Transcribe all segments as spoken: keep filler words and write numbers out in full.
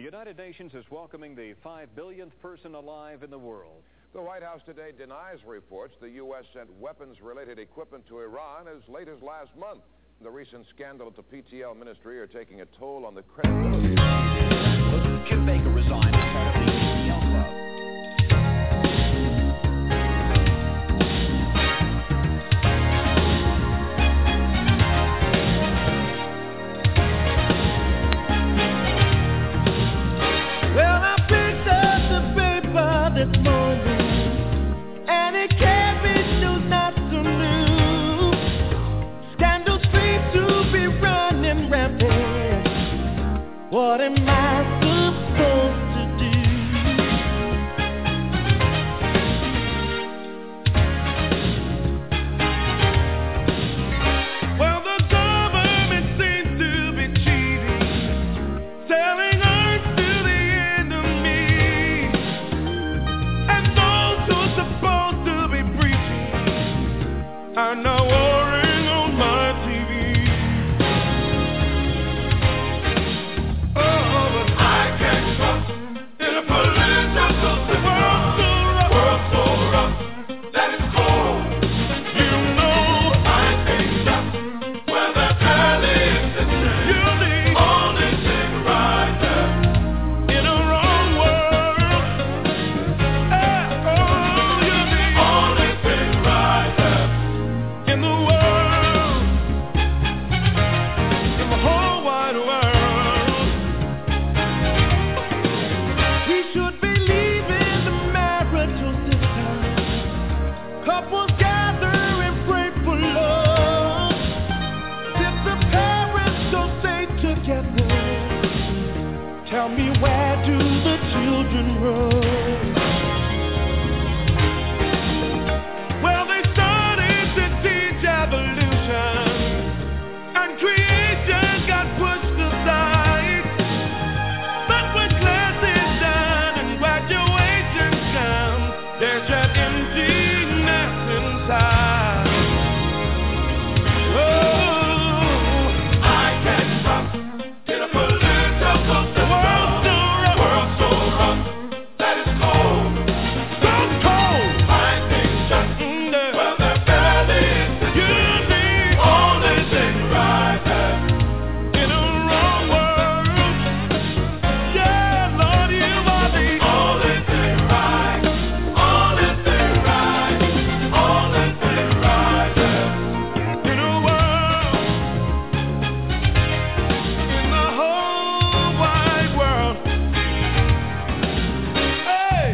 United Nations is welcoming the five billionth person alive in the world. The White House today denies reports the U S sent weapons-related equipment to Iran as late as last month. The recent scandal at the P T L ministry are taking a toll on the credibility. Jim Baker resigned as head of the P T L club. Well, I picked up the paper this morning, and it can't be news not so new. Scandals seem to be running rampant. What am I supposed to do? Well, the government seems to be cheating, selling earth to the enemy, and those who are supposed to be preaching are now warring on my T V. Oh, but I can't trust in a political system. World so rough, world so rough that it's cold. You know I can't trust where the alley is sitting. You're the only thing right there in a wrong world. Eh, oh, you're the only thing right there in the world, in the whole wide world. We should be leaving the marital system. Couples gather and pray for love. If the parents don't stay together, tell me, where do the children run? Well, they started to teach evolution, and creation got pushed aside. But when class is done and graduation comes, there's that emptiness inside. Oh, I can't trust in a political system. World so rough, world so rough that it's cold. So cold. I think just mm, there. Well, that barely is the you're the only thing right there in a wrong world. Yeah, Lord, you are the only thing right, only thing right, only thing right there in a world, in the whole wide world. Hey.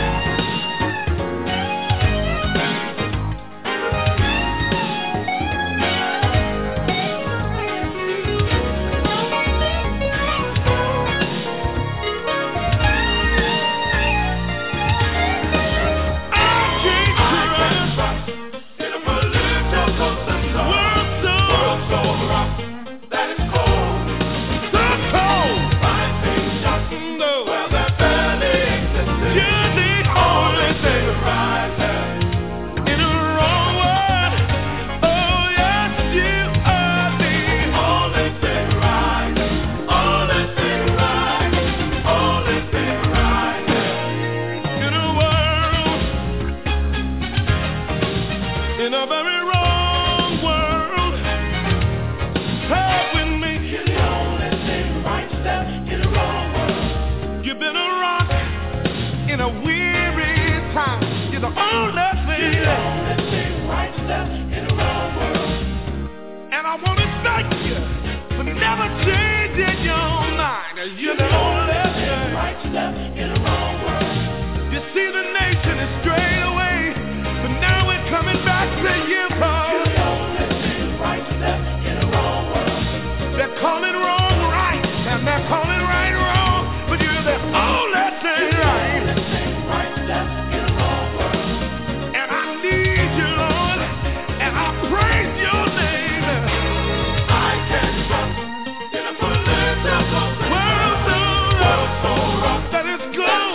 In a very wrong world, help with me. You're the only thing right step in a wrong world. You've been a rock in a weary time. You're the only thing. You're the only thing right step in a wrong world. And I want to thank you for never changing your mind. You're the only thing right step in a wrong world. You see, the nation is strayed away, but now we're coming back to you, Paul. You're the only thing right step in a wrong world. They're calling wrong right, and they're calling right wrong, but you're the only thing right. You're the only thing right step in a wrong world. And I need you, Lord, and I praise your name. I can't trust in a political world so rough, world so rough that it's good.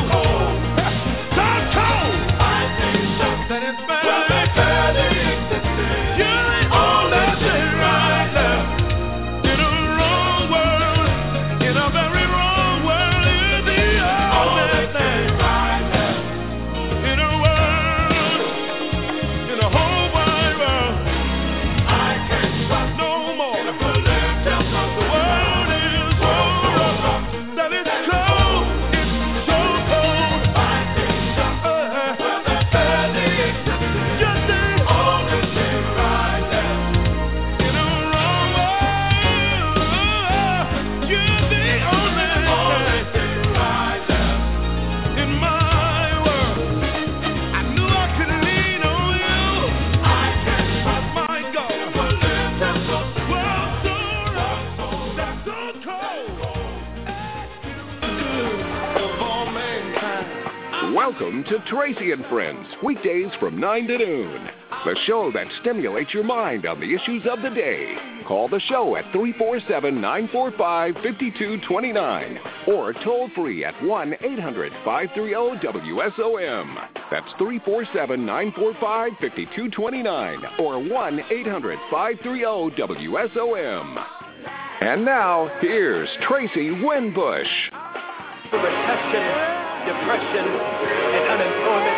Welcome to Tracy and Friends, weekdays from nine to noon. The show that stimulates your mind on the issues of the day. Call the show at three four seven, nine four five, five two two nine or toll free at one eight hundred, five three zero, W S O M. That's three four seven, nine four five, five two two nine or one eight hundred, five three zero, W S O M. And now, here's Tracy Winbush. Recession, depression, and unemployment.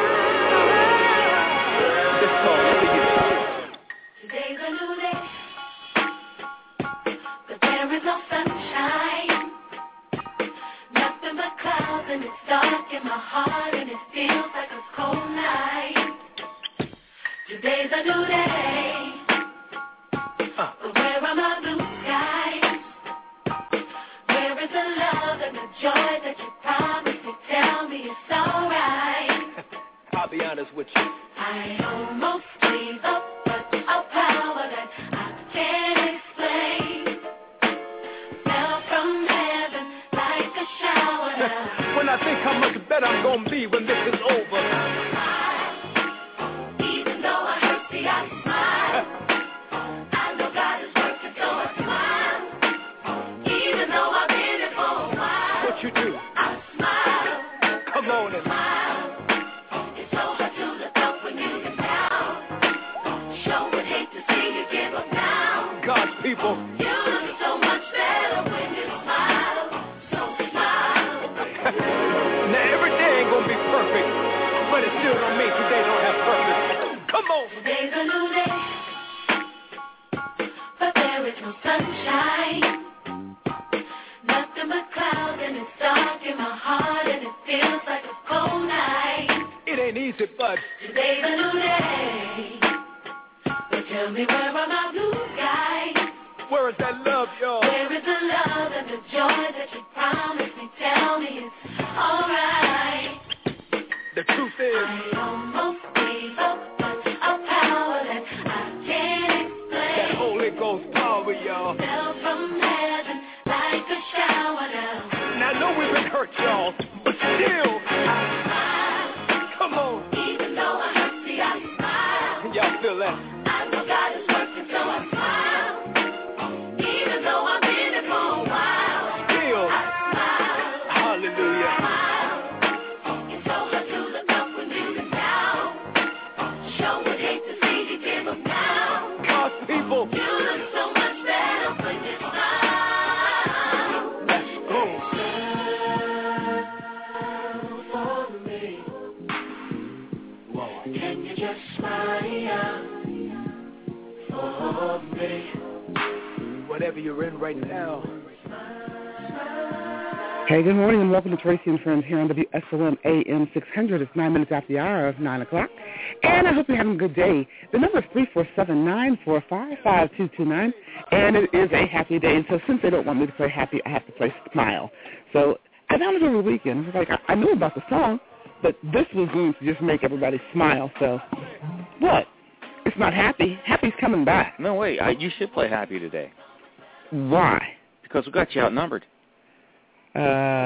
This song is for you. Today's a new day, but there is no sunshine. Nothing but clouds, and it's dark in my heart, and it feels like a cold night. Today's a new day, but where are my blue skies? Where is the love and the joy that you promised me? Tell me it's alright. I'll be honest with you. I almost gave up, but a power that I can't explain fell from heaven like a shower. When I think how much better I'm gonna be when this is over. Even though I hurt me, I smile. I know God is working, so I smile. Even though I've been here for a while. What you do? I smile. Come on and smile. It's so hard to look up when you get down. Sure would hate to see you give up now. God's people. You look so much better when you smile. So smile. Now every day ain't gonna be perfect, but it still don't mean today don't have purpose. Come on. Today's a new day, but there is no sunshine. Nothing but clouds, and it's dark in my heart, and it feels like a cold night. It ain't easy, but today's a new day. But tell me, where are my blue skies? Where is that love, y'all? Where is the love and the joy that you promised me? Tell me it's alright. The truth is, I almost gave up, but a power that I can't explain. That Holy Ghost power, y'all. Fell from heaven like a shower down. Now I know we've been hurt, y'all, but still, I smile. Come on. Even though I hurt me, I smile. Y'all feel that? I know God is working, so I smile. Even though I've been here for a while. Still, I smile. Hallelujah. Smile. It's so hard to look up when you've been down. Sure would hate to see you give up now. God's people. You look so much better when you smile. Let's go. For me. Can you just smile for me? Whatever you're in right now. Hey, good morning and welcome to Tracy and Friends here on W S O M A M six hundred. It's nine minutes after the hour of nine o'clock. And I hope you're having a good day. The number is three four seven, nine four five, five two two nine. And it is a happy day. And so since they don't want me to play happy, I have to play smile. So I found it over the weekend. It's like I, I knew about the song, but this was going to just make everybody smile. So what? It's not happy. Happy's coming back. No, wait. I, you should play happy today. Why? Because we got you outnumbered. Uh,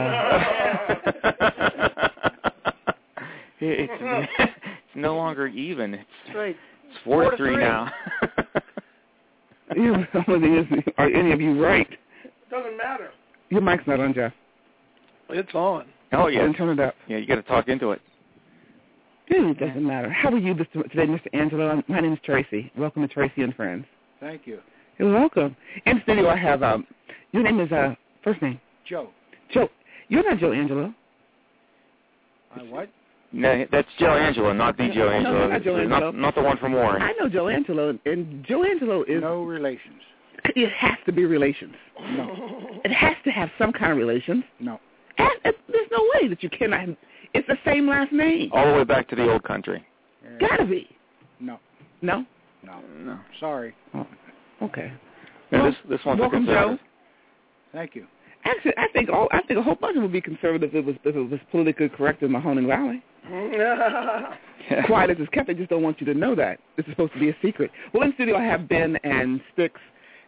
it's, it's no longer even. It's, right. it's four, four to three, three now. Yeah, are any of you right? Doesn't matter. Your mic's not on, Jeff. It's on. Oh, yeah. Then turn it up. Yeah, you got to talk into it. It doesn't matter. How are you this, today, Mister Angelo? My name is Tracy. Welcome to Tracy and Friends. Thank you. You're welcome. In the studio, I have, um, your name is, uh, first name? Joe. Joe. You're not Joe Angelo. I what? No, that's Joe Angelo, not the Joe Angelo. No, not Joe Angelo. Not, not the one from Warren. I know Joe Angelo, and Joe Angelo is... No relations. It has to be relations. No. It has to have some kind of relations. No. And it, there's no way that you cannot... It's the same last name. All the way back to the old country. Yeah. Gotta be. No. No? No. No. Sorry. Oh, okay. No, well, this this one's welcome, a conservative. Joe. Thank you. Actually, I think all I think a whole bunch of them would be conservative if it was if it was politically correct in Mahoning Valley. Yeah. Quiet as it's kept. They just don't want you to know that. This is supposed to be a secret. Well, in studio I have Ben and Sticks,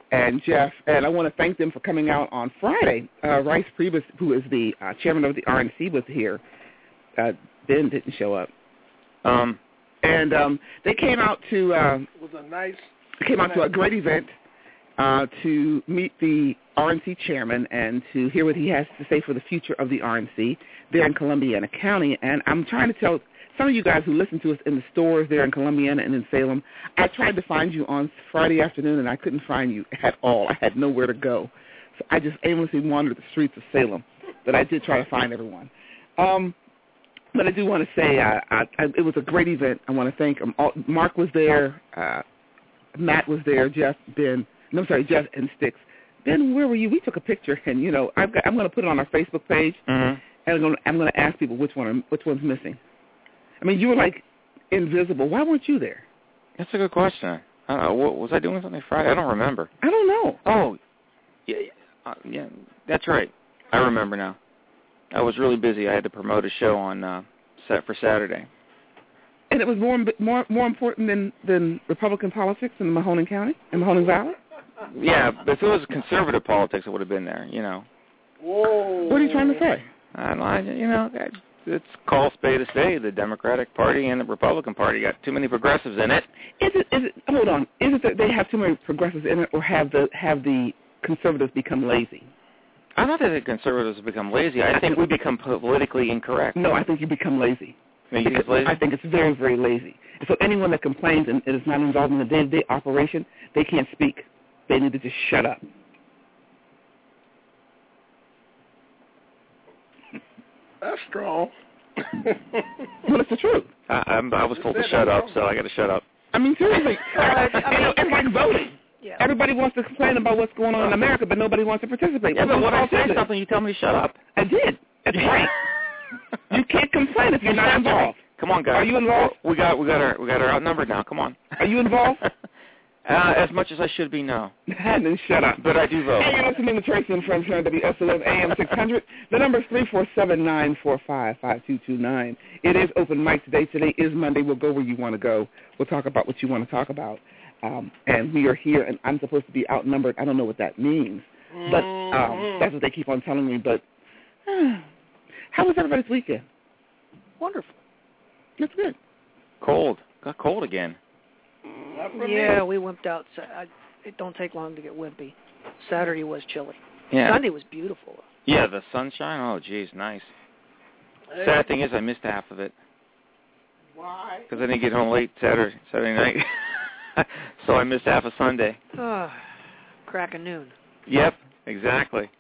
and Jeff, and I want to thank them for coming out on Friday. Uh, Rice Priebus, who is the uh, chairman of the R N C, was here. Uh, Ben didn't show up. Um, and um, they came out to uh, it was a nice. They came out to a great event uh, to meet the R N C chairman and to hear what he has to say for the future of the R N C there in Columbiana County. And I'm trying to tell some of you guys who listen to us in the stores there in Columbiana and in Salem, I tried to find you on Friday afternoon, and I couldn't find you at all. I had nowhere to go. So I just aimlessly wandered the streets of Salem, but I did try to find everyone. Um, but I do want to say uh, I, I, it was a great event. I want to thank um, all, Mark was there, uh, Matt was there, Jeff, Ben, no, I'm sorry, Jeff and Sticks. Ben, where were you? We took a picture, and, you know, I've got, I'm going to put it on our Facebook page, mm-hmm. and I'm going to, I'm going to ask people which one are, which one's missing. I mean, you were, like, invisible. Why weren't you there? That's a good question. I don't know. What, was I doing something Friday? I don't remember. I don't know. Oh, yeah, uh, yeah, that's right. I remember now. I was really busy. I had to promote a show on uh, set for Saturday. And it was more more more important than, than Republican politics in Mahoning County, in Mahoning Valley? Yeah, but if it was conservative politics, I would have been there, you know. Whoa. What are you trying to say? I don't know, you know, it's call spade a spade. The Democratic Party and the Republican Party got too many progressives in it. Is it? Is it? Hold on. Is it that they have too many progressives in it, or have the have the conservatives become lazy? I'm not that the conservatives have become lazy. I think we become politically incorrect. No, I think you become lazy. You think it's lazy? I think it's very, very lazy. So anyone that complains and is not involved in the day-to-day operation, they can't speak. They need to just shut up. That's strong. Well, it's the truth. I, I'm, I was told to shut up, so I got to shut up. I mean, seriously. Uh, I mean, it's like voting. Yeah. Everybody wants to complain about what's going on in America, but nobody wants to participate. Yeah, well, but when I say it? something, you tell me to shut up. I did. That's right. You can't complain if you're not involved. Come on, guys. Are you involved? We got we got our we got our outnumbered now. Come on. Are you involved? Uh, as much as I should be, no. Then shut up. But I do vote. Hey, you're listening to Tracy and Friends here on W S L M A M six hundred. The number is three four seven, nine four five, five two two nine. It is open mic today. Today is Monday. We'll go where you want to go. We'll talk about what you want to talk about. Um, and we are here, and I'm supposed to be outnumbered. I don't know what that means. But um, that's what they keep on telling me. But uh, how was everybody's weekend? Wonderful. That's good. Cold. Got cold again. Yeah, we wimped out. I, it don't take long to get wimpy. Saturday was chilly. Yeah. Sunday was beautiful. Yeah, the sunshine. Oh, geez, nice. Hey. Sad thing is, I missed half of it. Why? Because I didn't get home late Saturday Saturday night, so I missed half of Sunday. Oh, crack of noon. Yep, exactly.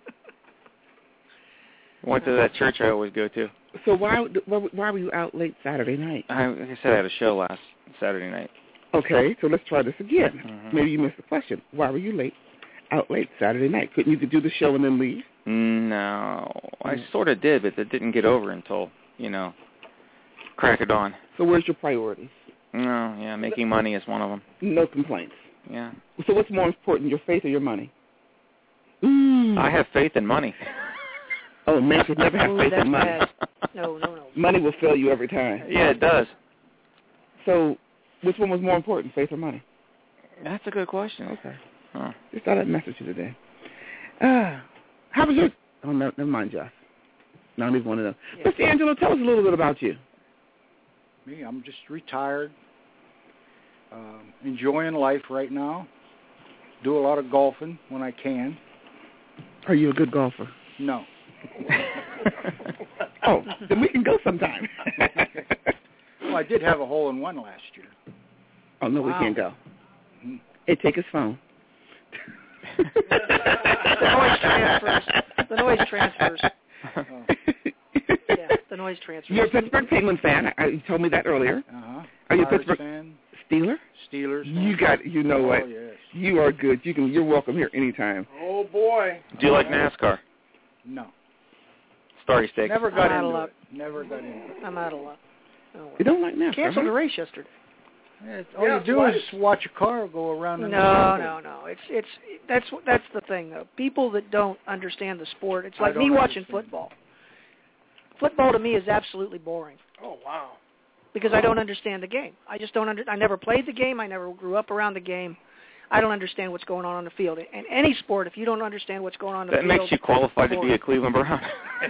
Went to that church I always go to. So why why were you out late Saturday night? I, like I said, I had a show last Saturday night. Okay, so let's try this again. Mm-hmm. Maybe you missed the question. Why were you late, out late Saturday night? Couldn't you do the show and then leave? No, I sort of did, but it didn't get over until, you know, crack of dawn. So where's your priorities? No, yeah, making money is one of them. No complaints. Yeah. So what's more important, your faith or your money? Mm. I have faith in money. Oh, man should never have Ooh, faith that's in money. bad. No, no, no. Money will fail you every time. Yeah, it does. So which one was more important, faith or money? That's a good question. Okay. Huh. Just thought I'd message you today. Uh, how was your... Oh, no, never mind, Josh. No, I don't even want to know. Yeah. Mister Angelo, tell us a little bit about you. Me, I'm just retired. Um, enjoying life right now. Do a lot of golfing when I can. Are you a good golfer? No. Oh, then we can go sometime. Well, I did have a hole-in-one last year. Oh, no, Wow. we can't go. Mm-hmm. Hey, take his phone. The noise transfers. The noise transfers. Oh. Yeah, the noise transfers. You're a Pittsburgh Penguin fan. I, you told me that earlier. Uh-huh. Are you a Pirates Pittsburgh fan? Steeler? Steelers. You got, you know oh, what? Yes. You are good. You can. You're welcome here anytime. Oh, boy. Do you like NASCAR? No. Starry Stakes. Never got I'm out of into luck. it. Never got into it. I'm out of luck. Oh, well. You don't like NASCAR? Canceled huh? the race yesterday. Yeah, all Yeah, you do what? is watch a car go around. No, in the no, no. It's it's that's that's the thing though. People that don't understand the sport, it's I like don't me watching understand. football. Football to me is absolutely boring Oh, wow. because I don't understand the game. I just don't under. I never played the game. I never grew up around the game. I don't understand what's going on on the field. In any sport, if you don't understand what's going on on the that field, makes you qualified to be a Cleveland Brown.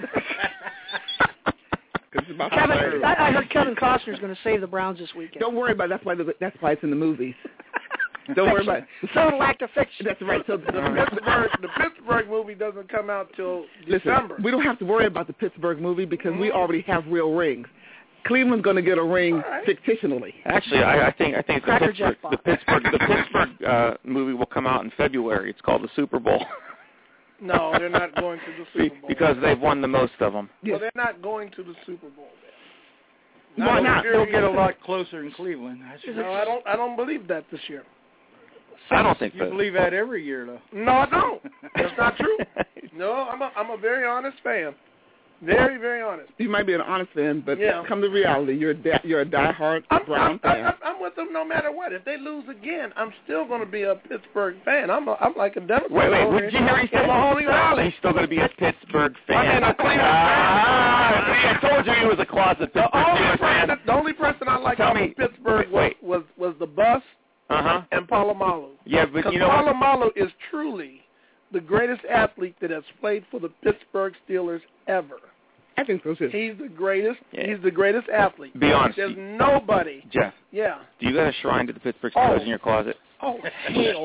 Kevin, I, I heard Kevin Costner's going to save the Browns this weekend. Don't worry about it. That's why the, that's why it's in the movies. Don't worry about it. Total act of fiction. That's right. So the Pittsburgh, the Pittsburgh movie doesn't come out till December. Listen, we don't have to worry about the Pittsburgh movie because mm-hmm. we already have real rings. Cleveland's going to get a ring right. fictionally. Actually, I, I think I think the Pittsburgh, the Pittsburgh the Pittsburgh uh, movie will come out in February. It's called the Super Bowl. No, they're not going to the Super Bowl. Because they've won the most of them. Well, they're not going to the Super Bowl. Then. Why not? They'll get a lot closer in Cleveland. No, I don't. I don't believe that this year. I don't think you so. believe that every year, though. No, I don't. That's not true. No, I'm a I'm a very honest fan. Very, very honest. You might be an honest fan, but yeah. come to reality, you're a di- you're a diehard I'm, Brown I'm, fan. I'm, I'm with them no matter what. If they lose again, I'm still going to be a Pittsburgh fan. I'm a, I'm like a Democrat. Wait, wait, did you hear he said Mahoney Valley? He's still going to be a Pittsburgh fan. I mean, a Cleveland ah, fan. I told you he was a closet Pittsburgh the only fan. Person, the only person I like Tell out me, of Pittsburgh wait, was, was was the bus uh-huh. and Palomalu. Yeah, but you know Palomalu is truly the greatest athlete that has played for the Pittsburgh Steelers ever. I think so too. He's the greatest. Yeah. He's the greatest athlete. Be honest. There's nobody. Jeff. Yeah. Do you got a shrine to the Pittsburgh Steelers Oh. in your closet? Oh hell!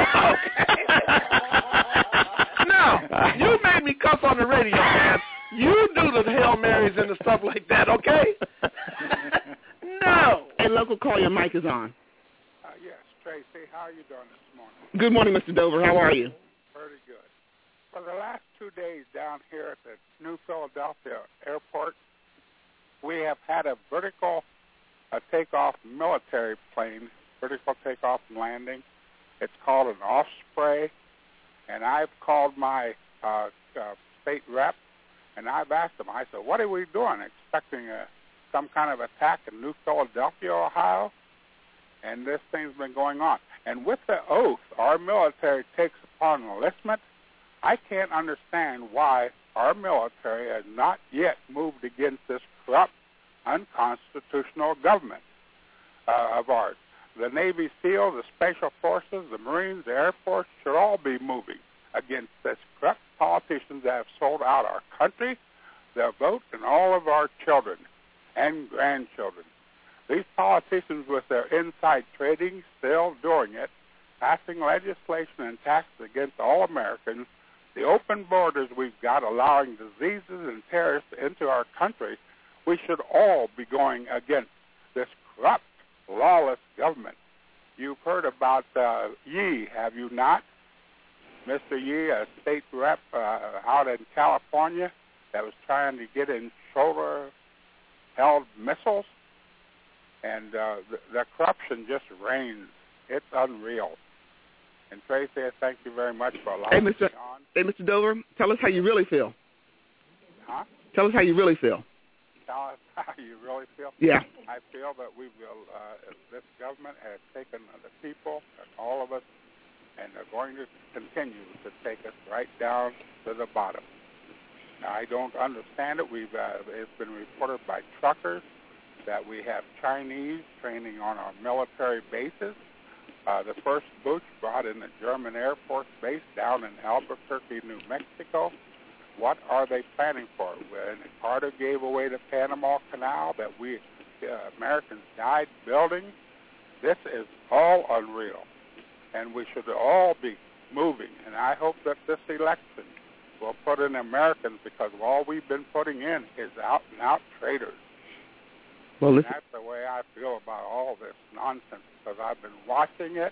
Now you made me cuss on the radio, man. You do the Hail Marys and the stuff like that, okay? No. Hey, local call, your mic is on. Uh, yes, Tracy. How are you doing this morning? Good morning, Mister Dover. How are you? Pretty good. For the last two days down here at the New Philadelphia Airport, we have had a vertical uh, takeoff military plane, vertical takeoff and landing. It's called an Osprey, and I've called my uh, uh, state rep, and I've asked him, I said, what are we doing, expecting a, some kind of attack in New Philadelphia, Ohio? And this thing's been going on. And with the oath our military takes upon enlistment, I can't understand why our military has not yet moved against this corrupt, unconstitutional government uh, of ours. The Navy SEAL, the Special Forces, the Marines, the Air Force should all be moving against this corrupt politicians that have sold out our country, their vote, and all of our children and grandchildren. These politicians with their inside trading still doing it, passing legislation and taxes against all Americans, the open borders we've got allowing diseases and terrorists into our country, we should all be going against this corrupt, lawless government. You've heard about uh, Yee, have you not? Mister Yee, a state rep uh, out in California that was trying to get in shoulder-held missiles, and uh, the, the corruption just reigns. It's unreal. And Tracy, I thank you very much for allowing hey, Mister me on. Hey, Mister Dover, tell us how you really feel. Huh? Tell us how you really feel. Tell us how you really feel? Yeah. I feel that we will, uh, this government has taken the people, and all of us, and they're going to continue to take us right down to the bottom. Now, I don't understand it. We've uh, it's been reported by truckers that we have Chinese training on our military bases. Uh, the first Bush brought in a German Air Force base down in Albuquerque, New Mexico. What are they planning for? When Carter gave away the Panama Canal that we uh, Americans died building, this is all unreal. And we should all be moving. And I hope that this election will put in Americans, because all we've been putting in is out-and-out traitors. Well, listen. That's the way I feel about all this nonsense, because I've been watching it.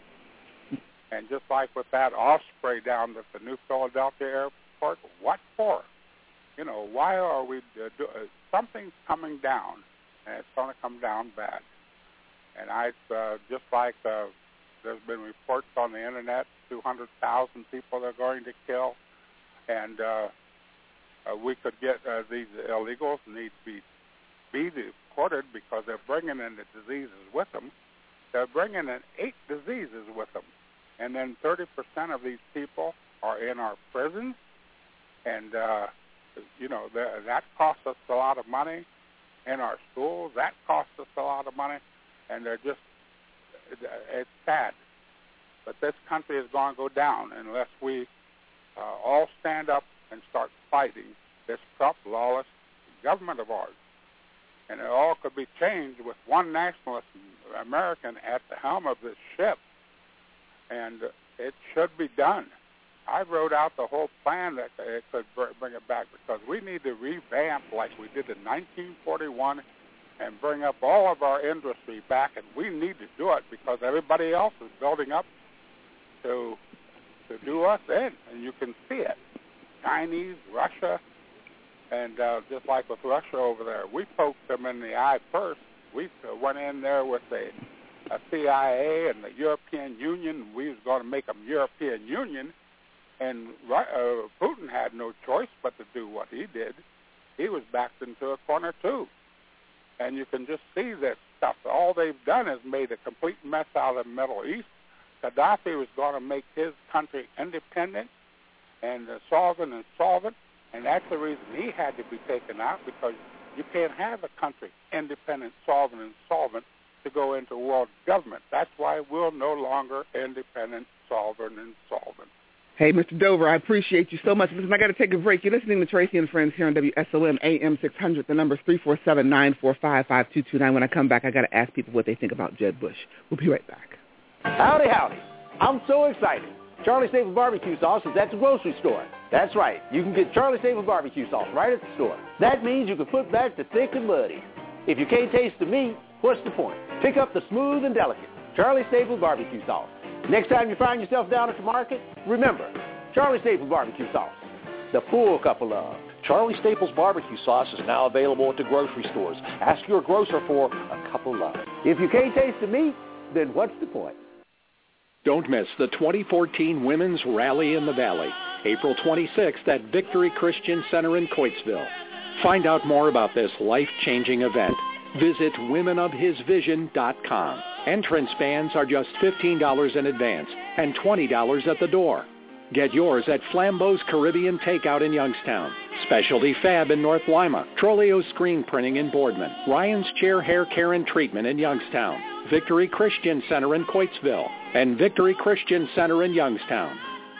And just like with that Osprey down at the New Philadelphia Airport, what for? You know, why are we uh, do, uh, something's coming down, and it's going to come down bad. And I uh, just like uh, there's been reports on the internet, two hundred thousand people they're going to kill, and uh, uh, we could get uh, these illegals need to be be deported because they're bringing in the diseases with them. They're bringing in eight diseases with them, and then thirty percent of these people are in our prisons, and uh, you know that, that costs us a lot of money. In our schools, that costs us a lot of money, and they're just, it's sad. But this country is going to go down unless we uh, all stand up and start fighting this corrupt, lawless government of ours. And it all could be changed with one nationalist American at the helm of this ship. And it should be done. I wrote out the whole plan that it could bring it back, because we need to revamp like we did in nineteen forty-one and bring up all of our industry back, and we need to do it because everybody else is building up to to do us in, and you can see it. Chinese, Russia, and uh, just like with Russia over there, we poked them in the eye first. We uh, went in there with a, a C I A and the European Union. We was going to make them European Union. And uh, Putin had no choice but to do what he did. He was backed into a corner, too. And you can just see this stuff. All they've done is made a complete mess out of the Middle East. Gaddafi was going to make his country independent and uh, solvent and solvent, and that's the reason he had to be taken out, because you can't have a country independent, solvent, and solvent to go into world government. That's why we're no longer independent, solvent, and solvent. Hey, Mister Dover, I appreciate you so much. Listen, I got to take a break. You're listening to Tracy and Friends here on W S O M A M six hundred. The number is three four seven, nine four five, five two two nine. When I come back, I got to ask people what they think about Jeb Bush. We'll be right back. Howdy, howdy. I'm so excited. Charlie Staples barbecue sauce is at the grocery store. That's right. You can get Charlie Staples barbecue sauce right at the store. That means you can put back the thick and muddy. If you can't taste the meat, what's the point? Pick up the smooth and delicate Charlie Staples barbecue sauce. Next time you find yourself down at the market, remember, Charlie Staples barbecue sauce, the full cup of love. Charlie Staples barbecue sauce is now available at the grocery stores. Ask your grocer for a cup of love. If you can't taste the meat, then what's the point? Don't miss the twenty fourteen Women's Rally in the Valley, April twenty-sixth at Victory Christian Center in Coatesville. Find out more about this life-changing event. Visit women of his vision dot com. Entrance bans are just fifteen dollars in advance and twenty dollars at the door. Get yours at Flambeau's Caribbean Takeout in Youngstown, Specialty Fab in North Lima, Trolleo's Screen Printing in Boardman, Ryan's Chair Hair Care and Treatment in Youngstown, Victory Christian Center in Coatesville, and Victory Christian Center in Youngstown.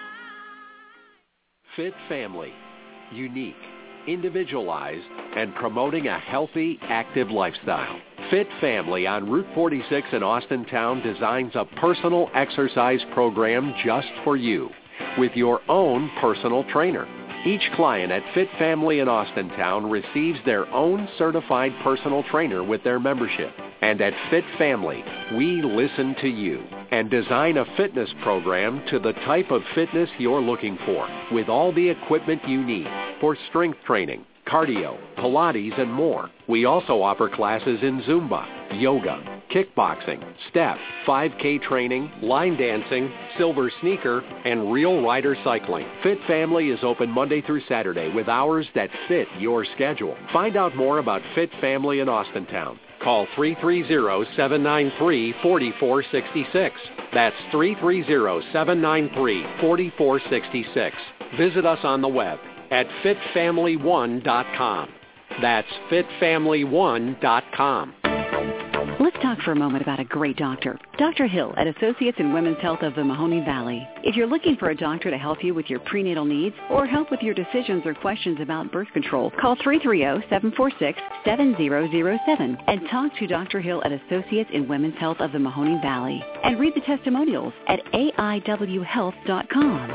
Fit Family. Unique, individualized, and promoting a healthy, active lifestyle. Fit Family on Route forty-six in Austintown designs a personal exercise program just for you with your own personal trainer. Each client at Fit Family in Austintown receives their own certified personal trainer with their membership. And at Fit Family, we listen to you and design a fitness program to the type of fitness you're looking for, with all the equipment you need for strength training, cardio, Pilates, and more. We also offer classes in Zumba, yoga, kickboxing, step, five K training, line dancing, silver sneaker, and real rider cycling. Fit Family is open Monday through Saturday with hours that fit your schedule. Find out more about Fit Family in Austintown. Call three three zero, seven nine three, four four six six. That's three three zero, seven nine three, four four six six. Visit us on the web at fit family one dot com. That's fit family one dot com. Let's talk for a moment about a great doctor. Doctor Hill at Associates in Women's Health of the Mahoning Valley. If you're looking for a doctor to help you with your prenatal needs or help with your decisions or questions about birth control, call three three zero, seven four six, seven zero zero seven and talk to Doctor Hill at Associates in Women's Health of the Mahoning Valley. And read the testimonials at A I W health dot com.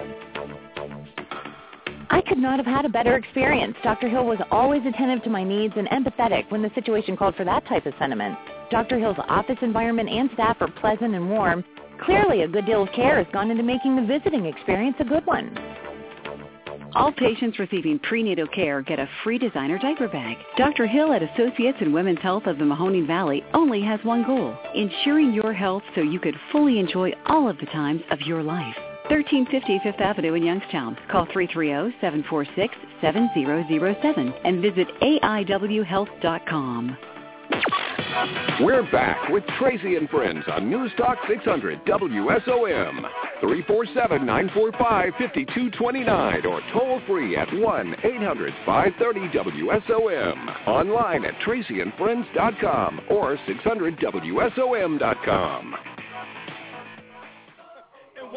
I could not have had a better experience. Doctor Hill was always attentive to my needs and empathetic when the situation called for that type of sentiment. Doctor Hill's office environment and staff are pleasant and warm. Clearly, a good deal of care has gone into making the visiting experience a good one. All patients receiving prenatal care get a free designer diaper bag. Doctor Hill at Associates in Women's Health of the Mahoning Valley only has one goal, ensuring your health so you could fully enjoy all of the times of your life. thirteen fifty Fifth Avenue in Youngstown. Call three three zero, seven four six, seven zero zero seven and visit A I W health dot com. We're back with Tracy and Friends on News Talk six hundred W S O M. three four seven, nine four five, five two two nine or toll free at one eight hundred, five thirty, W S O M. Online at tracy and friends dot com or six hundred W S O M dot com.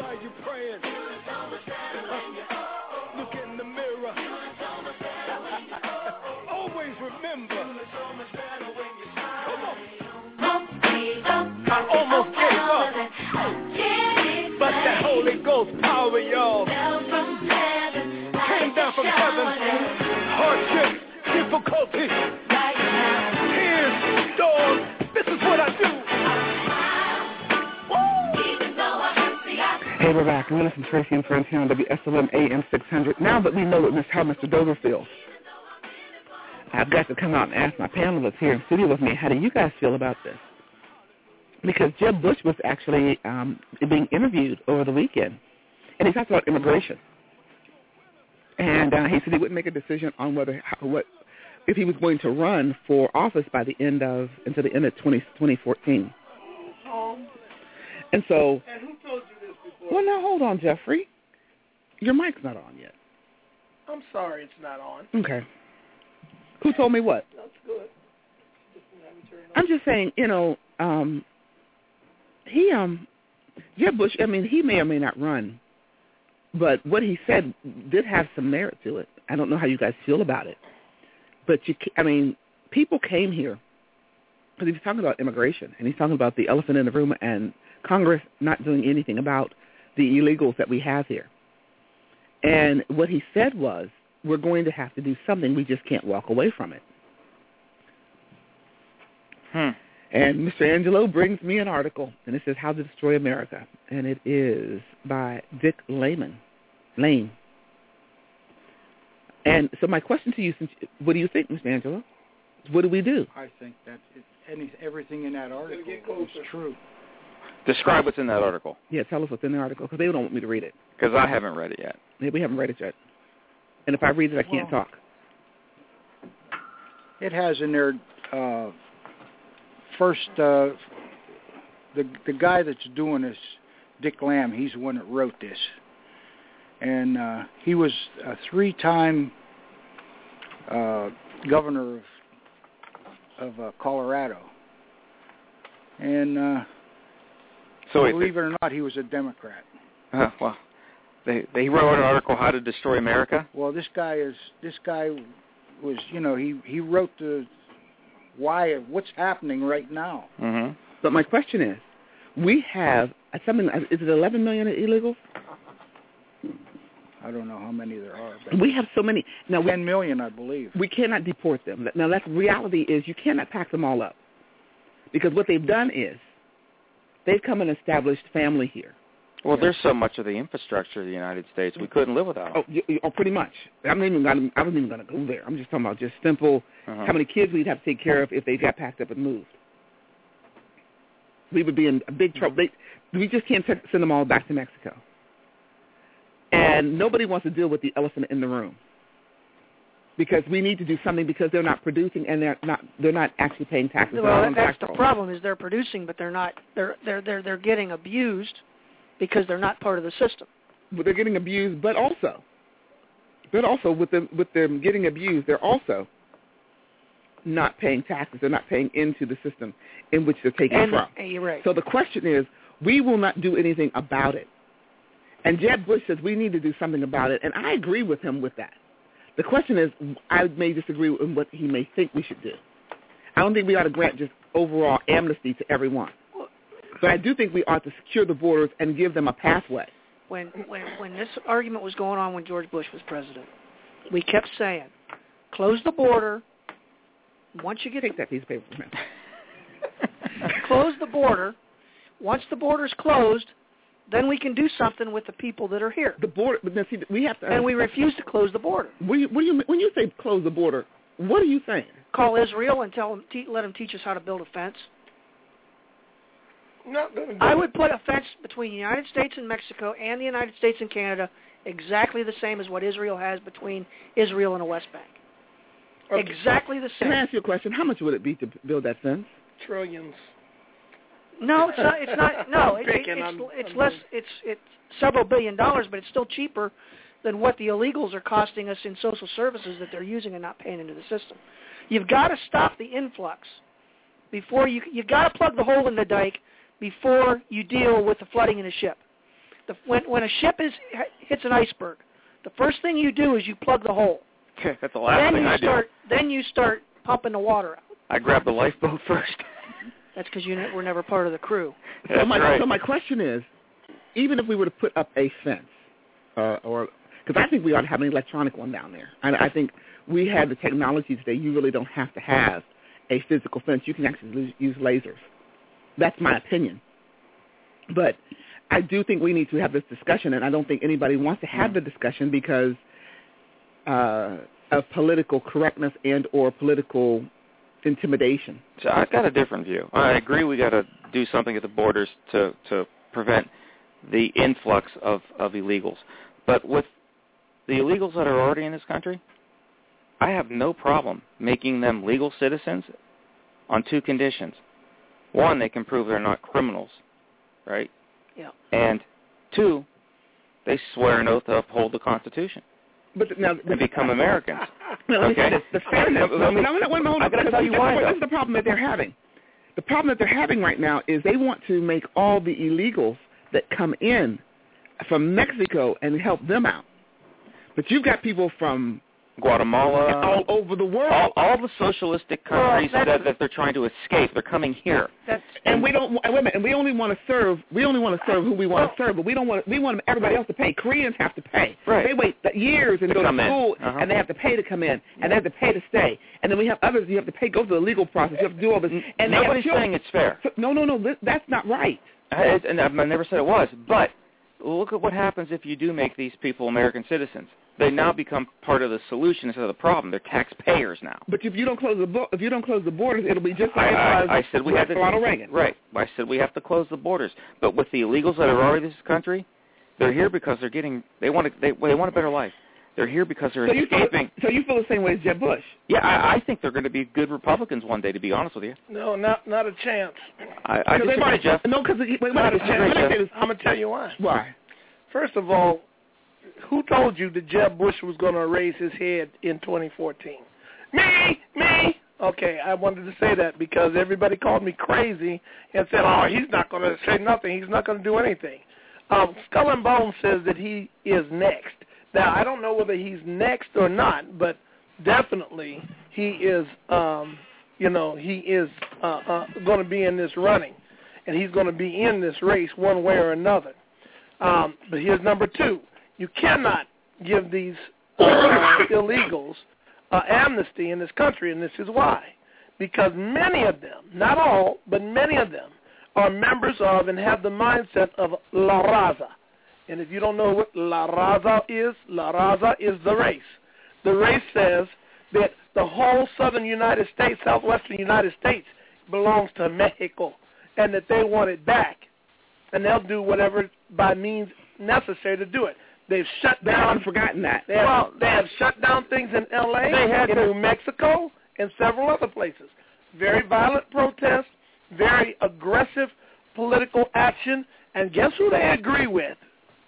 difficulty. Tears, storms, this is what I do. Hey, we're back. I'm listening to Tracy and Friends here on W S L M A M six hundred. Now that we know what how Mister Dover feels, I've got to come out and ask my panelists here in studio with me, how do you guys feel about this? Because Jeb Bush was actually um, being interviewed over the weekend, and he talked about immigration. And uh, he said he wouldn't make a decision on whether how, what if he was going to run for office by the end of until the end of twenty fourteen. Um, and so, and who told you this before? Well, now hold on, Jeffrey. Your mic's not on yet. I'm sorry, it's not on. Okay. Who told me what? That's good. I'm just saying, you know, um, he um, Jeb Bush. I mean, he may or may not run. But what he said did have some merit to it. I don't know how you guys feel about it. But, you, I mean, people came here because he's talking about immigration, and he's talking about the elephant in the room and Congress not doing anything about the illegals that we have here. And what he said was, we're going to have to do something. We just can't walk away from it. Hmm. And Mister Angelo brings me an article, and it says How to Destroy America, and it is by Dick Lehman. Lane. And so my question to you, since, what do you think, Mister Angelo? What do we do? I think that it, any, everything in that article is true. Describe what's in that article. Yeah, tell us what's in the article, because they don't want me to read it. Because I haven't read it yet. Yeah, we haven't read it yet. And if I read it, I can't well, talk. It has in there, uh, first, uh, the the guy that's doing this, Dick Lamb, he's the one that wrote this. And uh, he was a three-time uh, governor of, of uh, Colorado. And uh, so believe it or not, he was a Democrat. Uh, well, they they wrote an article, How to Destroy America? Well, this guy is this guy was, you know, he, he wrote the why of what's happening right now. Mm-hmm. But my question is, we have something. Is it eleven million illegals? I don't know how many there are. But we have so many. Now ten we, million, I believe. We cannot deport them. Now, that's reality is you cannot pack them all up, because what they've done is they've come and established family here. Well, there's so much of the infrastructure of the United States we couldn't live without. Oh, you, oh pretty much. I'm not even gonna, I wasn't even going to go there. I'm just talking about just simple uh-huh. how many kids we'd have to take care of if they got packed up and moved. We would be in a big trouble. They, we just can't t- send them all back to Mexico. And nobody wants to deal with the elephant in the room, because we need to do something, because they're not producing and they're not they're not actually paying taxes. Well, that, that's the problem, is they're producing, but they're not they're they're they're they're getting abused because they're not part of the system. But they're getting abused, but also, but also with them with them getting abused, they're also not paying taxes. They're not paying into the system in which they're taking and, from. And you're right. So the question is, we will not do anything about it. And Jeb Bush says we need to do something about it, and I agree with him with that. The question is, I may disagree with what he may think we should do. I don't think we ought to grant just overall amnesty to everyone. But I do think we ought to secure the borders and give them a pathway. When when when this argument was going on when George Bush was president, we kept saying, close the border. Once you get Take that piece of paper from him. Close the border. Once the border's closed, then we can do something with the people that are here. The border, but then see, we have to. And we refuse to close the border. What do you, what do you, when you say close the border, what are you saying? Call Israel and tell them, te- let them teach us how to build a fence. Not gonna do I it. would put a fence between the United States and Mexico and the United States and Canada exactly the same as what Israel has between Israel and the West Bank. Okay. Exactly the same. Can I ask you a question? How much would it be to build that fence? Trillions. No, it's not. It's not. No, it, it, picking, it's I'm, it's I'm less. It's it's several billion dollars, but it's still cheaper than what the illegals are costing us in social services that they're using and not paying into the system. You've got to stop the influx before you. You've got to plug the hole in the dike before you deal with the flooding in a ship. The, when when a ship is hits an iceberg, the first thing you do is you plug the hole. That's the last then thing you I start. do. Then you start pumping the water out. I grab the lifeboat first. That's because you were never part of the crew. So my, right. so my question is, even if we were to put up a fence, uh, or because I think we ought to have an electronic one down there. And I think we have the technology today. You really don't have to have a physical fence. You can actually use lasers. That's my opinion. But I do think we need to have this discussion, and I don't think anybody wants to have the discussion because uh, of political correctness and or political intimidation. So I've got a different view. I agree we got to do something at the borders to, to prevent the influx of, of illegals. But with the illegals that are already in this country, I have no problem making them legal citizens on two conditions. One, they can prove they're not criminals, right? Yeah. And two, they swear an oath to uphold the Constitution. But now, and become Americans. No, let me okay? say this. The fairness. Let me, no, no, wait, hold on. I'm going to tell you why. This is the problem that they're having. The problem that they're having right now is they want to make all the illegals that come in from Mexico and help them out. But you've got people from Guatemala, all over the world, all, all the socialistic countries well, that, that they're trying to escape. They're coming here, that's, and we don't. Wait a minute. And we only want to serve. We only want to serve who we want to serve, but we don't want. We want everybody else to pay. Koreans have to pay. Right. They wait years and to go to school, uh-huh. and they have to pay to come in, and they have to pay to stay. And then we have others. You have to pay. Go through the legal process. You have to do all this. And nobody's saying it's fair. So, no, no, no. That's not right. I, and I never said it was. But look at what happens if you do make these people American citizens. They now become part of the solution instead of the problem. They're taxpayers now. But if you don't close the bo- if you don't close the borders, it'll be just like I, it was I, I said we have to, Ronald Reagan. Right. I said we have to close the borders. But with the illegals that are already in this country, they're here because they're getting they want to, they, they want a better life. They're here because they're so escaping. You feel, so you feel the same way as Jeb Bush? Yeah, I, I think they're going to be good Republicans one day. To be honest with you. No, not not a chance. I, I disagree, might, Jeff. No, because wait, wait, not wait, a chance. Jeff. I'm going to tell you why. Why? First of all, who told you that Jeb Bush was going to raise his head in twenty fourteen? Me, me. Okay, I wanted to say that because everybody called me crazy and said, oh, he's not going to say nothing. He's not going to do anything. Um, Skull and Bones says that he is next. Now, I don't know whether he's next or not, but definitely he is, um, you know, he is uh, uh, going to be in this running, and he's going to be in this race one way or another. Um, but here's number two. You cannot give these uh, illegals uh, amnesty in this country, and this is why. Because many of them, not all, but many of them, are members of and have the mindset of La Raza. And if you don't know what La Raza is, La Raza is the race. The race says that the whole southern United States, southwestern United States, belongs to Mexico, and that they want it back. And they'll do whatever by means necessary to do it. They've shut down. I've forgotten that. They have, well, they have shut down things in L A, they had in New Mexico, and several other places. Very violent protests, very aggressive political action, and guess who they agree with?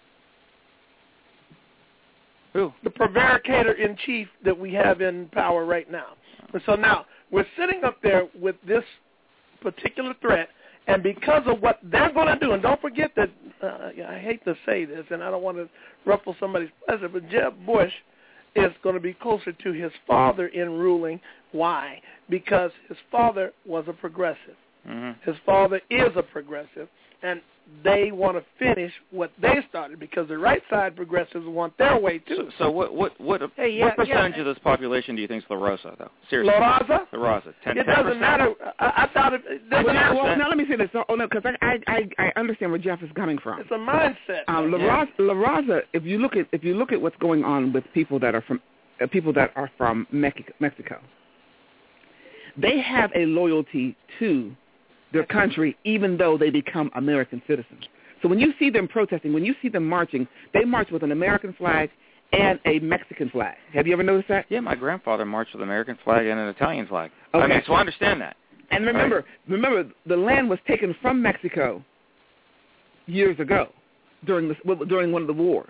Who? The prevaricator-in-chief that we have in power right now. And so now, we're sitting up there with this particular threat, and because of what they're going to do, and don't forget that, uh, I hate to say this, and I don't want to ruffle somebody's pleasure, but Jeb Bush is going to be closer to his father in ruling. Why? Because his father was a progressive. Mm-hmm. His father is a progressive, and they want to finish what they started because the right side progressives want their way too. So, so what what what, hey, yeah, what percentage yeah. of this population do you think is La Raza, though? Seriously. La Raza? La Raza. ten, it ten doesn't percent? matter. I, I thought it. it well, now, well, now let me say this. Oh no, because I, I I understand where Jeff is coming from. It's a mindset. Um, La, yeah. Raza, La Raza. If you look at if you look at what's going on with people that are from uh, people that are from Mexico, they have a loyalty to their country, even though they become American citizens. So when you see them protesting, when you see them marching, they march with an American flag and a Mexican flag. Have you ever noticed that? Yeah, my grandfather marched with an American flag and an Italian flag. Okay. I mean, so I understand that. And remember, right. remember, the land was taken from Mexico years ago during the during one of the wars.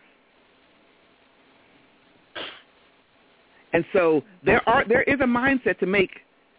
And so there are there is a mindset to make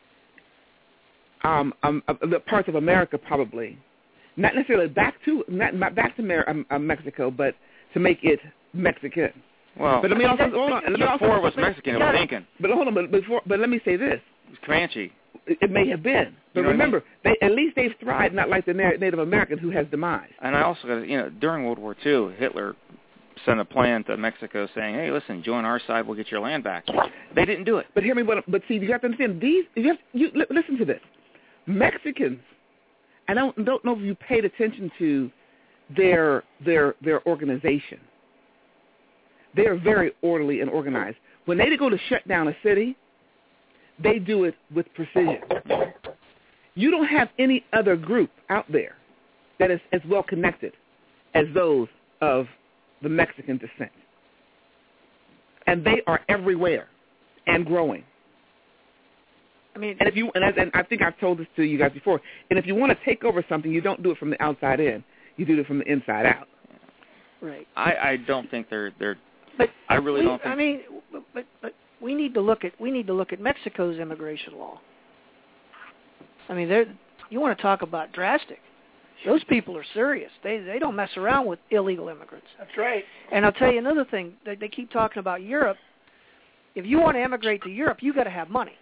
um, um, uh, the parts of America probably not necessarily back to not, not back to Mer- um, uh, Mexico, but to make it Mexican. Well, but let me also hold on. Let me before also, it was Mexican, it was Incan. But hold on, but before, but let me say this: it was Comanche. It, it may have been, but you know remember, I mean? they at least they've thrived, not like the Native American who has demise. And I also got, you know, during World War Two, Hitler sent a plan to Mexico saying, "Hey, listen, join our side, we'll get your land back." They didn't do it. But hear me, but, but see, you have to understand these. You, have, you li- listen to this. Mexicans, and I don't, don't know if you paid attention to their their their organization. They are very orderly and organized. When they go to shut down a city, they do it with precision. You don't have any other group out there that is as well connected as those of the Mexican descent. And they are everywhere and growing. I mean, and if you and I, and I think I've told this to you guys before. And if you want to take over something, you don't do it from the outside in. You do it from the inside out. Right. I, I don't think they're they're. But I really we, don't think. I mean, but, but but we need to look at we need to look at Mexico's immigration law. I mean, they're you want to talk about drastic. Those people are serious. They they don't mess around with illegal immigrants. That's right. And I'll tell you another thing. They, they keep talking about Europe. If you want to immigrate to Europe, you got to have money.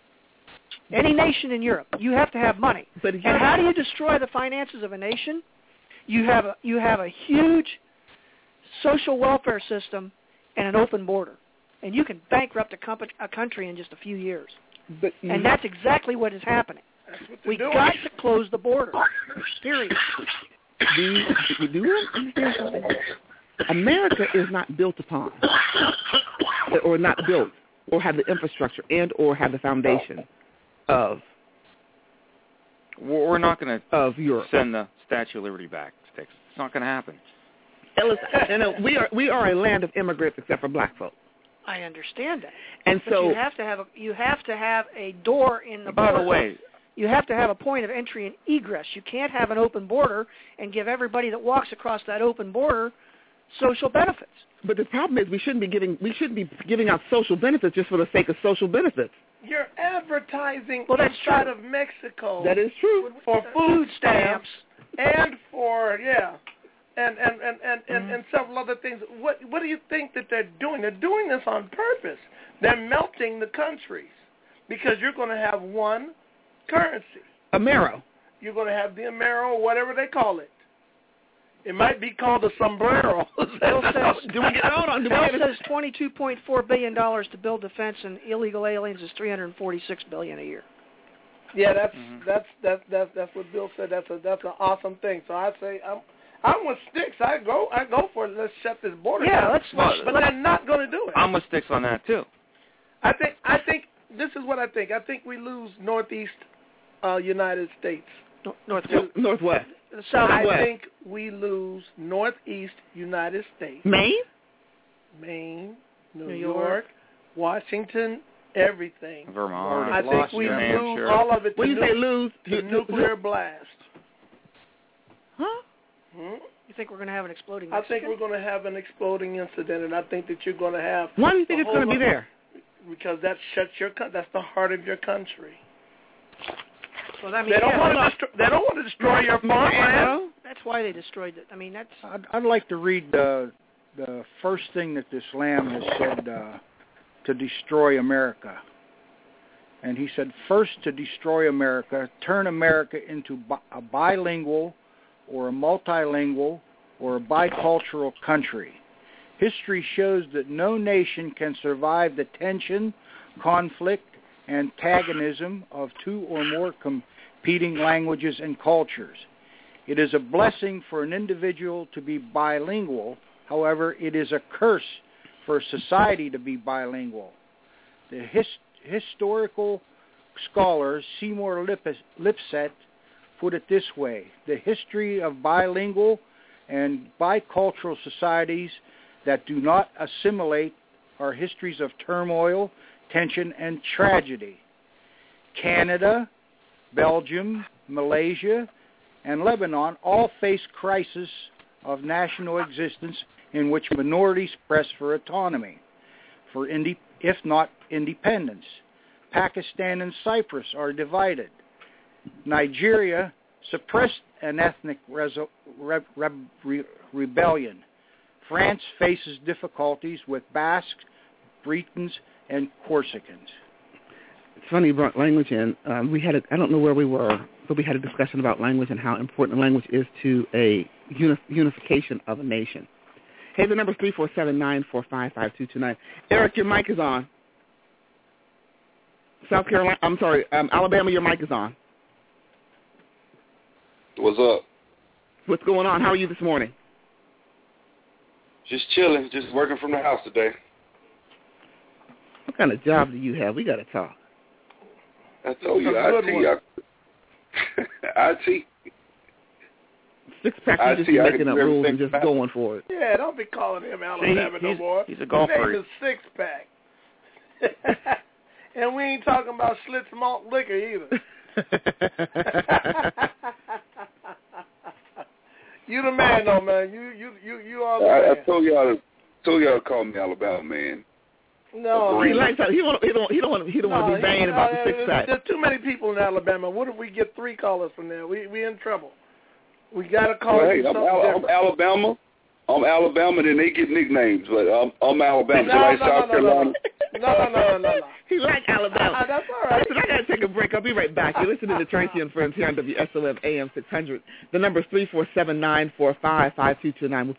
Any nation in Europe, you have to have money. But and how do you destroy the finances of a nation? You have a, you have a huge social welfare system and an open border, and you can bankrupt a, comp- a country in just a few years. But, and that's exactly what is happening. We got to close the border. Period. Do you, do you understand something? America is not built upon, or not built, or have the infrastructure and or have the foundation of. We're not going to of Europe. Send the Statue of Liberty back, Sticks. It's not going to happen. And listen, and, uh, we are we are a land of immigrants, except for black folk. I understand that. And but so you have to have a you have to have a door in the by border. the way, you have to have a point of entry and egress. You can't have an open border and give everybody that walks across that open border social benefits. But the problem is we shouldn't be giving we shouldn't be giving out social benefits just for the sake of social benefits. You're advertising well, that's inside true. of Mexico. That is true. For food stamps and for yeah, and and and and, and, Mm-hmm. and several other things. What what do you think that they're doing? They're doing this on purpose. They're melting the countries because you're going to have one currency. Amero. You're going to have the Amero or whatever they call it. It might be called a sombrero. Bill says, do we get hold on? Do Bill we get says twenty-two point four billion dollars to build defense, and illegal aliens is three hundred forty-six billion dollars a year. Yeah, that's Mm-hmm. that's that's that's that's what Bill said. That's a that's an awesome thing. So I say I'm I'm with Sticks. I go I go for it. Let's shut this border Yeah, down. let's- but, let's- but let's- they're not going to do it. I'm with Sticks on that too. I think I think this is what I think. I think we lose Northeast uh, United States. No, Northwest. Northwest. The Southwest. I think we lose Northeast United States. Maine? Maine, New, New York, York, Washington, everything. Vermont. I think we New lose Hampshire. all of it to, When you nu- say lose, to you, nuclear blast. Huh? Hmm? You think we're going to have an exploding I Mexican? think we're going to have an exploding incident, and I think that you're going to have. Why do you think the it's going to whole- be there? Because that shuts your. co- That's the heart of your country. Well, I mean, They don't yeah, want well, to. Destro- they don't want to destroy your farmland. that's why they destroyed it. I mean, that's I'd, I'd like to read the the first thing that this lamb has said uh, to destroy America. And he said, first, to destroy America, turn America into bi- a bilingual or a multilingual or a bicultural country. History shows that no nation can survive the tension, conflict, antagonism of two or more competing languages and cultures. It is a blessing for an individual to be bilingual. However, it is a curse for society to be bilingual. The his, historical scholar Seymour Lipis, Lipset put it this way: the history of bilingual and bicultural societies that do not assimilate are histories of turmoil, tension, and tragedy. Canada, Belgium, Malaysia, and Lebanon all face crises of national existence in which minorities press for autonomy, for inde- if not independence. Pakistan and Cyprus are divided. Nigeria suppressed an ethnic reso- re- re- re- rebellion. France faces difficulties with Basques, Bretons, and Corsicans. It's funny you brought language in. Um, we had a, I don't know where we were, but we had a discussion about language and how important language is to a uni- unification of a nation. Hey, the number is three four seven, nine four five, five two two nine. Eric, your mic is on. South Carolina, I'm sorry, um, Alabama, your mic is on. What's up? What's going on? How are you this morning? Just chilling, just working from the house today. What kind of job do you have? We got to talk. I told you, I T. I T. Six-pack, you just be making up rules and just going for it. Yeah, don't be calling him Alabama See, no more. He's a golfer. His name is Six-pack. And we ain't talking about Schlitz malt liquor either. You the man, though, man. You you you you are the I, man. I told y'all to told y'all to call me Alabama, man. No, he likes that. He don't. He don't. He don't want. He don't no, want to be banging no, about the six there's, pack. There's too many people in Alabama. What if we get three callers from there? We we in trouble. We gotta call Well, it hey, I'm, something Al- I'm different. Alabama. I'm Alabama, then they get nicknames, but I'm, I'm Alabama. No, so like no, South no, no, Carolina. No, no, no, no, no, no. He like Alabama. Uh, that's all right. Listen, I got to take a break. I'll be right back. You're listening to Tracy and Friends here on W S O M A M six hundred. The number is three four seven, nine four five, five two two nine.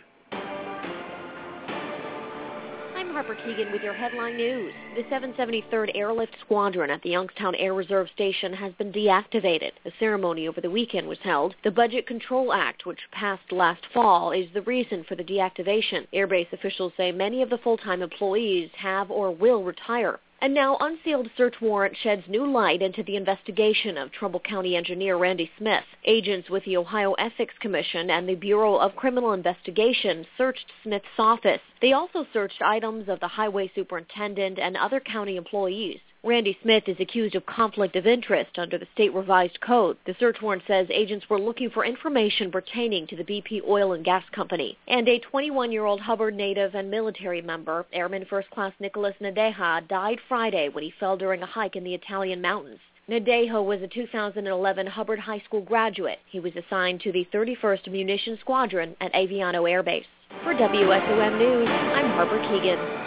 I'm Harper Keegan with your headline news. The seven seventy-third Airlift Squadron at the Youngstown Air Reserve Station has been deactivated. A ceremony over the weekend was held. The Budget Control Act, which passed last fall, is the reason for the deactivation. Airbase officials say many of the full-time employees have or will retire. And now unsealed search warrant sheds new light into the investigation of Trumbull County engineer Randy Smith. Agents with the Ohio Ethics Commission and the Bureau of Criminal Investigation searched Smith's office. They also searched items of the highway superintendent and other county employees. Randy Smith is accused of conflict of interest under the state revised code. The search warrant says agents were looking for information pertaining to the B P Oil and Gas Company. And a twenty-one-year-old Hubbard native and military member, Airman First Class Nicholas Nadeja, died Friday when he fell during a hike in the Italian mountains. Nadeja was a two thousand eleven Hubbard High School graduate. He was assigned to the thirty-first Munition Squadron at Aviano Air Base. For W S O M News, I'm Harper Keegan.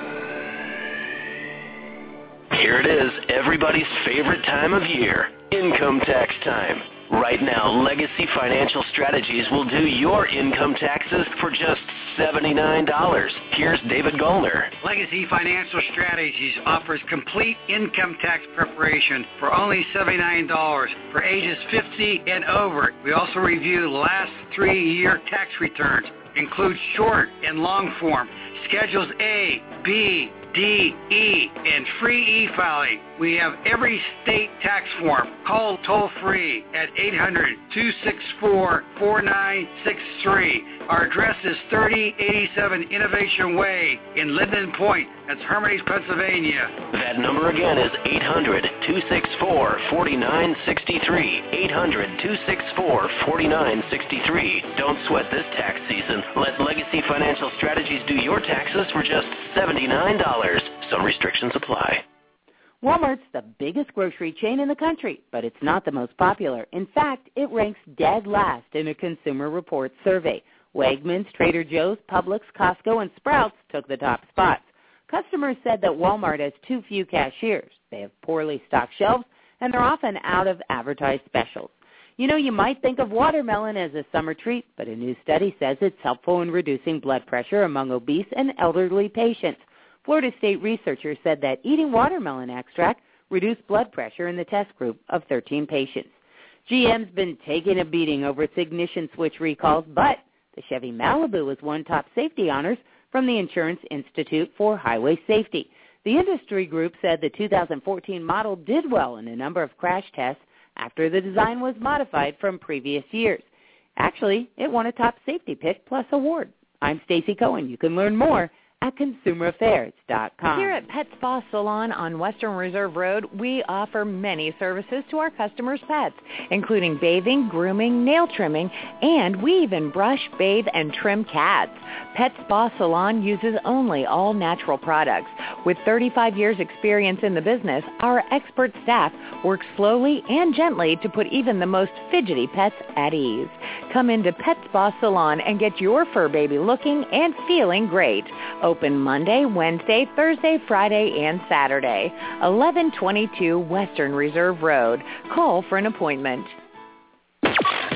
Here it is, everybody's favorite time of year, income tax time. Right now, Legacy Financial Strategies will do your income taxes for just seventy-nine dollars. Here's David Gollner. Legacy Financial Strategies offers complete income tax preparation for only seventy-nine dollars for ages fifty and over. We also review the last three-year tax returns, include short and long form, Schedules A, B, D, E, and free e-filing. We have every state tax form. Call toll-free at eight hundred, two six four, four nine six three. Our address is thirty eighty-seven Innovation Way in Linden Point. That's Hermitage, Pennsylvania. That number again is eight hundred, two six four, four nine six three. eight hundred, two six four, four nine six three. Don't sweat this tax season. Let Legacy Financial Strategies do your taxes for just seventy-nine dollars. Some restrictions apply. Walmart's the biggest grocery chain in the country, but it's not the most popular. In fact, it ranks dead last in a Consumer Reports survey. Wegmans, Trader Joe's, Publix, Costco, and Sprouts took the top spots. Customers said that Walmart has too few cashiers. They have poorly stocked shelves, and they're often out of advertised specials. You know, you might think of watermelon as a summer treat, but a new study says it's helpful in reducing blood pressure among obese and elderly patients. Florida State researchers said that eating watermelon extract reduced blood pressure in the test group of thirteen patients. G M's been taking a beating over its ignition switch recalls, but the Chevy Malibu has won top safety honors from the Insurance Institute for Highway Safety. The industry group said the two thousand fourteen model did well in a number of crash tests after the design was modified from previous years. Actually, it won a top safety pick plus award. I'm Stacy Cohen. You can learn more at consumer affairs dot com. Here at Pet Spa Salon on Western Reserve Road, we offer many services to our customers' pets, including bathing, grooming, nail trimming, and we even brush, bathe, and trim cats. Pet Spa Salon uses only all-natural products. With thirty-five years experience in the business, our expert staff works slowly and gently to put even the most fidgety pets at ease. Come into Pet Spa Salon and get your fur baby looking and feeling great. Open Monday, Wednesday, Thursday, Friday, and Saturday. eleven twenty-two Western Reserve Road. Call for an appointment.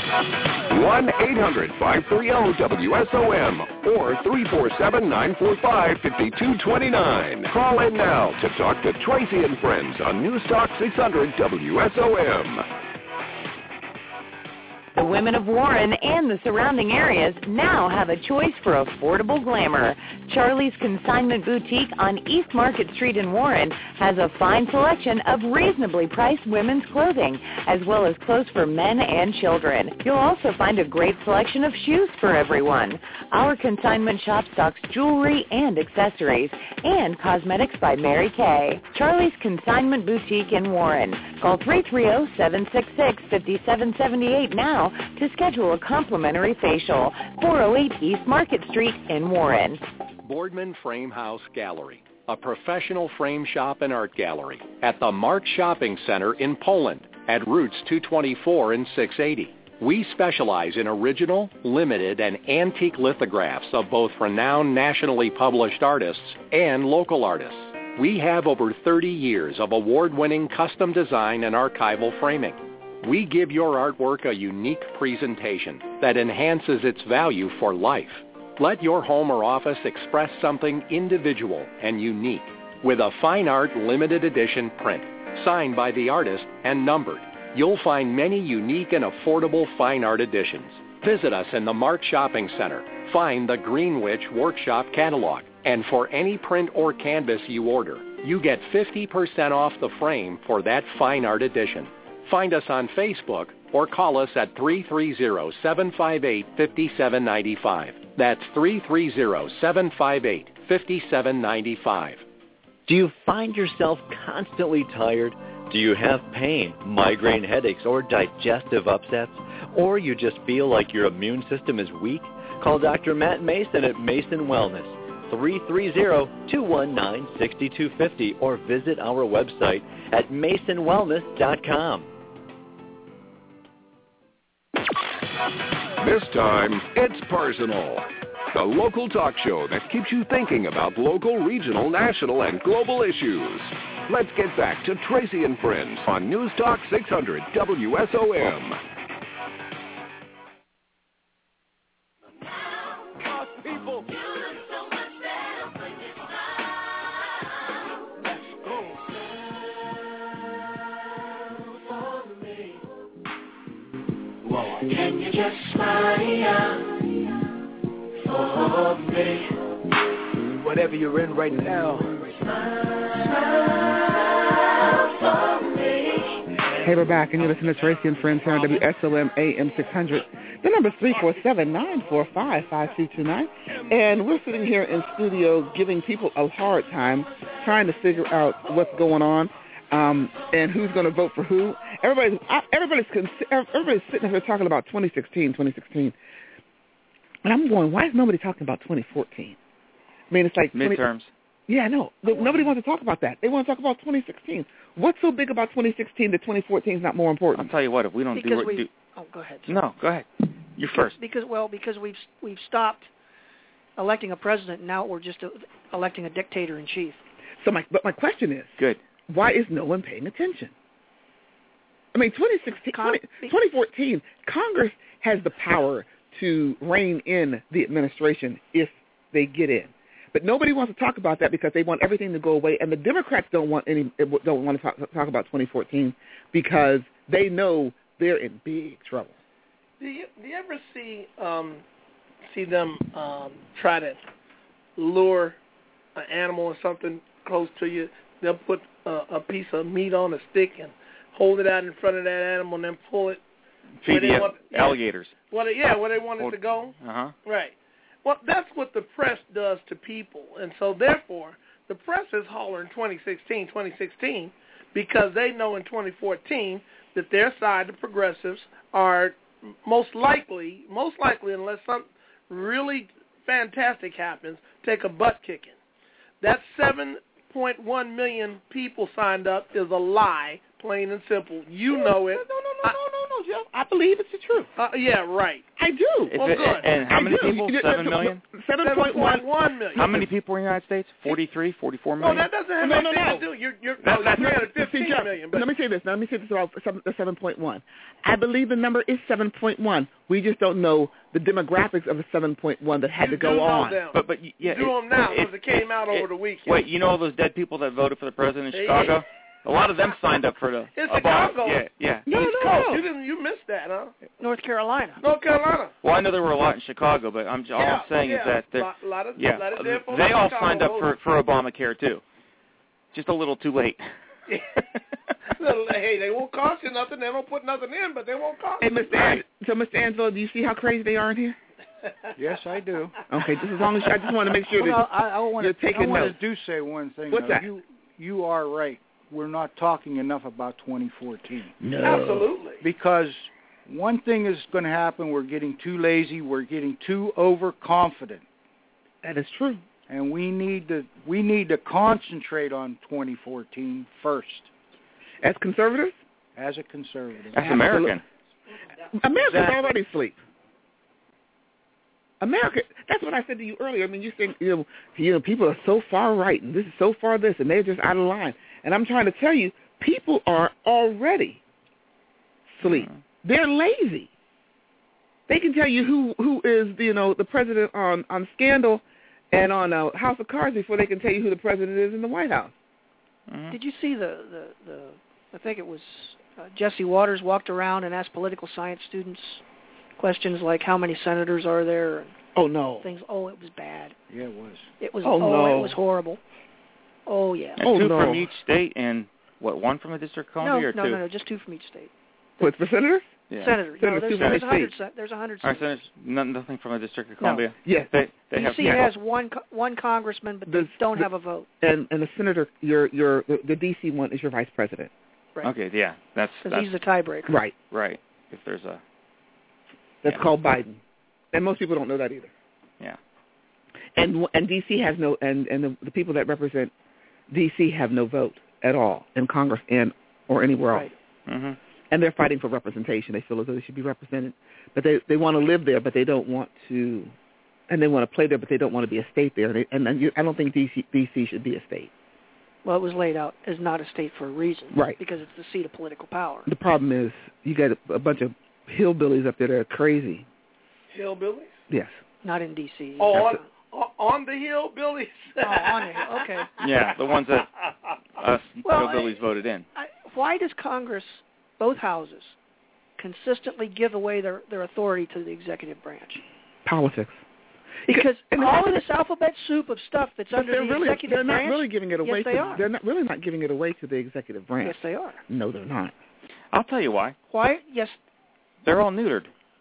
one eight hundred five three zero W S O M or three four seven, nine four five, five two two nine. Call in now to talk to Tracy and Friends on News Talk six hundred W S O M. The women of Warren and the surrounding areas now have a choice for affordable glamour. Charlie's Consignment Boutique on East Market Street in Warren has a fine selection of reasonably priced women's clothing, as well as clothes for men and children. You'll also find a great selection of shoes for everyone. Our consignment shop stocks jewelry and accessories, and cosmetics by Mary Kay. Charlie's Consignment Boutique in Warren. Call three three zero, seven six six, five seven seven eight now to schedule a complimentary facial. four oh eight East Market Street in Warren. Boardman Frame House Gallery, a professional frame shop and art gallery at the Mark Shopping Center in Poland at Routes two twenty-four and six eighty. We specialize in original, limited, and antique lithographs of both renowned nationally published artists and local artists. We have over thirty years of award-winning custom design and archival framing. We give your artwork a unique presentation that enhances its value for life. Let your home or office express something individual and unique with a fine art limited edition print, signed by the artist and numbered. You'll find many unique and affordable fine art editions. Visit us in the Mark Shopping Center. Find the Greenwich Workshop catalog. And for any print or canvas you order, you get fifty percent off the frame for that fine art edition. Find us on Facebook or call us at three three zero, seven five eight, five seven nine five. That's three three zero, seven five eight, five seven nine five. Do you find yourself constantly tired? Do you have pain, migraine headaches, or digestive upsets? Or you just feel like your immune system is weak? Call Doctor Matt Mason at Mason Wellness, three three zero, two one nine, six two five zero, or visit our website at mason wellness dot com. This time, it's personal. The local talk show that keeps you thinking about local, regional, national, and global issues. Let's get back to Tracy and Friends on News Talk six hundred W S O M. People. Can you just smile for me? Whatever you're in right now. Smile for me. Hey, we're back, and you're listening to Tracy and Friends here on W S O M A M six hundred. The number is three four seven, nine four five, five two two nine. And we're sitting here in studio giving people a hard time, trying to figure out what's going on. Um, and who's going to vote for who? Everybody's everybody's everybody's sitting here talking about twenty sixteen, twenty sixteen, and I'm going, why is nobody talking about twenty fourteen? I mean, it's like midterms. twenty, yeah, no, nobody wants to talk about that. They want to talk about twenty sixteen. What's so big about twenty sixteen that twenty fourteen is not more important? I'll tell you what, if we don't because do it, we, do, oh, go ahead. No, go ahead. You first. Because well, because we've we've stopped electing a president, and now we're just a, electing a dictator in chief. So my but my question is, good. Why is no one paying attention? I mean, twenty sixteen, twenty, twenty fourteen, Congress has the power to rein in the administration if they get in. But nobody wants to talk about that because they want everything to go away, and the Democrats don't want any don't want to talk, talk about twenty fourteen because they know they're in big trouble. Do you, do you ever see um, see them um, try to lure an animal or something close to you? They'll put uh, a piece of meat on a stick and hold it out in front of that animal and then pull it. Feed the want, alligators. Yeah, well, yeah, where they want it to go. Uh-huh. Right. Well, that's what the press does to people. And so, therefore, the press is hollering twenty sixteen, twenty sixteen because they know in twenty fourteen that their side, the progressives, are most likely, most likely, unless something really fantastic happens, take a butt kicking. That seven point one million people signed up is a lie, plain and simple. You know it. No, no, no, no, no, no, Jeff. I believe it's the truth. Uh, yeah, right. I do. Well, it, good. And how I many do. people? You, Seven million? Seven point one million. How many people in the United States? Forty-three, forty-four million? No, that doesn't have no, anything no, no. to do. You're, you're, That, no, that's three not, hundred fifty fifteen Jeff, million. But let me say this. Now, let me say this about seven, the seven point one. I believe the number is seven point one. We just don't know the demographics of the seven point one that had you to go do know on. Them. But but yeah, you do it, them now it, because it, it came out it, over the weekend. Wait, you know all those dead people that voted for the president in Yeah. Chicago? A lot of them signed up for the In Obama. Chicago. Yeah, yeah. No, no, no. no. You didn't. You missed that, huh? North Carolina. North Carolina. Well, I know there were a lot in Chicago, but I'm all yeah, I'm saying yeah. is that they're- lot, lot of, yeah, lot of dead folks they in all Chicago signed up voted. for for Obamacare too. Just a little too late. Hey, they won't cost you nothing. They don't put nothing in, but they won't cost Hey, you. Mister An- so, Mister Angelo, do you see how crazy they are in here? Yes, I do. Okay, just as long as I just want to make sure that Well, I, I want you're to. taking I want notes. to do say one thing. What's though. that? You you are right. We're not talking enough about twenty fourteen. No. Absolutely. Because one thing is going to happen. We're getting too lazy. We're getting too overconfident. That is true. And we need to we need to concentrate on twenty fourteen first. As conservatives? As a conservative. That's American. Americans Exactly. already asleep. America, that's what I said to you earlier. I mean, you think, you know, you know, people are so far right, and this is so far this, and they're just out of line. And I'm trying to tell you, people are already asleep. Mm-hmm. They're lazy. They can tell you who, who is, you know, the president on, on Scandal and on uh, House of Cards before they can tell you who the president is in the White House. Mm-hmm. Did you see the, the, the I think it was uh, Jesse Waters walked around and asked political science students questions like how many senators are there? And oh, no. Things. Oh, it was bad. Yeah, it was. It was, oh, oh no. it was horrible. Oh, yeah. And oh, two no. from each state and, what, one from a District of Columbia no, or no, two? No, no, just two from each state. What, for senators? Yeah. Senators. Senators, No, two there's, from there's, each a hundred, there's a hundred Our senators. senators, none, nothing from a District of Columbia? No. Yes. They, they D have, C yeah. has one one congressman, but The- they don't the- have a vote. And and the senator, your your the, the D C one is your vice president. Right. Okay, yeah. That's, Because that's he's the tiebreaker. Right. right. If there's a... That's yeah. called Biden. And most people don't know that either. Yeah. And and D C has no, and, and the, the people that represent D C have no vote at all in Congress and or anywhere else. Right. Mm-hmm. And they're fighting for representation. They feel as though they should be represented. But they, they want to live there, but they don't want to, and they want to play there, but they don't want to be a state there. And, they, and then you, I don't think D C, D C should be a state. Well, it was laid out as not a state for a reason. Right. Because it's the seat of political power. The problem is you got a, a bunch of hillbillies up there that are crazy. Hillbillies? Yes. Not in D C Oh, on, on the hillbillies? oh, on the hill. Okay. Yeah, the ones that us Well, hillbillies I- voted in. I, why does Congress, both houses, consistently give away their, their authority to the executive branch? Politics. Because And all of this alphabet soup of stuff that's But under they're the really, executive they're branch. not really giving it away. Yes, they to, are. They're not really not giving it away to the executive branch. Yes, they are. No, they're not. I'll tell you why. Why? Yes. They're all neutered.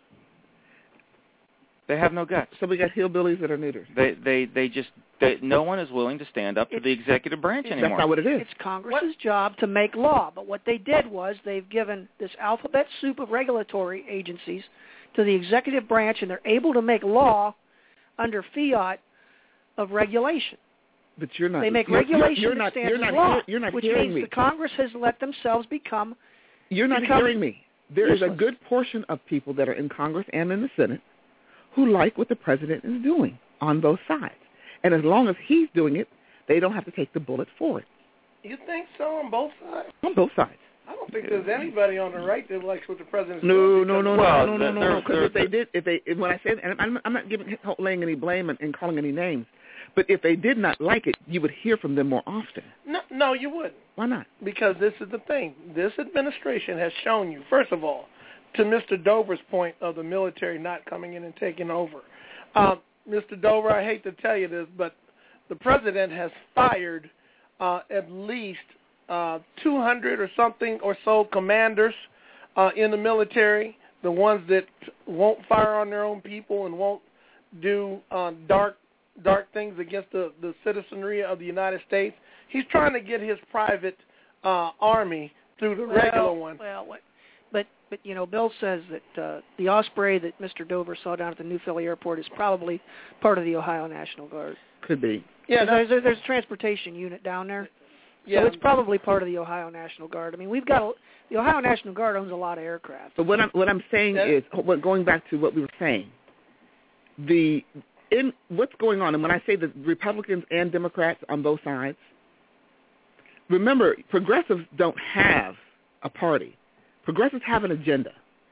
They have no guts. So we got hillbillies that are neutered. They they they just they, no one is willing to stand up to the executive branch anymore. That's not what it is. It's Congress's job to make law, but what they did was they've given this alphabet soup of regulatory agencies to the executive branch, and they're able to make law under fiat of regulation. But you're not. They make you're, regulation you're that not, stands you're as not, law, hear- you're not which hearing means me. the Congress has let themselves become. You're not become hearing me. There is a useless. good portion of people that are in Congress and in the Senate who like what the president is doing on both sides. And as long as he's doing it, they don't have to take the bullet for it. You think so on both sides? On both sides. I don't think there's anybody on the right that likes what the president's No, doing. no, no, Well, no, no, no, they're- no. Because they're- if they did, if they, when I said, and I'm, I'm not giving, laying any blame and, and calling any names, but if they did not like it, you would hear from them more often. No, no, you wouldn't. Why not? Because this is the thing. This administration has shown you, first of all, to Mister Dover's point of the military not coming in and taking over. Uh, Mister Dover, I hate to tell you this, but the president has fired uh, at least uh, two hundred or something or so commanders uh, in the military, the ones that won't fire on their own people and won't do uh, dark dark things against the, the citizenry of the United States. He's trying to get his private uh, army through the well, regular one. Well, what, but but you know, Bill says that uh, the Osprey that Mister Dover saw down at the New Philly Airport is probably part of the Ohio National Guard. Could be. Yeah, there's, there's, there's a transportation unit down there, yeah. so it's probably part of the Ohio National Guard. I mean, we've got a, the Ohio National Guard owns a lot of aircraft. But what I'm what I'm saying Yeah. is, what going back to what we were saying, the in what's going on, and when I say the Republicans and Democrats on both sides, remember, progressives don't have a party. Progressives have an agenda.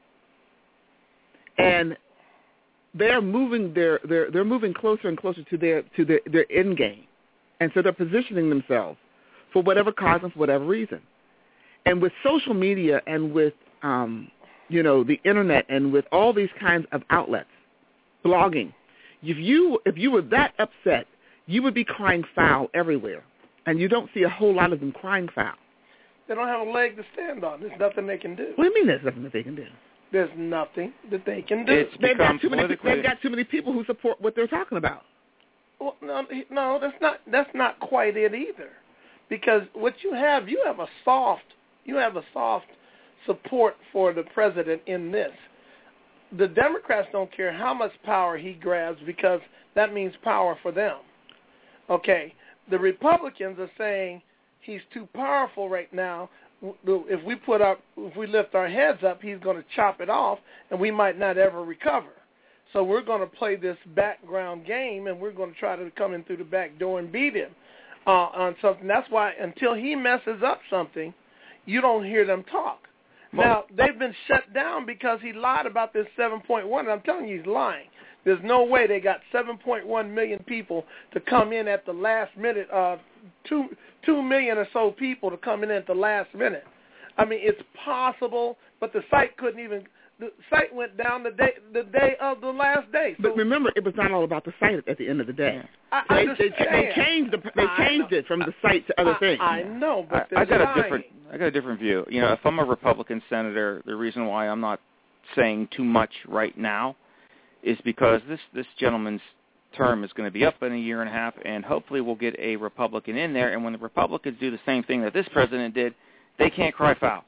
And they're moving their they're they're moving closer and closer to their to their, their end game. And so they're positioning themselves for whatever cause and for whatever reason. And with social media and with um, you know, the internet and with all these kinds of outlets, blogging, if you if you were that upset, you would be crying foul everywhere. And you don't see a whole lot of them crying foul. They don't have a leg to stand on. There's nothing they can do. What do you mean there's nothing that they can do? There's nothing that they can do. It's they've, got too many, politically... they've got too many people who support what they're talking about. Well, no, no, that's not that's not quite it either. Because what you have, you have a soft, you have a soft support for the president in this. The Democrats don't care how much power he grabs because that means power for them. Okay, the Republicans are saying he's too powerful right now. If we put our, if we lift our heads up, he's going to chop it off, and we might not ever recover. So we're going to play this background game, and we're going to try to come in through the back door and beat him uh, on something. That's why until he messes up something, you don't hear them talk. Now, they've been shut down because he lied about this seven point one, and I'm telling you he's lying. There's no way they got seven point one million people to come in at the last minute, uh, two, two million or so people to come in at the last minute. I mean, it's possible, but the site couldn't even, the site went down the day the day of the last day. So, but remember, it was not all about the site at the end of the day. I they, understand. They, they changed, the, they changed it from the site to other I, things. I know, but I, I got lying. a different I got a different view. You know, if I'm a Republican senator, the reason why I'm not saying too much right now is because this, this gentleman's term is going to be up in a year and a half, and hopefully we'll get a Republican in there. And when the Republicans do the same thing that this president did, they can't cry foul.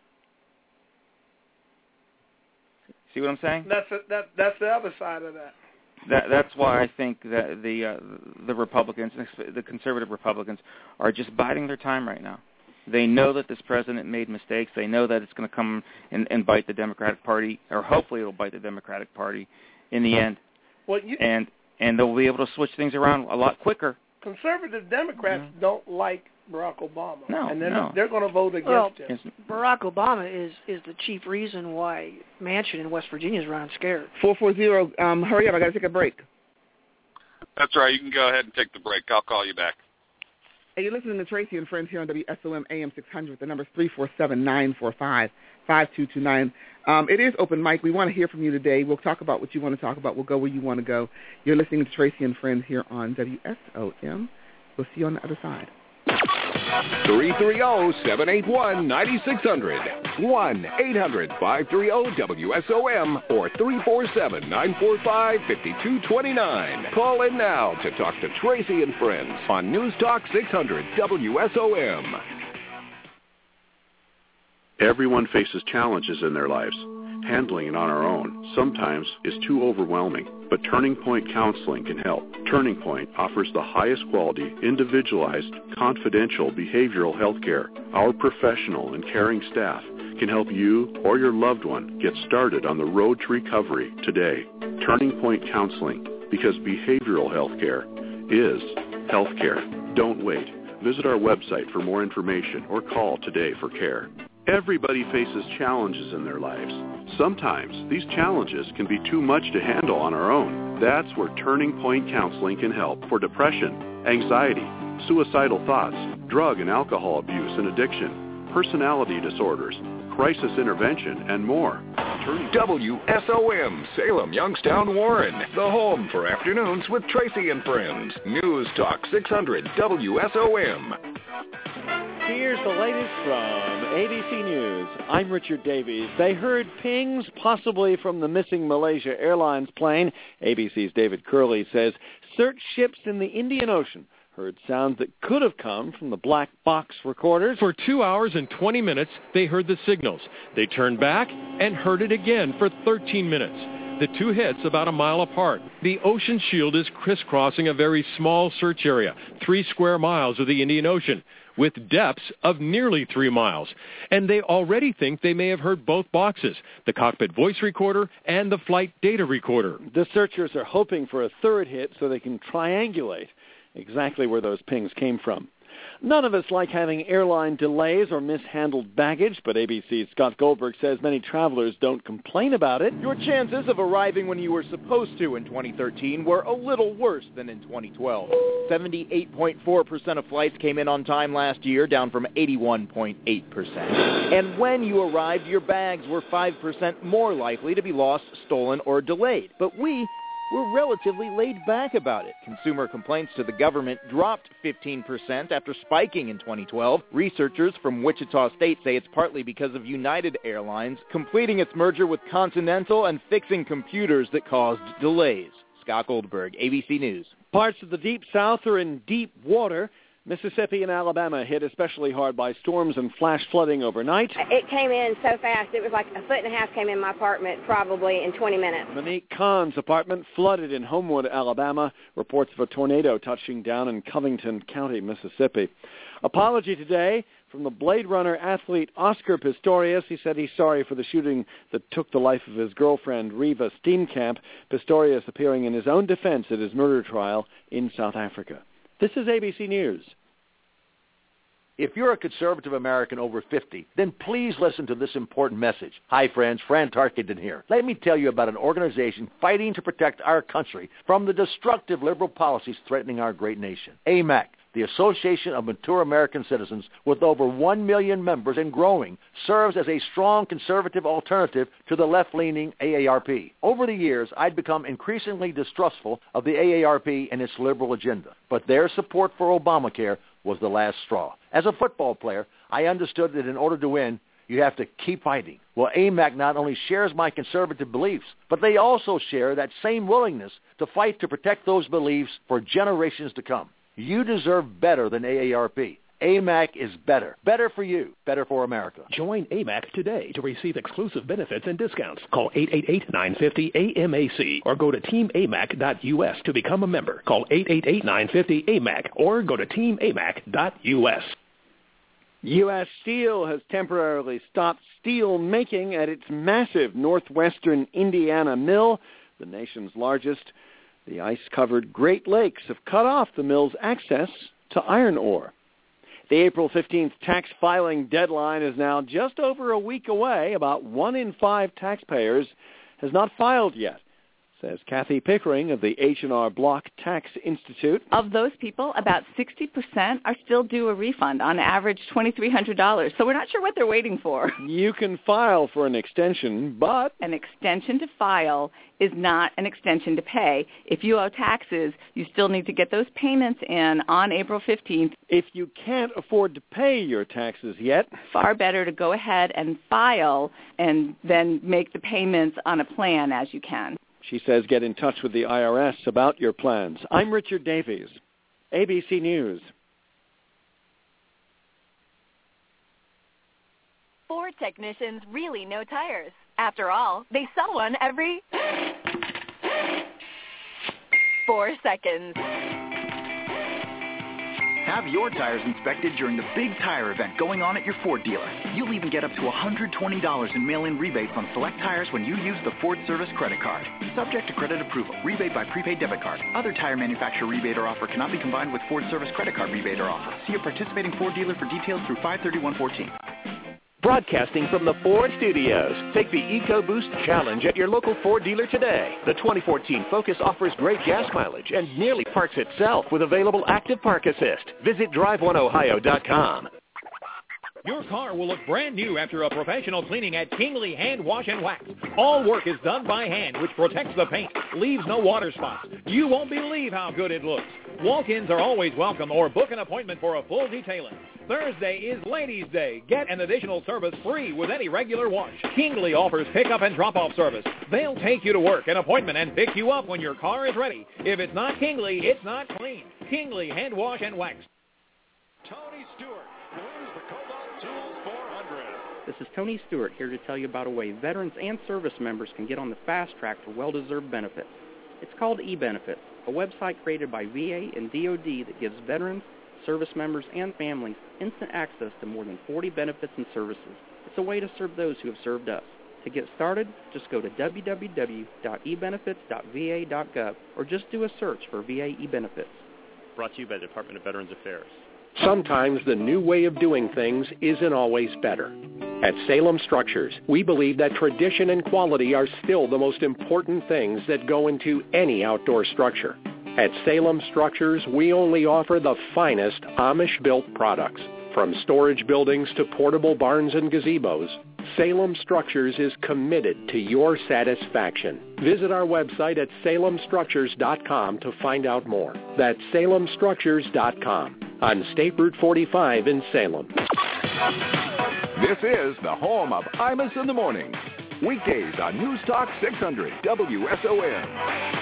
See what I'm saying? That's a, that that's the other side of that. That that's why I think that the uh, the Republicans, the conservative Republicans, are just biding their time right now. They know that this president made mistakes. They know that it's going to come and, and bite the Democratic Party, or hopefully it'll bite the Democratic Party in the end. Well, you, and and they'll be able to switch things around a lot quicker. Conservative Democrats mm-hmm. don't like Barack Obama, no, and they're no. not, they're going to vote against well, him. Barack Obama is is the chief reason why Manchin in West Virginia is running scared. Four four zero. Um, hurry up! I got to take a break. That's right. You can go ahead and take the break. I'll call you back. Hey, you're listening to Tracy and Friends here on W S O M A M six hundred. The number is three four seven, nine four five, five two two nine. Um, it is open mic. We want to hear from you today. We'll talk about what you want to talk about. We'll go where you want to go. You're listening to Tracy and Friends here on W S O M. We'll see you on the other side. three three zero, seven eight one, nine six zero zero, one eight hundred, five three zero, W S O M, or three four seven, nine four five, five two two nine. Call in now to talk to Tracy and Friends on News Talk six hundred W S O M. Everyone faces challenges in their lives. Handling it on our own sometimes is too overwhelming, but Turning Point Counseling can help. Turning Point offers the highest quality, individualized, confidential behavioral health care. Our professional and caring staff can help you or your loved one get started on the road to recovery today. Turning Point Counseling, because behavioral health care is health care. Don't wait. Visit our website for more information or call today for care. Everybody faces challenges in their lives. Sometimes these challenges can be too much to handle on our own. That's where Turning Point Counseling can help for depression, anxiety, suicidal thoughts, drug and alcohol abuse and addiction, personality disorders, crisis intervention, and more. W S O M, Salem, Youngstown, Warren. The home for afternoons with Tracy and Friends. News Talk six hundred W S O M. Here's the latest from A B C News. I'm Richard Davies. They heard pings, possibly from the missing Malaysia Airlines plane. A B C's David Curley says search ships in the Indian Ocean heard sounds that could have come from the black box recorders. For two hours and twenty minutes, they heard the signals. They turned back and heard it again for thirteen minutes. The two hits about a mile apart. The Ocean Shield is crisscrossing a very small search area, three square miles of the Indian Ocean, with depths of nearly three miles. And they already think they may have heard both boxes, the cockpit voice recorder and the flight data recorder. The searchers are hoping for a third hit so they can triangulate exactly where those pings came from. None of us like having airline delays or mishandled baggage, but A B C's Scott Goldberg says many travelers don't complain about it. Your chances of arriving when you were supposed to in twenty thirteen were a little worse than in twenty twelve. seventy-eight point four percent of flights came in on time last year, down from eighty-one point eight percent. And when you arrived, your bags were five percent more likely to be lost, stolen, or delayed. But we were relatively laid back about it. Consumer complaints to the government dropped fifteen percent after spiking in twenty twelve. Researchers from Wichita State say it's partly because of United Airlines completing its merger with Continental and fixing computers that caused delays. Scott Goldberg, A B C News. Parts of the Deep South are in deep water. Mississippi and Alabama hit especially hard by storms and flash flooding overnight. It came in so fast. It was like a foot and a half came in my apartment probably in twenty minutes. Monique Khan's apartment flooded in Homewood, Alabama. Reports of a tornado touching down in Covington County, Mississippi. Apology today from the Blade Runner athlete Oscar Pistorius. He said he's sorry for the shooting that took the life of his girlfriend, Reva Steenkamp. Pistorius appearing in his own defense at his murder trial in South Africa. This is A B C News. If you're a conservative American over fifty, then please listen to this important message. Hi, friends. Fran Tarkenton here. Let me tell you about an organization fighting to protect our country from the destructive liberal policies threatening our great nation. A M A C, the Association of Mature American Citizens, with over one million members and growing, serves as a strong conservative alternative to the left-leaning A A R P. Over the years, I'd become increasingly distrustful of the A A R P and its liberal agenda, but their support for Obamacare was the last straw. As a football player, I understood that in order to win, you have to keep fighting. Well, A M A C not only shares my conservative beliefs, but they also share that same willingness to fight to protect those beliefs for generations to come. You deserve better than A A R P. A M A C is better. Better for you. Better for America. Join A M A C today to receive exclusive benefits and discounts. Call eight eight eight, nine five zero, A M A C or go to team A M A C dot U S to become a member. Call eight eight eight, nine five zero, A M A C or go to team A M A C dot U S. U S Steel has temporarily stopped steel making at its massive northwestern Indiana mill, the nation's largest. The ice-covered Great Lakes have cut off the mill's access to iron ore. The April fifteenth tax filing deadline is now just over a week away. About one in five taxpayers has not filed yet, says Kathy Pickering of the H and R Block Tax Institute. Of those people, about sixty percent are still due a refund, on average two thousand three hundred dollars. So we're not sure what they're waiting for. You can file for an extension, but... An extension to file is not an extension to pay. If you owe taxes, you still need to get those payments in on April fifteenth. If you can't afford to pay your taxes yet... Far better to go ahead and file and then make the payments on a plan as you can. She says get in touch with the I R S about your plans. I'm Richard Davies, A B C News. Ford technicians really know tires. After all, they sell one every four seconds. Have your tires inspected during the big tire event going on at your Ford dealer. You'll even get up to one hundred twenty dollars in mail-in rebates on select tires when you use the Ford Service credit card. Subject to credit approval. Rebate by prepaid debit card. Other tire manufacturer rebate or offer cannot be combined with Ford Service credit card rebate or offer. See a participating Ford dealer for details through five thirty-one fourteen. Broadcasting from the Ford Studios. Take the EcoBoost Challenge at your local Ford dealer today. The twenty fourteen Focus offers great gas mileage and nearly parks itself with available Active Park Assist. Visit drive one ohio dot com. Your car will look brand new after a professional cleaning at Kingley Hand Wash and Wax. All work is done by hand, which protects the paint, leaves no water spots. You won't believe how good it looks. Walk-ins are always welcome, or book an appointment for a full detailing. Thursday is Ladies' Day. Get an additional service free with any regular wash. Kingley offers pickup and drop-off service. They'll take you to work, an appointment, and pick you up when your car is ready. If it's not Kingley, it's not clean. Kingley Hand Wash and Wax. Tony Stewart wins the Cobalt Tools four hundred. This is Tony Stewart here to tell you about a way veterans and service members can get on the fast track to well-deserved benefits. It's called eBenefits, a website created by V A and D O D that gives veterans, service members, and families instant access to more than forty benefits and services. It's a way to serve those who have served us. To get started, just go to w w w dot e benefits dot v a dot gov or just do a search for V A eBenefits. Brought to you by the Department of Veterans Affairs. Sometimes the new way of doing things isn't always better. At Salem Structures, we believe that tradition and quality are still the most important things that go into any outdoor structure. At Salem Structures, we only offer the finest Amish-built products. From storage buildings to portable barns and gazebos, Salem Structures is committed to your satisfaction. Visit our website at salem structures dot com to find out more. That's salem structures dot com on State Route forty-five in Salem. This is the home of Imus in the Morning. Weekdays on News Talk six hundred W S O M.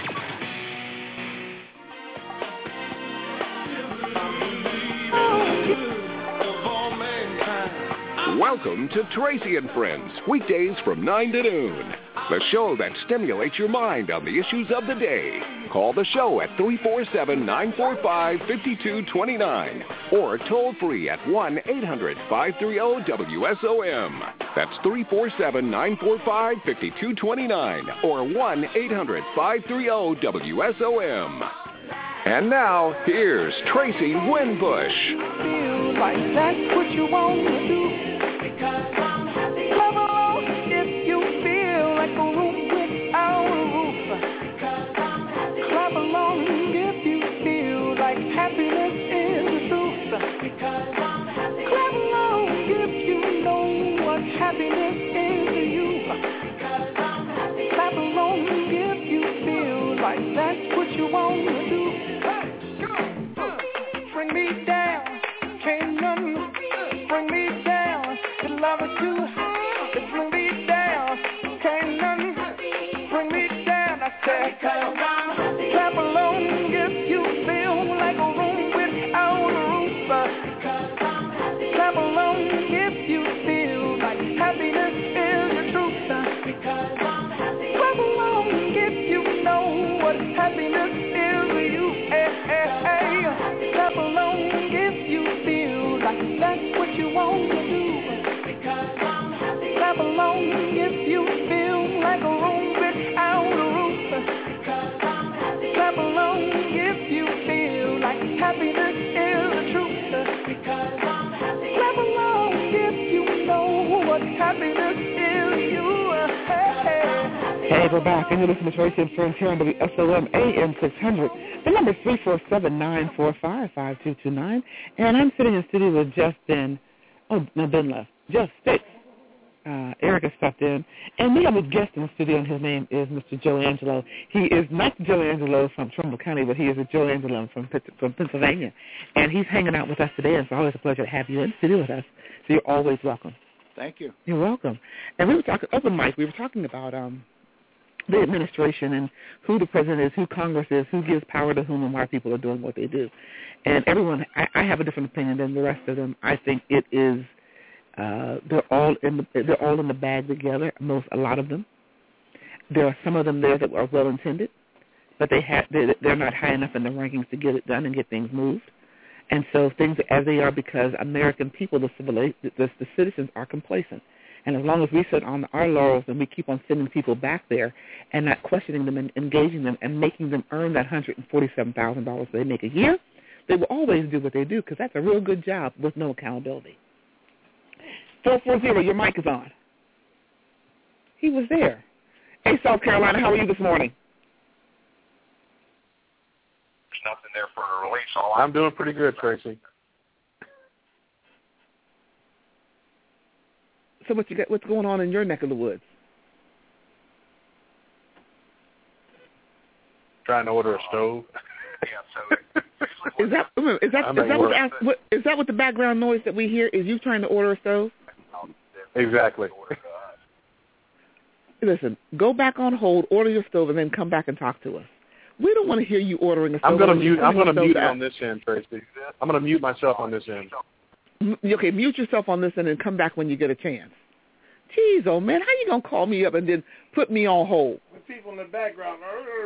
Welcome to Tracy and Friends, weekdays from nine to noon. The show that stimulates your mind on the issues of the day. Call the show at three four seven, nine four five, five two two nine or toll free at one eight hundred, five three zero, W S O M. That's three four seven, nine four five, five two two nine or one eight hundred, five three zero, W S O M. And now, here's Tracy Winbush. Feel like that's what you want to do. Because I'm happy. Clap along if you feel like a room without a roof. Because I'm happy. Clap along if you feel like happiness is the truth. Because I'm happy. Clap along if you know what happiness is to you. Because I'm happy. Clap along if you feel like that's what you want to do. Bring me down, can't none bring me down. The love is too high, to bring me down, can't none bring me down. I said, clap along if you feel like a room without a roof. Clap along if you feel like happiness is the truth. Clap along if you know what happiness is to you. Hey, hey, hey. Clap along if you feel like that's what you want to do. Because I'm happy. Clap along if you feel like a room without a roof. Because I'm happy. Clap along if you feel like happiness is the truth. Because I'm happy. Clap along if you know what happiness is to you. Hey, hey. Hey, we're back, and you're listening to Tracy and Friends here on W S O M A M six hundred. The number is three four seven, nine four five, five two two nine. And I'm sitting in studio with Justin. Oh, no, Ben left. Just Six. Uh, Erica stepped in. And we have a guest in the studio, and his name is Mister Joe Angelo. He is not Joe Angelo from Trumbull County, but he is a Joe Angelo from, from Pennsylvania. And he's hanging out with us today, and it's always a pleasure to have you in the studio with us. So you're always welcome. Thank you. You're welcome. And we were talking, open mic, we were talking about um, the administration and who the president is, who Congress is, who gives power to whom, and why people are doing what they do. And everyone, I, I have a different opinion than the rest of them. I think it is, uh, they're all in the they're all in the bag together. Most, a lot of them. There are some of them there that are well intended, but they have they, they're not high enough in the rankings to get it done and get things moved. And so things are as they are because American people, the, civil, the, the citizens, are complacent. And as long as we sit on our laurels and we keep on sending people back there and not questioning them and engaging them and making them earn that one hundred forty-seven thousand dollars they make a year, they will always do what they do because that's a real good job with no accountability. four four zero, your mic is on. He was there. Hey, South Carolina, how are you this morning? There's nothing there for a release. All I'm doing pretty good, Tracy. So what you got, what's going on in your neck of the woods? Trying to order a stove. Is that is that is that what, the, what is that what the background noise that we hear? Is you trying to order a stove? Exactly. Listen, go back on hold, order your stove, and then come back and talk to us. We don't want to hear you ordering a stove. I'm going to mute. I'm going to mute on this end, Tracy. I'm going to mute myself on this end. Okay, mute yourself on this end and come back when you get a chance. Jeez, oh man, how you gonna call me up and then put me on hold? With people in the background,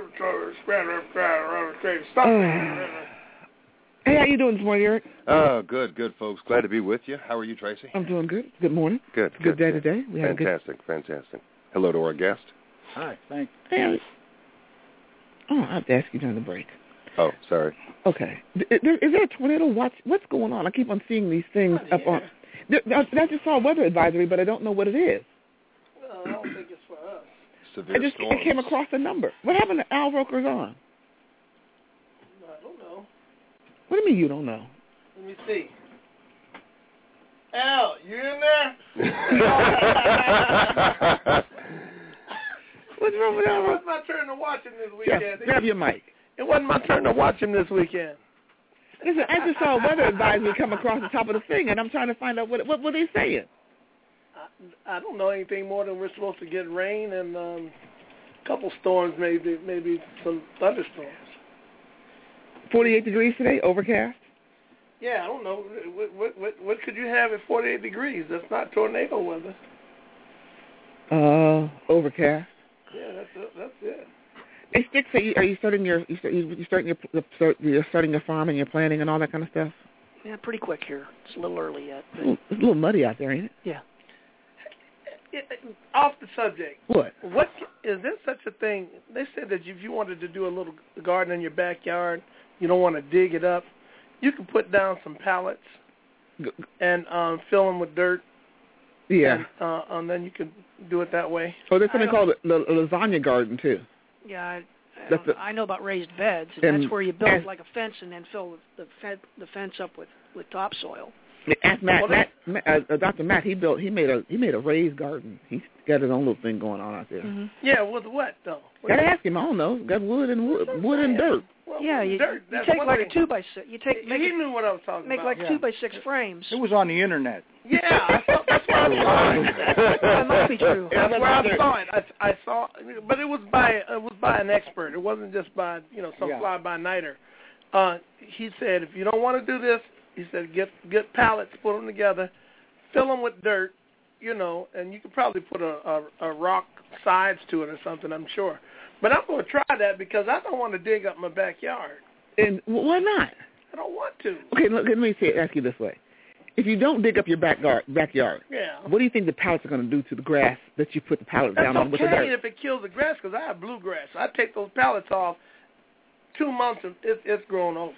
stop. Hey, how you doing this morning, Eric? Oh, good, good, folks. Glad to be with you. How are you, Tracy? I'm doing good. Good morning. Good. Good, good day good. today. We fantastic, good... fantastic. Hello to our guest. Hi, thanks. Hey, oh, I have to ask you during the break. Oh, sorry. Okay. Is there, is there a tornado watch? What's going on? I keep on seeing these things up on. I just saw a weather advisory, but I don't know what it is. Well, I don't think it's for us. Severe I just storms. I came across a number. What happened to Al Roker's on? I don't know. What do you mean you don't know? Let me see. Al, you in there? What's wrong with Al It Roker? wasn't my turn to watch him this weekend. Jeff, grab your mic. It wasn't my turn to watch him this weekend. Listen, I just saw a weather advisory come across the top of the thing, and I'm trying to find out what what were they saying. I, I don't know anything more than we're supposed to get rain and um, a couple storms, maybe maybe some thunderstorms. forty-eight degrees today, overcast. Yeah, I don't know. What what what, what could you have at forty-eight degrees? That's not tornado weather. Uh, overcast. Yeah, that's it. That's it. Hey, Stick, so you, are you starting your you start, you starting your start, you're starting your farm and you're planting and all that kind of stuff? Yeah, pretty quick here. It's a little early yet. But It's a little muddy out there, ain't it? yeah. It, it, off the subject. What? What is there such a thing? They said that if you wanted to do a little garden in your backyard, you don't want to dig it up, you can put down some pallets and um, fill them with dirt. Yeah. And, uh, and then you can do it that way. Oh, there's something called the, the lasagna garden too. Yeah, I, I, That's don't- the- I know about raised beds. And And- that's where you build and- like a fence and then fill the fed, the fence up with, with topsoil. Ask Matt, Matt, Matt uh, Doctor Matt. He built. He made a. He made a raised garden. He's got his own little thing going on out there. Mm-hmm. Yeah, with what though? What Gotta ask him. I don't know. Got wood and wood, wood and dirt. Well, Yeah, you, dirt, you that's take one like thing. a two by six. You take make he it, knew what I was talking make about. like Yeah. two by six frames. It was on the internet. Yeah, I saw, that's where I saw it. That must be true. That's where I saw it. I, I saw, but it was by it was by an expert. It wasn't just by you know some Yeah. fly by nighter. Uh, he said if you don't want to do this, he said get get pallets, put them together, fill them with dirt, you know, and you could probably put a, a, a rock sides to it or something. I'm sure. But I'm going to try that because I don't want to dig up my backyard. And why not? I don't want to. Okay, look, let me say, ask you this way: if you don't dig up your backyard, backyard, Yeah. what do you think the pallets are going to do to the grass that you put the pallets That's down on with the okay dirt? if it kills the grass because I have bluegrass. I take those pallets off. Two months and it's it's grown over.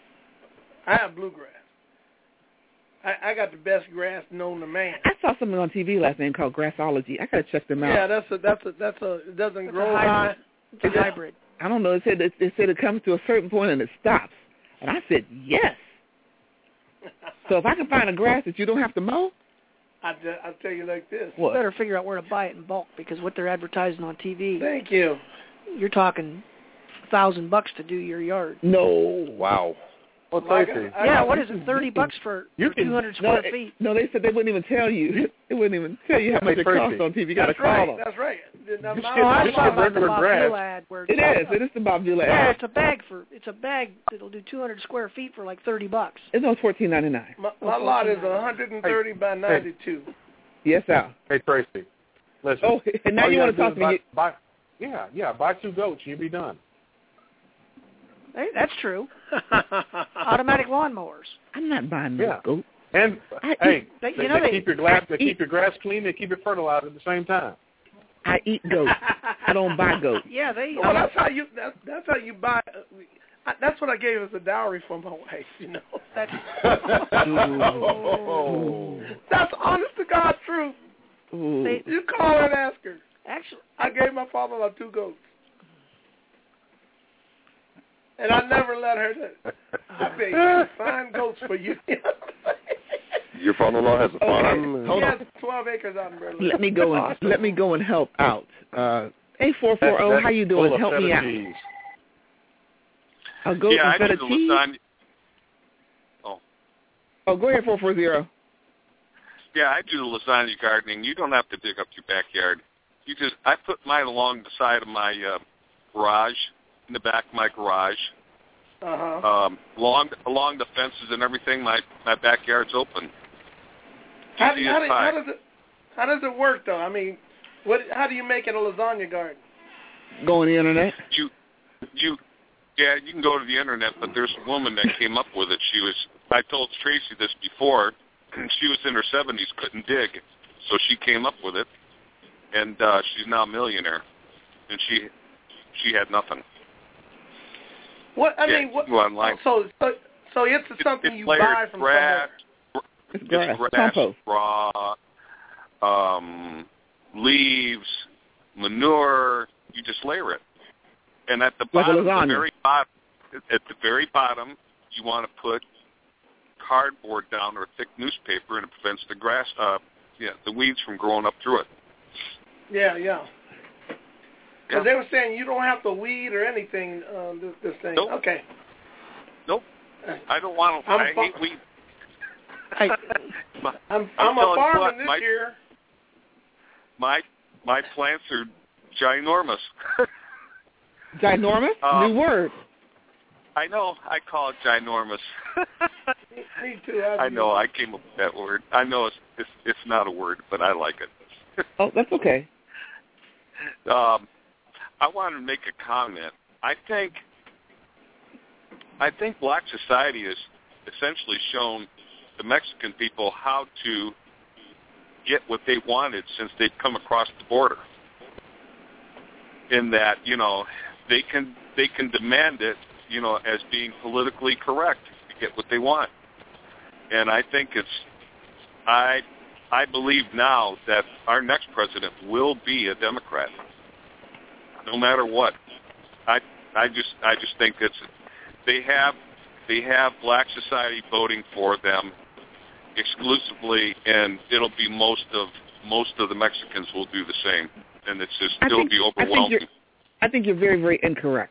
I have bluegrass. I, I got the best grass known to man. I saw something on T V last night called Grassology. I gotta check them out. Yeah, that's a that's a that's a it doesn't It's grow a high. hybrid. It's a hybrid. I don't know. It said it, it said it comes to a certain point and it stops. And I said yes. So if I can find a grass that you don't have to mow, I I tell you like this. You better figure out where to buy it in bulk because what they're advertising on T V. Thank you. You're talking a thousand bucks to do your yard. no. Wow. Well, Well, I Tracy, got- I Yeah, got- what is it? Thirty bucks for, you for can- two hundred No, square it- feet. no, they said they wouldn't even tell you. They wouldn't even tell you how much Hey, it Tracy. costs on T V. You got to That's call right. them. That's right. Now, You my- should- Oh, I you saw should about the regular Bob grass. Vila ad where It is. It is the Bob Vila yeah, ad. it's a bag for it's a bag that'll do two hundred square feet for like thirty bucks. It's on fourteen ninety nine. My, my lot is one hundred thirty by ninety-two. Yes, Al. hey Tracy, listen. Oh, and now all you gotta want to do talk is to me? Buy, buy, yeah, yeah. Buy two goats, you'll be done. Hey, that's true. Automatic lawnmowers. I'm not buying no Yeah. goat. And I hey, eat- They- you they, know they they- keep your grass, I they eat- keep your grass clean, they keep it fertilized at the same time. I eat goats. I don't buy goats. Yeah, they. Well, that's how you that, that's how you buy. Uh, I, that's what I gave as a dowry for my wife. You know. That's, Oh. That's honest to God truth. Ooh. They- You call her and ask her. actually, I gave my father-in-law two goats. And I never let her do I paid fine goats for you. Your father-in-law has a farm. Hold He on. has twelve acres out in Berlin. Let me go and let me go and help out. Uh, eight four four zero. That- How you that's doing? full of Help me feta out. cheese. A goat yeah, I and feta do the cheese. lasagna. Oh, Oh, go ahead, four four zero. yeah, I do the lasagna gardening. You don't have to dig up your backyard. You just I put mine along the side of my uh, garage, in the back of my garage, Uh-huh. um, along along the fences and everything. My my backyard's open. How, Easy do- how, as do- pie. how does it how does it work though? I mean, what how do you make it a lasagna garden? Go on the internet. You you yeah, you can go to the internet, but there's a woman that came up with it. She was I told Tracy this before. She was in her seventies, couldn't dig, so she came up with it, and uh, she's now a millionaire, and she she had nothing. What I yeah, mean, what? Go online. So, so, so it's something it's you layered buy from grass, somewhere. It's grass, it's grass, compost, raw, um, leaves, manure. You just layer it, and at the like bottom, a the very bottom, at the very bottom, you want to put cardboard down or thick newspaper, and it prevents the grass, uh, yeah, the weeds from growing up through it. Yeah, yeah. Because Yeah. they were saying you don't have to weed or anything. Uh, this, this thing. Nope. Okay. Nope. I don't want to. I'm I fa- hate weeds. I, My- I'm I'm I'm a telling you farmer what, this my, year. My my plants are ginormous. ginormous. Um, New word. I know. I call it ginormous. Me too. I know. I came up with that word. I know it's it's, it's not a word, but I like it. Oh, that's okay. Um, I want to make a comment. I think I think black society has essentially shown the Mexican people how to get what they wanted since they've come across the border. In that, you know, they can they can demand it, you know, as being politically correct to get what they want. And I think it's I I believe now that our next president will be a Democrat, no matter what. I I just I just think it's they have they have black society voting for them exclusively, and it'll be most of most of the Mexicans will do the same, and it's just I it'll think, be I think, overwhelming. you're, I think you're very very incorrect.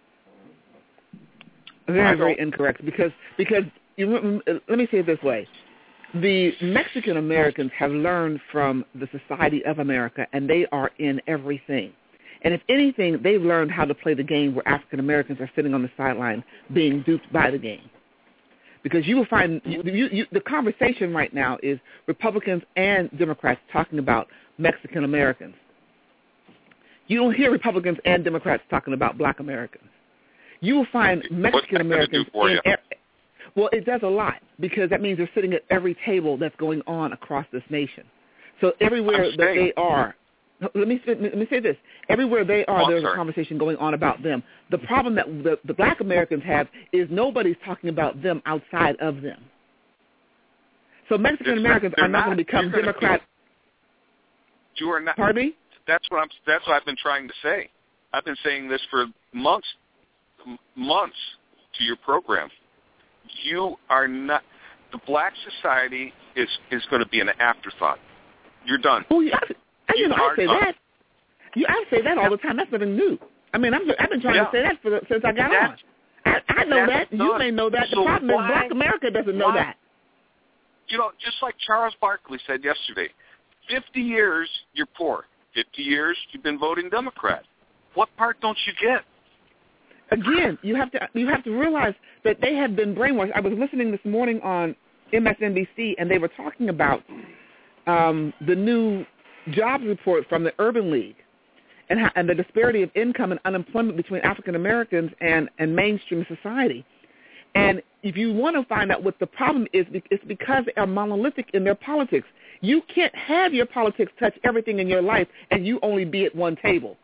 Very very incorrect because because you, let me say it this way. The Mexican Americans have learned from the Society of America, and they are in everything. And if anything, they've learned how to play the game where African Americans are sitting on the sideline being duped by the game. Because you will find you, you, you, the conversation right now is Republicans and Democrats talking about Mexican Americans. You don't hear Republicans and Democrats talking about black Americans. You will find Mexican Americans in every, well, it does a lot because that means they're sitting at every table that's going on across this nation. So everywhere that they are, let me let me say this: everywhere they are, oh, there's sorry. a conversation going on about them. The problem that the, the black Americans have is nobody's talking about them outside of them. So Mexican It's Americans not, are not, not going to become Democrats. You are not. Pardon me? That's what I'm. That's what I've been trying to say. I've been saying this for months, months to your program. You are not. The black society is is going to be an afterthought. You're done. Oh, yeah. I, you you know, I say done. that. You, I say that all the time. That's nothing new. I mean, I'm, I've been trying yeah. to say that for the, since I got that's, on. I, I know that. Done. You may know that. The so problem why, is black America doesn't know why, that. You know, just like Charles Barkley said yesterday, fifty years you're poor. fifty years you've been voting Democrat. What part don't you get? Again, you have to you have to realize that they have been brainwashed. I was listening this morning on M S N B C, and they were talking about um, the new jobs report from the Urban League and, how, and the disparity of income and unemployment between African Americans and, and mainstream society. And if you want to find out what the problem is, it's because they are monolithic in their politics. You can't have your politics touch everything in your life and you only be at one table.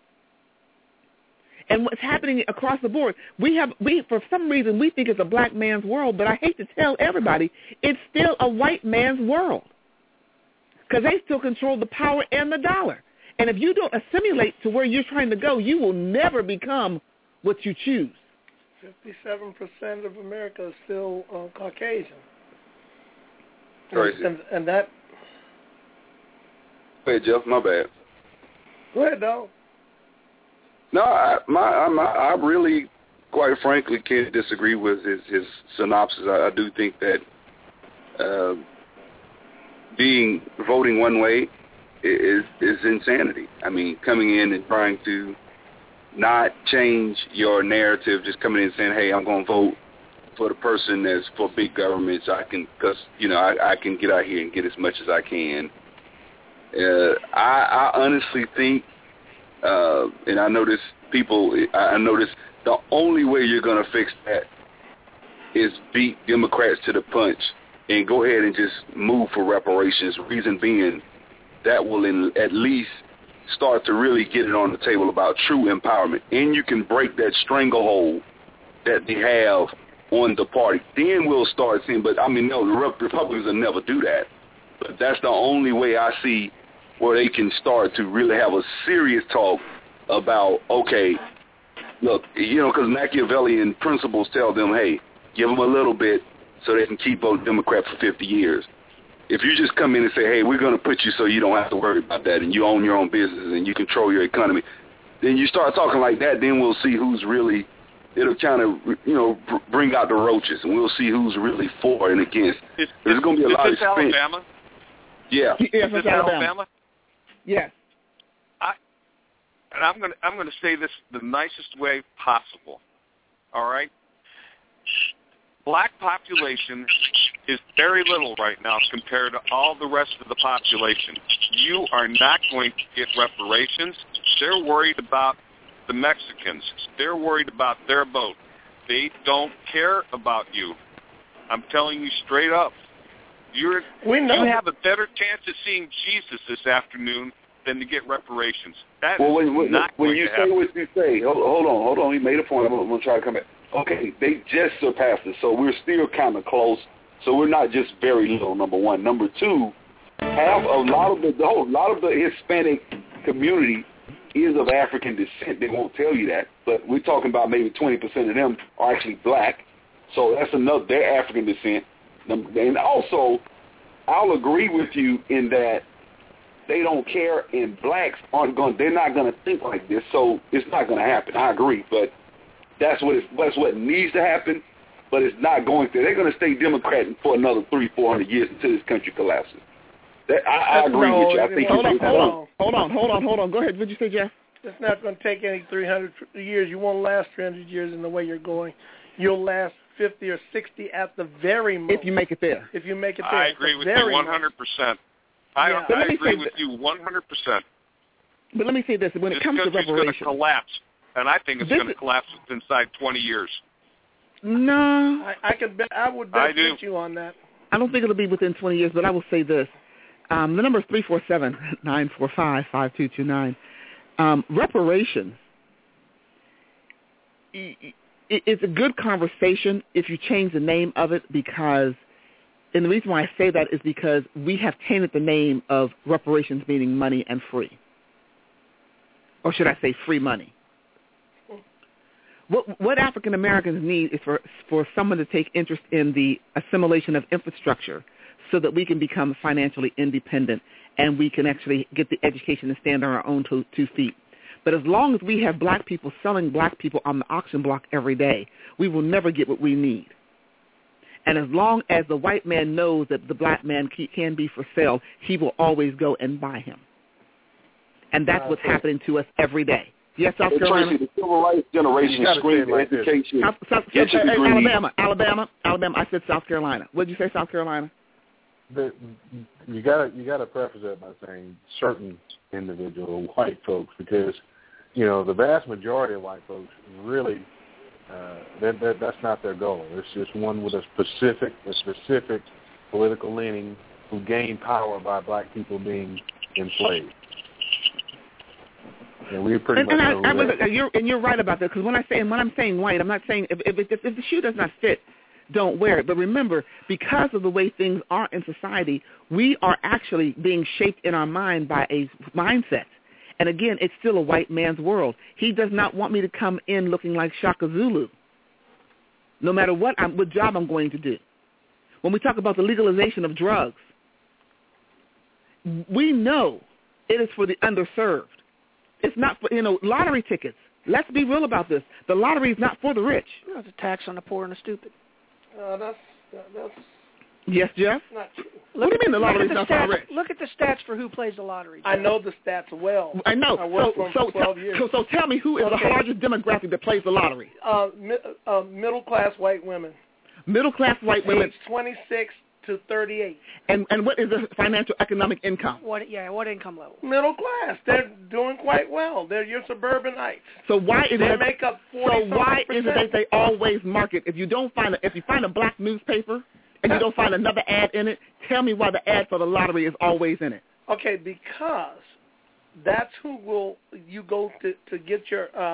And what's happening across the board, we have, we for some reason, we think it's a black man's world, but I hate to tell everybody, it's still a white man's world because they still control the power and the dollar. And if you don't assimilate to where you're trying to go, you will never become what you choose. fifty-seven percent of America is still uh, Caucasian. Crazy. And, and that... Hey, Jeff, my bad. Go ahead, dog. No, I, my, I, my, I really, quite frankly, can't disagree with his, his synopsis. I, I do think that uh, being voting one way is is insanity. I mean, coming in and trying to not change your narrative, just coming in and saying, "Hey, I'm going to vote for the person that's for big government, so I can, because you know, I, I can get out here and get as much as I can." Uh, I, I honestly think. Uh, and I notice people, I notice the only way you're going to fix that is beat Democrats to the punch and go ahead and just move for reparations. Reason being, that will in, at least start to really get it on the table about true empowerment. And you can break that stranglehold that they have on the party. Then we'll start seeing, but I mean, no, the Republicans will never do that. But that's the only way I see where they can start to really have a serious talk about, okay, look, you know, because Machiavellian principles tell them, hey, give them a little bit so they can keep voting Democrat for fifty years. If you just come in and say, hey, we're going to put you so you don't have to worry about that and you own your own business and you control your economy, then you start talking like that, then we'll see who's really, it'll kind of, you know, bring out the roaches, and we'll see who's really for and against. Is, There's going to be a is lot of this expense. Alabama? Yeah. Yeah, Is this Alabama. Alabama? Yes. I, and I'm going to I'm going to say this the nicest way possible. All right? Black population is very little right now compared to all the rest of the population. You are not going to get reparations. They're worried about the Mexicans. They're worried about their vote. They don't care about you. I'm telling you straight up. You're, we know. You have a better chance of seeing Jesus this afternoon than to get reparations. That well, is when, when, not when going you to say happen. what you say, hold, hold on, hold on. He made a point. I'm going to try to come back. Okay, they just surpassed us, so we're still kind of close. So we're not just very little, number one. Number two, half a lot of the, the whole lot of the Hispanic community is of African descent. They won't tell you that, but we're talking about maybe twenty percent of them are actually black. So that's another, they're African descent. And also, I'll agree with you in that they don't care, and blacks aren't going, they're not going to think like this, so it's not going to happen. I agree, but that's what it's, that's what needs to happen, but it's not going to. They're going to stay Democrat for another three, four hundred years until this country collapses. That, I, I agree no, with you. I think hold on, it's hold on, hold on, hold on, hold on. Go ahead. What'd you say, Jeff? It's not going to take any three hundred years. You won't last three hundred years in the way you're going. You'll last fifty or sixty at the very most. If you make it there. If you make it there. I agree with you one hundred percent. I, Yeah. I agree with you one hundred percent. But let me say this. When this it comes to country's reparations. going to collapse, and I think it's This going to collapse inside twenty years. No. I, I could bet. I would bet I do. with you on that. I don't think it'll be within twenty years, but I will say this. Um, the number is three four seven, nine four five, five two two nine. Um, reparations, it's a good conversation if you change the name of it, because, and the reason why I say that is because we have tainted the name of reparations meaning money and free. Or should I say free money? What, what African Americans need is for, for someone to take interest in the assimilation of infrastructure so that we can become financially independent and we can actually get the education to stand on our own two, two feet. But as long as we have black people selling black people on the auction block every day, we will never get what we need. And as long as the white man knows that the black man can be for sale, he will always go and buy him. And that's what's happening to us every day. Yes, South Carolina. Tracy, the civil rights generation screamed like education. South, South, Get South, your degree. Alabama, Alabama, Alabama. I said South Carolina. What did you say, South Carolina? The, you got you got to preface that by saying certain individual white folks, because you know the vast majority of white folks really uh, that, that that's not their goal. It's just one with a specific a specific political leaning who gained power by black people being enslaved. And we pretty and, much and, know I, who I, that but you're, and you're right about that, because when I say and when I'm saying white, I'm not saying if, if, if, if the shoe does not fit, don't wear it. But remember, because of the way things are in society, we are actually being shaped in our mind by a mindset. And again, it's still a white man's world. He does not want me to come in looking like Shaka Zulu, no matter what, I'm, what job I'm going to do. When we talk about the legalization of drugs, we know it is for the underserved. It's not for, you know, lottery tickets. Let's be real about this. The lottery is not for the rich. It's a tax on the poor and the stupid. Uh, that's that's Yes, Jeff? not true. What do you mean the lottery is not for the stats, rich? Look at the stats for who plays the lottery. I know the stats well. I know. I worked so, for them so, for twelve tell, years. so, so tell me who is Okay. the largest demographic that plays the lottery? Uh, mi- uh, middle-class white women. Middle-class white women. Age twenty-six to thirty-eight. And, and what is the financial economic income? What? Yeah, what income level? Middle class. They're doing quite well. They're your suburbanites. So why is they it make up so forty why is it percent. that they always market? If you don't find a, if you find a black newspaper and you don't find another ad in it, tell me why the ad for the lottery is always in it. Okay, because that's who will you go to to get your uh,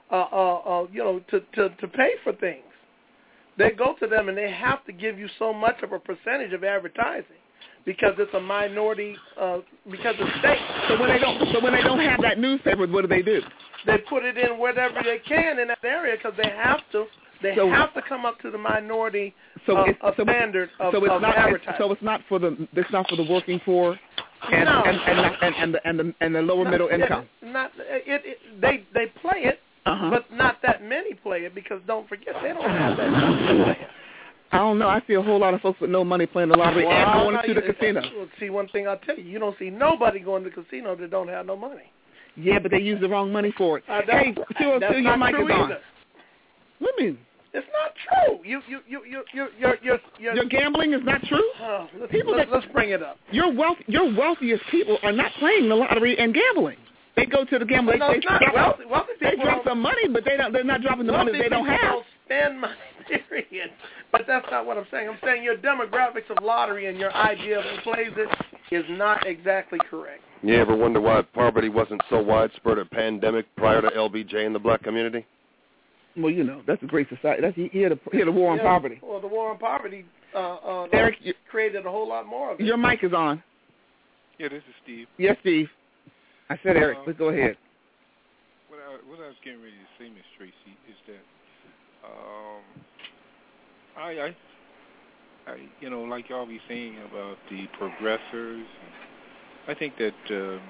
uh, uh, uh, you know, to, to, to pay for things. They go to them and they have to give you so much of a percentage of advertising because it's a minority, uh, because it's state. So when they don't, so when they don't have that newspaper, what do they do? They put it in wherever they can in that area because they have to. They So- have to come up to the minority So uh, it's, a so, standard of, so it's of not. advertising. So it's not for the. It's not for the working poor, and No. and, and, and, and, and the and the and the lower No, middle it- income. Not it, it. They they play it, Uh-huh. but not that many play it because don't forget they don't have that money to play it. I don't know. I see a whole lot of folks with no money playing the lottery Well, and going now to you- the casino. well, See, one thing I'll tell you, you don't see nobody going to the casino that don't have no money. Yeah, but they use the wrong money for it. Uh, that- hey, two oh that's two, your not mic true is on. either. What do you mean? It's not true. You you you you you you're you're, you're Your gambling is not true. Oh, let's, People let's, that- let's bring it up. Your wealth, your wealthiest people are not playing the lottery and gambling. They go to the gambling. No, they it's not. drop, Wealthy, wealthy they people drop don't- some money, but they don't. They're not dropping the money Wealthy they don't people have. don't spend money, period. But that's not what I'm saying. I'm saying your demographics of lottery and your idea of who plays it is not exactly correct. You ever wonder why poverty wasn't so widespread a pandemic prior to L B J in the black community? Well, you know, that's a great society. That's he had a he had a war on Yeah, poverty. Well, the war on poverty uh, uh, Eric, you- created a whole lot more of it. Your mic is on. Yeah, this is Steve. Yes, Steve. I said Eric. Uh, Please go ahead. What I, what I was getting ready to say, Miss Tracy, is that um, I, I, I, you know, like y'all be saying about the progressors, I think that uh,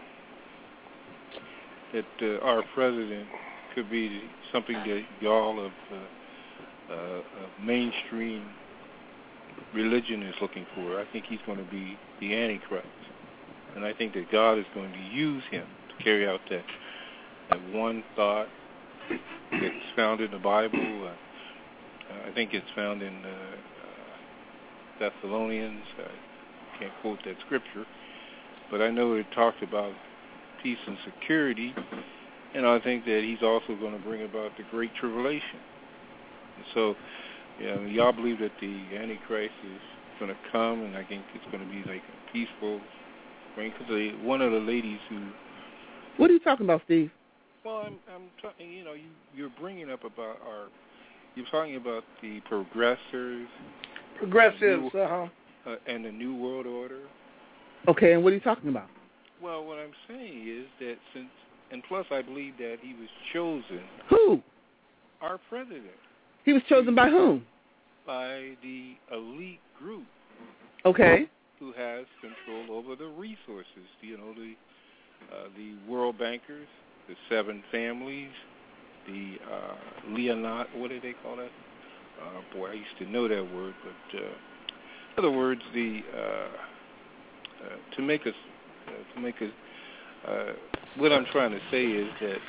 that uh, our president could be something that y'all of uh, uh, uh, mainstream religion is looking for. I think he's going to be the Antichrist, and I think that God is going to use him to carry out that that one thought that's found in the Bible. Uh, I think it's found in uh, uh, Thessalonians. I can't quote that scripture, but I know it talks about peace and security, and I think that he's also going to bring about the Great Tribulation. And so, yeah, y'all believe that the Antichrist is going to come, and I think it's going to be like a peaceful reign. Because one of the ladies who... What are you talking about, Steve? Well, I'm, I'm talking, you know, you, you're bringing up about our... You're talking about the progressors. Progressives, new, uh-huh. Uh, and the New World Order. Okay, and what are you talking about? Well, what I'm saying is that since... And plus, I believe that he was chosen... Who? Our president. He was chosen by whom? By the elite group. Okay. Who has control over the resources. You know, the uh, the world bankers, the seven families, the uh, Leonard, what do they call that? Uh, boy, I used to know that word, but uh, in other words, the uh, uh, to make us uh, to make us. Uh, what I'm trying to say is that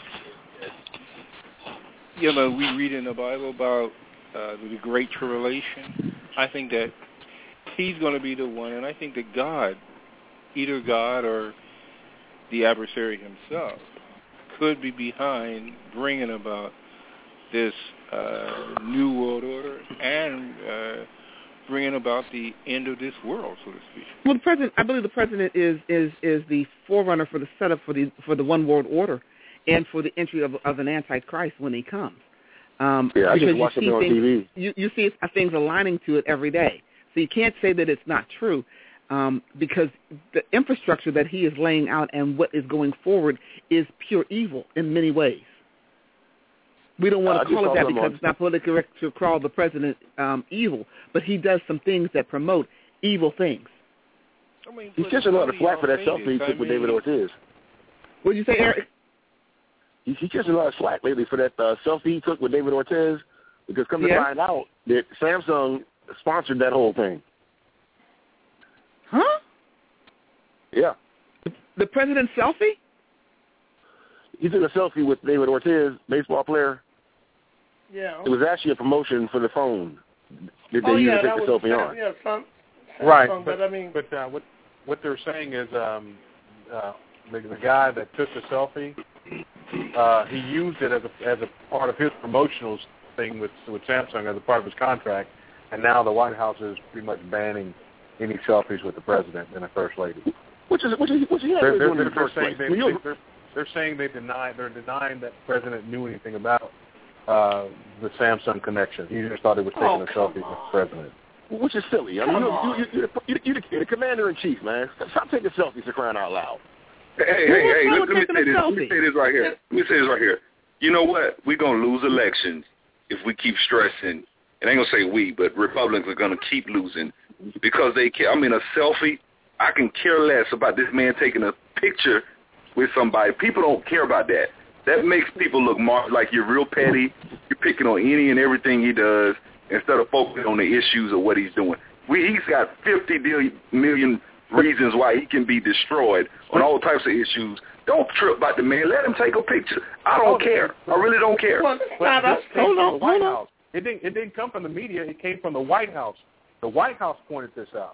you know we read in the Bible about uh, the Great Tribulation. I think that he's going to be the one, and I think that God, either God or the adversary himself, could be behind bringing about this uh, new world order and uh, bringing about the end of this world, so to speak. Well, the president, I believe the president is is is the forerunner for the setup for the for the one world order, and for the entry of of an antichrist when he comes. Um, yeah, I because just watched you it see on things, T V. You you see things aligning to it every day, so you can't say that it's not true, um, because the infrastructure that he is laying out and what is going forward is pure evil in many ways. We don't want Uh, to I call just it that saw because some it's not politically correct to call the president um, evil, but he does some things that promote evil things. I mean, He's catching a lot of flack for that selfie he took with David Ortiz. What did you say, Eric? He's he catching a lot of slack lately for that uh, selfie he took with David Ortiz, because come to Yeah. find out that Samsung sponsored that whole thing. Huh? Yeah. The president's selfie? He took a selfie with David Ortiz, baseball player. Yeah. It was actually a promotion for the phone that they oh, used yeah, to that take the was selfie on. Yeah, some, Right, Samsung, but, but- I mean, but, uh, what what they're saying is um, uh, the, the guy that took the selfie, uh, he used it as a as a part of his promotional thing with with Samsung as a part of his contract, and now the White House is pretty much banning any selfies with the president and the first lady. Which is which is which he had They're, to they're, do in the they're first saying place. they, I mean, they're, they're saying they deny they're denying that the president knew anything about uh, the Samsung connection. He just thought he was taking Oh, a selfie with the president. Which is silly. I mean, you, you, you, you, you, you're the commander-in-chief, man. Stop taking selfies for crying out loud. Hey, hey, hey, hey let, let me say this. Let me say this right here. Let me say this right here. You know what? We're going to lose elections if we keep stressing. And I ain't going to say we, but Republicans are going to keep losing because they care. I mean, a selfie, I can care less about this man taking a picture with somebody. People don't care about that. That makes people look more like you're real petty. You're picking on any and everything he does instead of focusing on the issues of what he's doing. We, he's got fifty million reasons why he can be destroyed on all types of issues. Don't trip about the man. Let him take a picture. I don't care. I really don't care. Well, this came from the White House. It didn't, it didn't come from the media. It came from the White House. The White House pointed this out,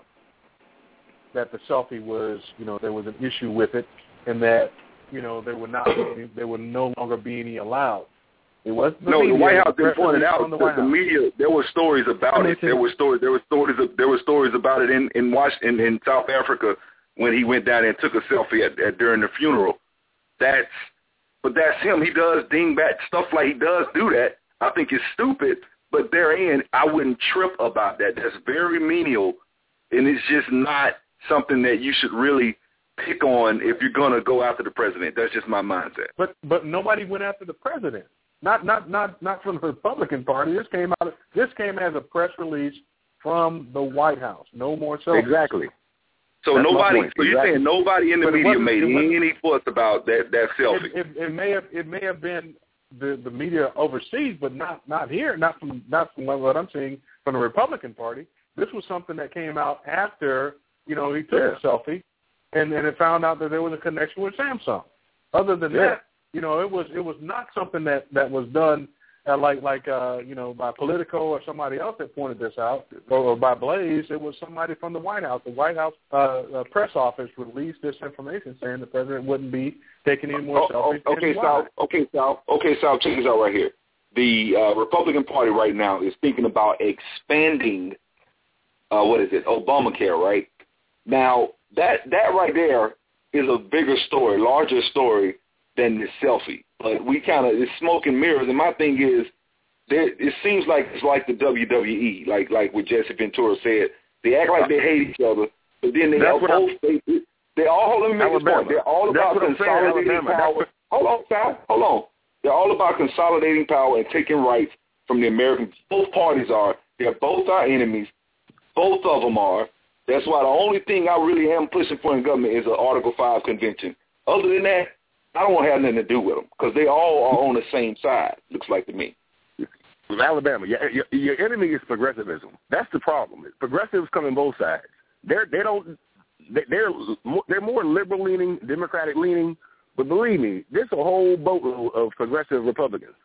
that the selfie was, you know, there was an issue with it, and that, you know, there would not, be, there would no longer be any allowed. It was the no, media, the White House didn't point it out. The, the, the media, there were stories about it. There were stories. There were stories. There were stories about it in in Washington, in South Africa, when he went down and took a selfie at, at during the funeral. That's, but that's him. He does dingbat stuff like he does do that. I think it's stupid, but therein, I wouldn't trip about that. That's very menial, and it's just not something that you should really pick on if you're going to go after the president. That's just my mindset. But but nobody went after the president. Not not not not from the Republican Party. This came out. This came as a press release from the White House. No more selfies. Exactly. So That's nobody. my point. So you're Exactly. saying nobody in the But it media wasn't- made it wasn't- any fuss about that that selfie? It, it, it may have it may have been the, the media overseas, but not not here. Not from not from what I'm seeing from the Republican Party. This was something that came out after, you know, he took Yeah. a selfie, and then it found out that there was a connection with Samsung. Other than Yeah. that, you know, it was it was not something that, that was done uh, like like uh, you know, by Politico or somebody else that pointed this out, or, or by Blaze. It was somebody from the White House. The White House uh, uh, press office released this information saying the president wouldn't be taking any more Oh, selfies. oh, okay, and why. Sal. Okay, Sal. Okay, Sal. Check this out right here. The uh, Republican Party right now is thinking about expanding. Uh, what is it? Obamacare, right? Now that that right there is a bigger story, larger story than this selfie. But we kind of, it's smoke and mirrors. And my thing is, there, it seems like it's like the W W E, like like what Jesse Ventura said. They act like they hate each other, but then they That's are what both. They, they all. Let me make Alabama. this point. They're all That's about what I'm saying, consolidating Alabama. That's power. what- Hold on, Sal. Hold on. They're all about consolidating power and taking rights from the Americans. Both parties are. They're both our enemies. Both of them are. That's why the only thing I really am pushing for in government is an Article five convention. Other than that, I don't want to have nothing to do with them because they all are on the same side, looks like to me. With Alabama, your, your, your enemy is progressivism. That's the problem. Progressives come on both sides. They're they don't they, they're more, they're more liberal leaning, Democratic leaning, but believe me, there's a whole boatload of progressive Republicans.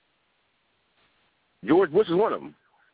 George Bush is one of them.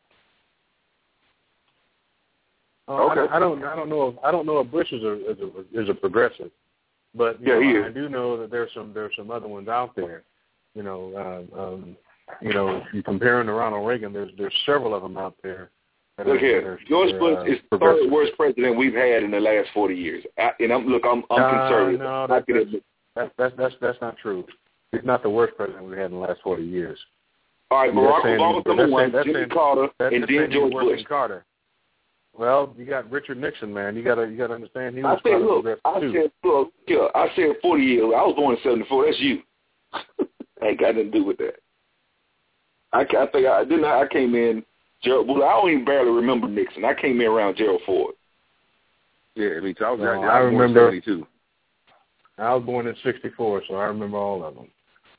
Uh, okay. I, I don't. I don't know. If, I don't know if Bush is a is a, is a progressive, but you Yeah, know, he I is. do know that there's some there's some other ones out there. You know, uh, um, you know, if you compare him to Ronald Reagan, there's there's several of them out there. That Look are, here, that are, George that are, Bush uh, is the progressive. third worst president we've had in the last forty years. I, and I'm look, I'm I'm Uh, conservative. no, I that, can that's, admit- that's that's that's that's not true. He's not the worst president we've had in the last forty years. All right, That's Barack saying Obama he's- number that's one, saying- that's Jimmy saying- Carter, that's and just saying then he's George worse Bush. than Carter. Well, you got Richard Nixon, man. You got to you got to understand he I was said, probably look, progressive I too. said, look, yeah, I said forty years. I was born in seventy-four. That's you. I ain't got nothing to do with that. I, I think I didn't. I came in. Gerald, well, I don't even barely remember Nixon. I came in around Gerald Ford. Yeah, me too. I was, No, right there. I I was born in remember- seventy-two. I was born in sixty-four, so I remember all of them.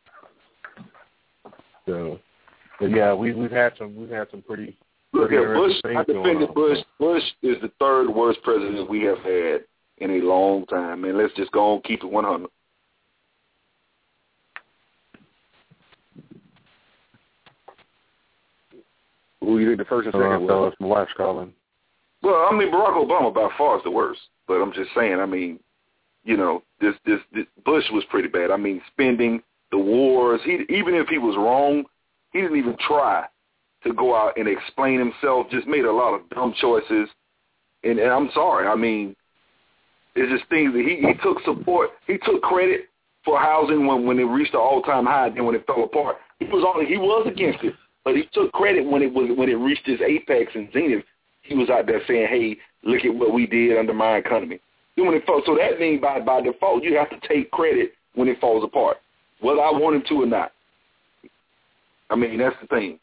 So, but yeah, we we've had some we've had some pretty. Look pretty at Bush. interesting I things going defended on. Bush. Bush is the third worst president we have had in a long time. And let's just go on keep it one hundred. Who you think the first and Hold second on, fellas, was? my wife's calling. Well, I mean, Barack Obama by far is the worst. But I'm just saying, I mean, you know, this, this, this Bush was pretty bad. I mean, spending, the wars. He even if he was wrong, he didn't even try to go out and explain himself. Just made a lot of dumb choices. And, and I'm sorry. I mean, it's just things that he, he took support. He took credit for housing when when it reached the all time high, then when it fell apart. He was on he was against it, but he took credit when it was when it reached its apex and zenith. He was out there saying, "Hey, look at what we did under my economy." Then when it fell, so that means by by default you have to take credit when it falls apart, whether I want him to or not. I mean, that's the thing.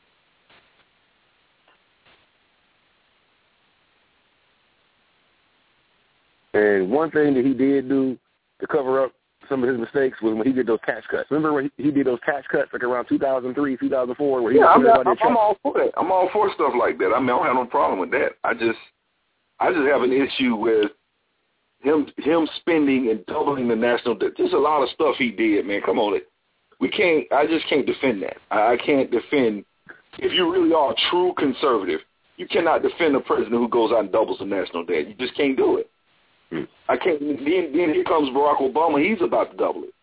And one thing that he did do to cover up some of his mistakes was when he did those tax cuts. Remember when he, he did those tax cuts like around two thousand three, two thousand four? Where he yeah, I'm, I'm, I'm, I'm all for that. I'm all for stuff like that. I mean, I don't have no problem with that. I just, I just have an issue with him, him spending and doubling the national debt. There's a lot of stuff he did, man. Come on, we can't. I just can't defend that. I, I can't defend. If you really are a true conservative, you cannot defend a president who goes out and doubles the national debt. You just can't do it. I can't. Then, then here comes Barack Obama. He's about to double it.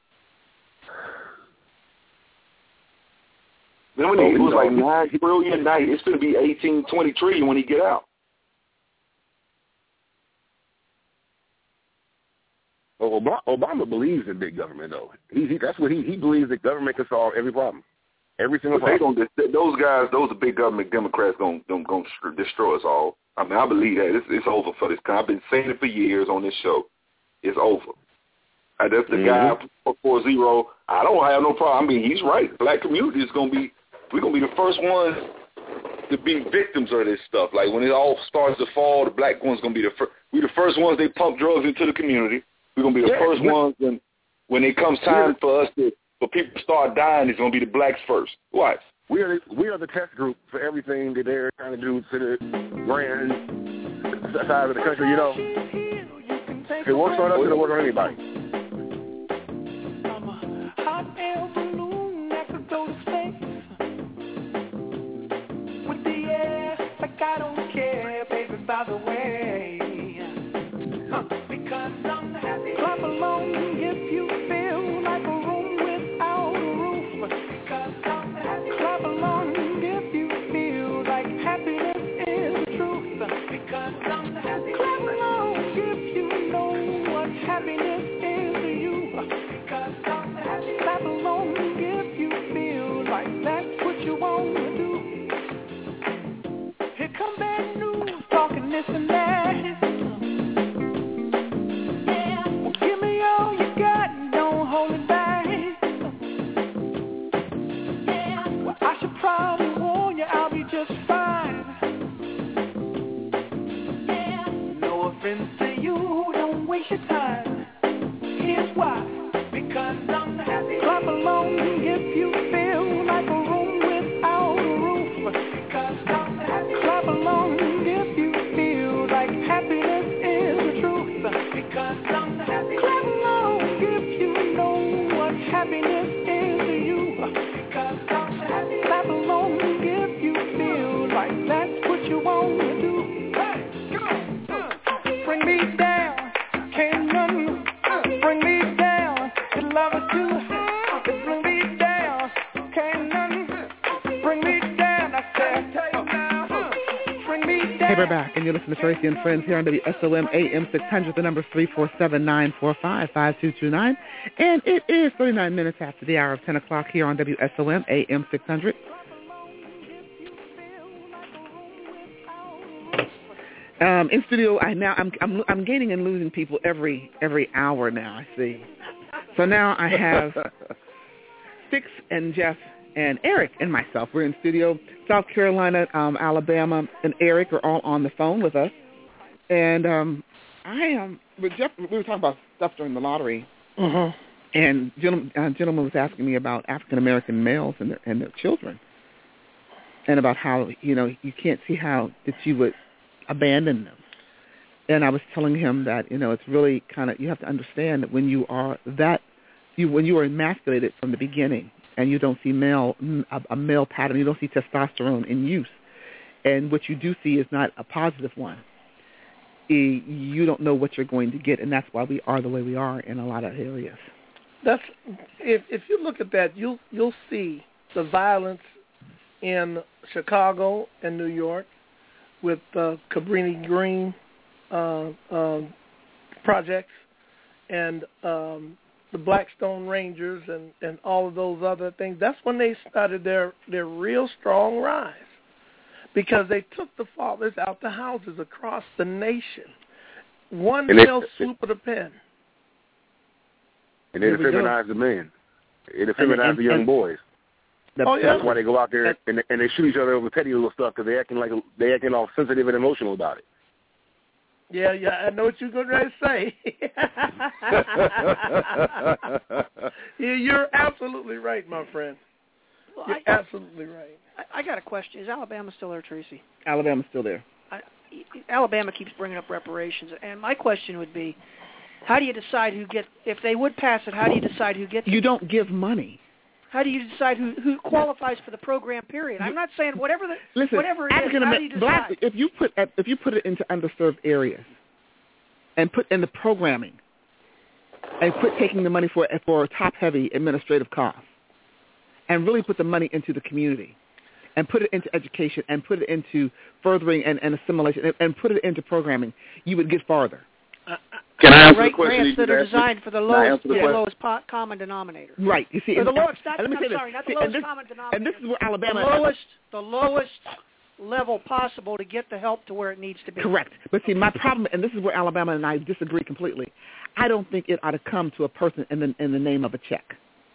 Then when oh, he, it was like nine trillion, now it's going to be eighteen, twenty trillion when he get out. Well, Obama believes in big government, though. He, he that's what he he believes that government can solve every problem, every single But they problem. gonna, those guys, those are big government Democrats going to going to destroy us all. I mean, I believe that. It's, it's over for this. I've been saying it for years on this show. It's over. Uh, that's the mm-hmm. guy four zero. I don't have no problem. I mean, he's right. The black community is going to be, we're going to be the first ones to be victims of this stuff. Like, when it all starts to fall, the black ones going to be the first. We're the first ones they pump drugs into the community. We're going to be the yeah, first yeah. ones when, when it comes time yeah. for us to, for people to start dying, it's going to be the blacks first. What? We are the, we are the test group for everything that they're trying to do to the grand side of the country, you know. If it works on us, it'll work on anybody. I'm a hot air balloon that could go to space. With the air, like I don't care, baby, by the way. Huh. Because I'm happy. Clap along if you feel like a room without a roof. Because I'm happy. Clap along if you feel like happiness is the truth. Because I'm happy. Clap along if you know what happiness is to you. Because I'm happy. Clap along if you feel like that's what you want to do. Here come bad news, talking this and that. Probably warn you, I'll be just fine. Yeah. No offense to you, don't waste your time. Here's why, because I'm happy. Clap along if you feel like a room without a roof. Because I'm happy. Clap along if you feel like happiness is the truth. Because I'm happy. Clap along if you know what happiness is to you. Because I'm happy. Clap along if you feel like that's what you want to do. Hey, come on. Bring me down, can't none bring me down. The love is too high, bring me down, can't none bring me down. I said, bring me down. Hey, we're back, and you're listening to Tracy and Friends here on W S O M A M six hundred. The number is three four seven, nine four five, five two two nine. And it is thirty-nine minutes after the hour of ten o'clock here on W S O M A M six hundred. Um, in studio, I now I'm, I'm I'm gaining and losing people every every hour now. I see. So now I have Six and Jeff and Eric and myself. We're in studio. South Carolina, um, Alabama, and Eric are all on the phone with us. And um, I am with Jeff. We were talking about stuff during the lottery. Mm-hmm. And gentleman, uh, gentleman was asking me about African American males and their and their children, and about how you know you can't see how that you would abandon them. And I was telling him that you know it's really kind of you have to understand that when you are that you when you are emasculated from the beginning and you don't see male a, a male pattern, you don't see testosterone in use, and what you do see is not a positive one. You don't know what you're going to get, and that's why we are the way we are in a lot of areas. That's if if you look at that, you'll you'll see the violence in Chicago and New York with uh, Cabrini Green uh, um, projects, and um, the Blackstone Rangers and, and all of those other things, that's when they started their, their real strong rise, because they took the fathers out the houses across the nation. One And it- fell swoop of the pen. And they Here we go. feminize the men. They And- feminize and- the young and- boys. Oh, yeah. That's why they go out there and, and they shoot each other over petty little stuff because they acting like they acting all sensitive and emotional about it. Yeah, yeah, I know what you're going to say. Yeah, you're absolutely right, my friend. Well, You're I, absolutely right. I, I got a question. Is Alabama still there, Tracy? Alabama's still there. I, Alabama keeps bringing up reparations, and my question would be, how do you decide who gets, if they would pass it, how do you decide who gets it? You don't give money. How do you decide who, who qualifies for the program period? I'm not saying whatever the Listen, whatever it is, African how do Amer- you decide? black. If you put if you put it into underserved areas, and put in the programming, and quit taking the money for for top heavy administrative costs, and really put the money into the community, and put it into education, and put it into furthering and, and assimilation, and, and put it into programming, you would get farther. Can I answer Right, the question? grants you that are asked me? designed for the Can I lowest, answer the the question? lowest po- common denominator. Right. You see, Or the and- lowest. Not, and let me I'm say this. sorry, not the See, lowest and this, common denominator. and this is where Alabama. The lowest, the lowest level possible to get the help to where it needs to be. Correct. But see, my problem, and this is where Alabama and I disagree completely. I don't think it ought to come to a person in the in the name of a check.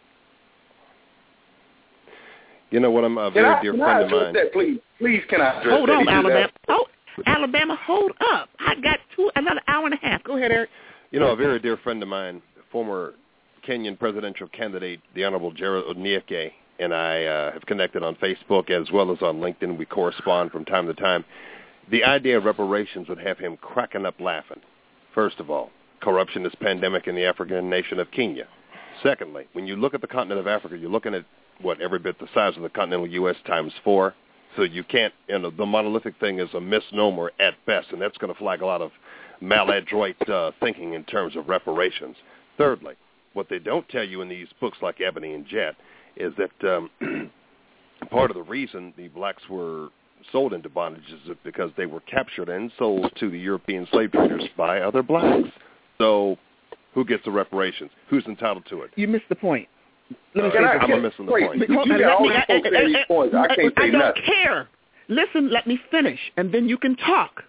You know what? I'm a Can very I, dear can I friend of address mine. that, please? Please, can I address Hold that? on, He just Alabama. asked- Oh, Alabama, hold up. I got two another hour and a half. Go ahead, Eric. You know, a very dear friend of mine, former Kenyan presidential candidate, the Honorable Gerald Onyeke, and I uh, have connected on Facebook as well as on LinkedIn. We correspond from time to time. The idea of reparations would have him cracking up laughing. First of all, corruption is pandemic in the African nation of Kenya. Secondly, when you look at the continent of Africa, you're looking at, what, every bit the size of the continental U S times four. So you can't, you know, the monolithic thing is a misnomer at best, and that's going to flag a lot of maladroit uh, thinking in terms of reparations. Thirdly, what they don't tell you in these books like Ebony and Jet is that um, part of the reason the blacks were sold into bondage is because they were captured and sold to the European slave traders by other blacks. So who gets the reparations? Who's entitled to it? You missed the point. Let me Uh, say I'm this. missing the Wait, point. you, you got all these folks saying these points. I can't I say don't nothing. care. Listen, let me finish, and then you can talk.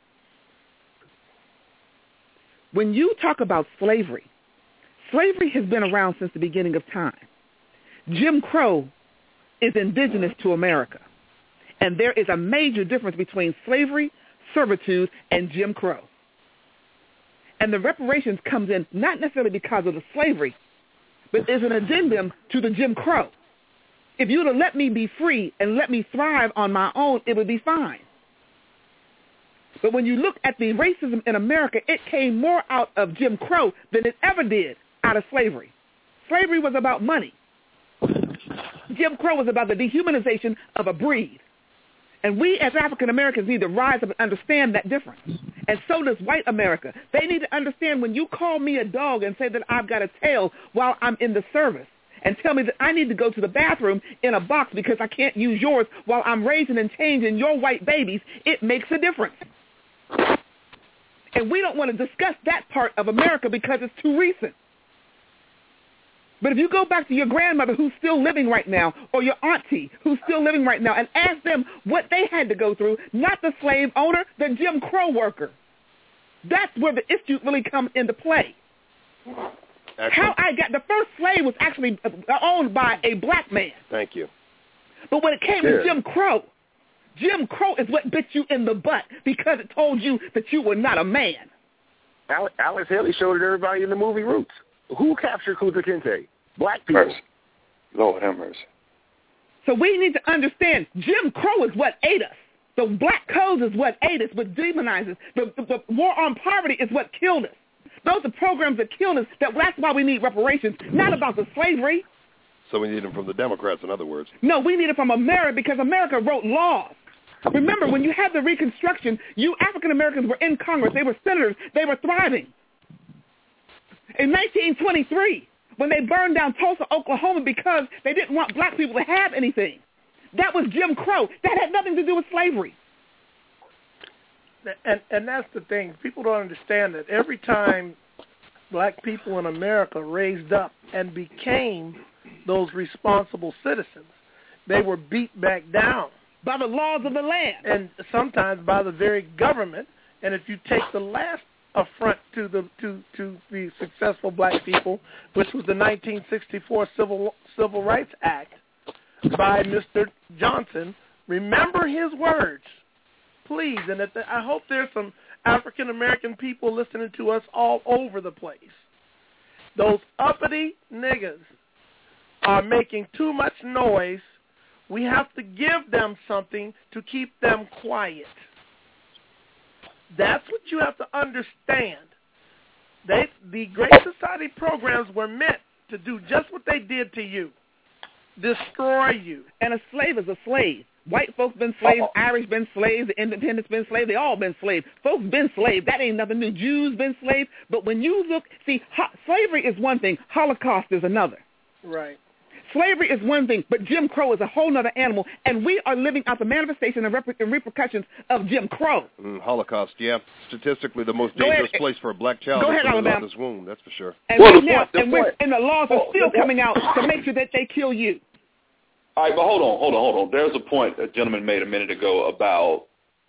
When you talk about slavery, slavery has been around since the beginning of time. Jim Crow is indigenous to America, and there is a major difference between slavery, servitude, and Jim Crow. And the reparations comes in not necessarily because of the slavery, but is an addendum to the Jim Crow. If you would have let me be free and let me thrive on my own, it would be fine. But when you look at the racism in America, it came more out of Jim Crow than it ever did out of slavery. Slavery was about money. Jim Crow was about the dehumanization of a breed. And we as African Americans need to rise up and understand that difference. And so does white America. They need to understand when you call me a dog and say that I've got a tail while I'm in the service, and tell me that I need to go to the bathroom in a box because I can't use yours while I'm raising and changing your white babies, it makes a difference. And we don't want to discuss that part of America because it's too recent. But if you go back to your grandmother who's still living right now, or your auntie who's still living right now, and ask them what they had to go through, not the slave owner, the Jim Crow worker. That's where the issue really comes into play. Excellent. How I got, the first slave was actually owned by a black man. Thank you. But when it came Yeah. to Jim Crow, Jim Crow is what bit you in the butt because it told you that you were not a man. Alex Haley showed it everybody in the movie Roots. Who captured Kunta Kinte? Black people. Mercy. Lord have mercy. So we need to understand Jim Crow is what ate us. The black codes is what ate us, what demonized us. The, the, the war on poverty is what killed us. Those are programs that killed us. That, that's why we need reparations, not about the slavery. So we need them from the Democrats, in other words. No, we need it from America because America wrote laws. Remember, when you had the Reconstruction, you African Americans were in Congress. They were senators. They were thriving. In nineteen twenty-three, when they burned down Tulsa, Oklahoma, because they didn't want black people to have anything, that was Jim Crow. That had nothing to do with slavery. And and that's the thing. People don't understand that every time black people in America raised up and became those responsible citizens. They were beat back down by the laws of the land, and sometimes by the very government. And if you take the last affront to the to, to the successful black people, which was the nineteen sixty-four Civil Civil Rights Act by Mister Johnson, remember his words, please. And if the, I hope there's some African American people listening to us all over the place. Those uppity niggas are making too much noise. We have to give them something to keep them quiet. That's what you have to understand. They, the Great Society programs were meant to do just what they did to you, destroy you. And a slave is a slave. White folks been slaves, oh. Irish been slaves, the independents been slaves, they all been slaves. Folks been slaves. That ain't nothing new. Jews been slaves. But when you look, see, ho- slavery is one thing, Holocaust is another. Right. Slavery is one thing, but Jim Crow is a whole other animal, and we are living out the manifestation and, rep- and repercussions of Jim Crow. Mm, Holocaust, yeah. Statistically, the most dangerous ahead. place for a black child Go is ahead, in Alabama. his womb, that's for sure. And, well, right the now, point, the and, point. and the laws are oh, still the, coming out to make sure that they kill you. All right, but hold on, hold on, hold on. There's a point a gentleman made a minute ago about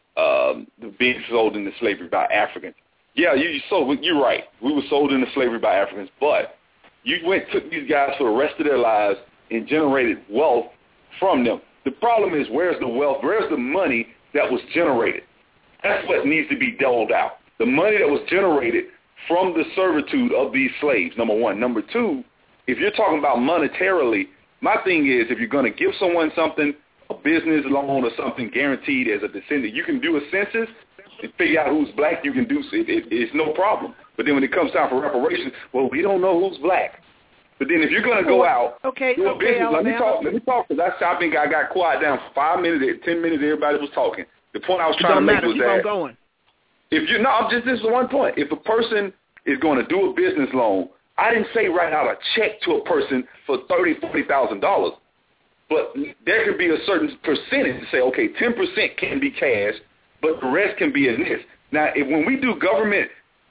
um, being sold into slavery by Africans. Yeah, you, you sold. You're right. We were sold into slavery by Africans, but you went took these guys for the rest of their lives and generated wealth from them. The problem is, where's the wealth? Where's the money that was generated? That's what needs to be doled out. The money that was generated from the servitude of these slaves, number one. Number two, if you're talking about monetarily, my thing is, if you're going to give someone something, a business loan or something guaranteed as a descendant, you can do a census and figure out who's black. You can do it, it, it's no problem. But then when it comes time for reparations, well, we don't know who's black. But then if you're going to go out, okay, do a okay, business, let me Alabama. talk. Let me talk, because I, I think I got quiet down for five minutes, ten minutes. Everybody was talking. The point I was trying to make matter. was Keep that on going. if you no, I'm just this is one point. If a person is going to do a business loan, I didn't say write out a check to a person for thirty, forty thousand dollars, but there could be a certain percentage to say, okay, ten percent can be cash, but the rest can be in this. Now, if, when we do government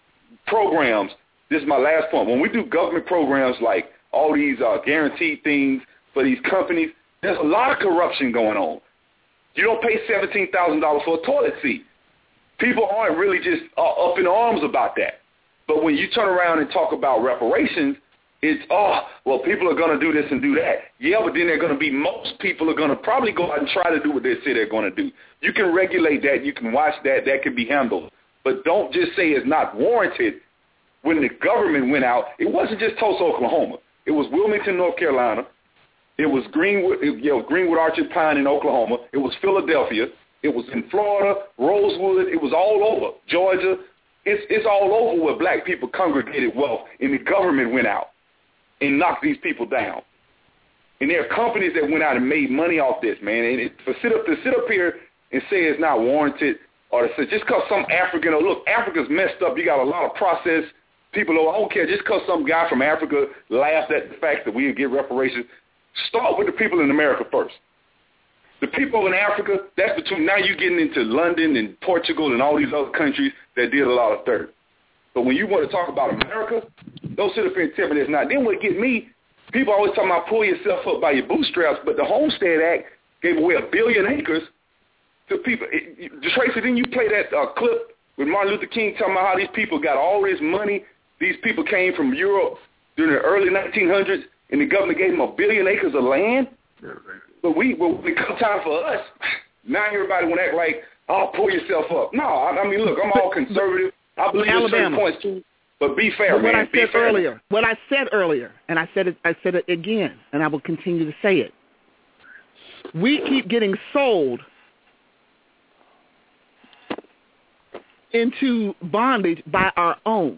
programs, this is my last point. When we do government programs like all these uh, guaranteed things for these companies, there's a lot of corruption going on. You don't pay seventeen thousand dollars for a toilet seat. People aren't really just uh, up in arms about that. But when you turn around and talk about reparations, it's, oh, well, people are going to do this and do that. Yeah, but then they're going to be, most people are going to probably go out and try to do what they say they're going to do. You can regulate that. You can watch that. That can be handled. But don't just say it's not warranted. When the government went out, it wasn't just Tulsa, Oklahoma. It was Wilmington, North Carolina. It was Greenwood, you know, Greenwood Orchard Pine in Oklahoma. It was Philadelphia. It was in Florida, Rosewood. It was all over. Georgia. It's it's all over where black people congregated wealth, and the government went out and knocked these people down. And there are companies that went out and made money off this, man. And it, for sit up to sit up here and say it's not warranted, or to say just because some African, or look, Africa's messed up. You got a lot of processed people. I don't care. Just because some guy from Africa laughed at the fact that we would get reparations. Start with the people in America first. The people in Africa, that's between, now you're getting into London and Portugal and all these other countries that did a lot of dirt. But when you want to talk about America, don't sit up here and tell me there's not. Then what get me, people always talking about pull yourself up by your bootstraps, but the Homestead Act gave away a billion acres to people. It, Tracy, didn't you play that uh, clip with Martin Luther King talking about how these people got all this money? These people came from Europe during the early nineteen hundreds, and the government gave them a billion acres of land? But we, when it comes time for us, now everybody want to act like, oh, pull yourself up. No, I, I mean, look, I'm all conservative. I believe in certain points too, but be fair, but what man. I be said fair. earlier, what I said earlier, and I said it, I said it again, and I will continue to say it. We keep getting sold into bondage by our own.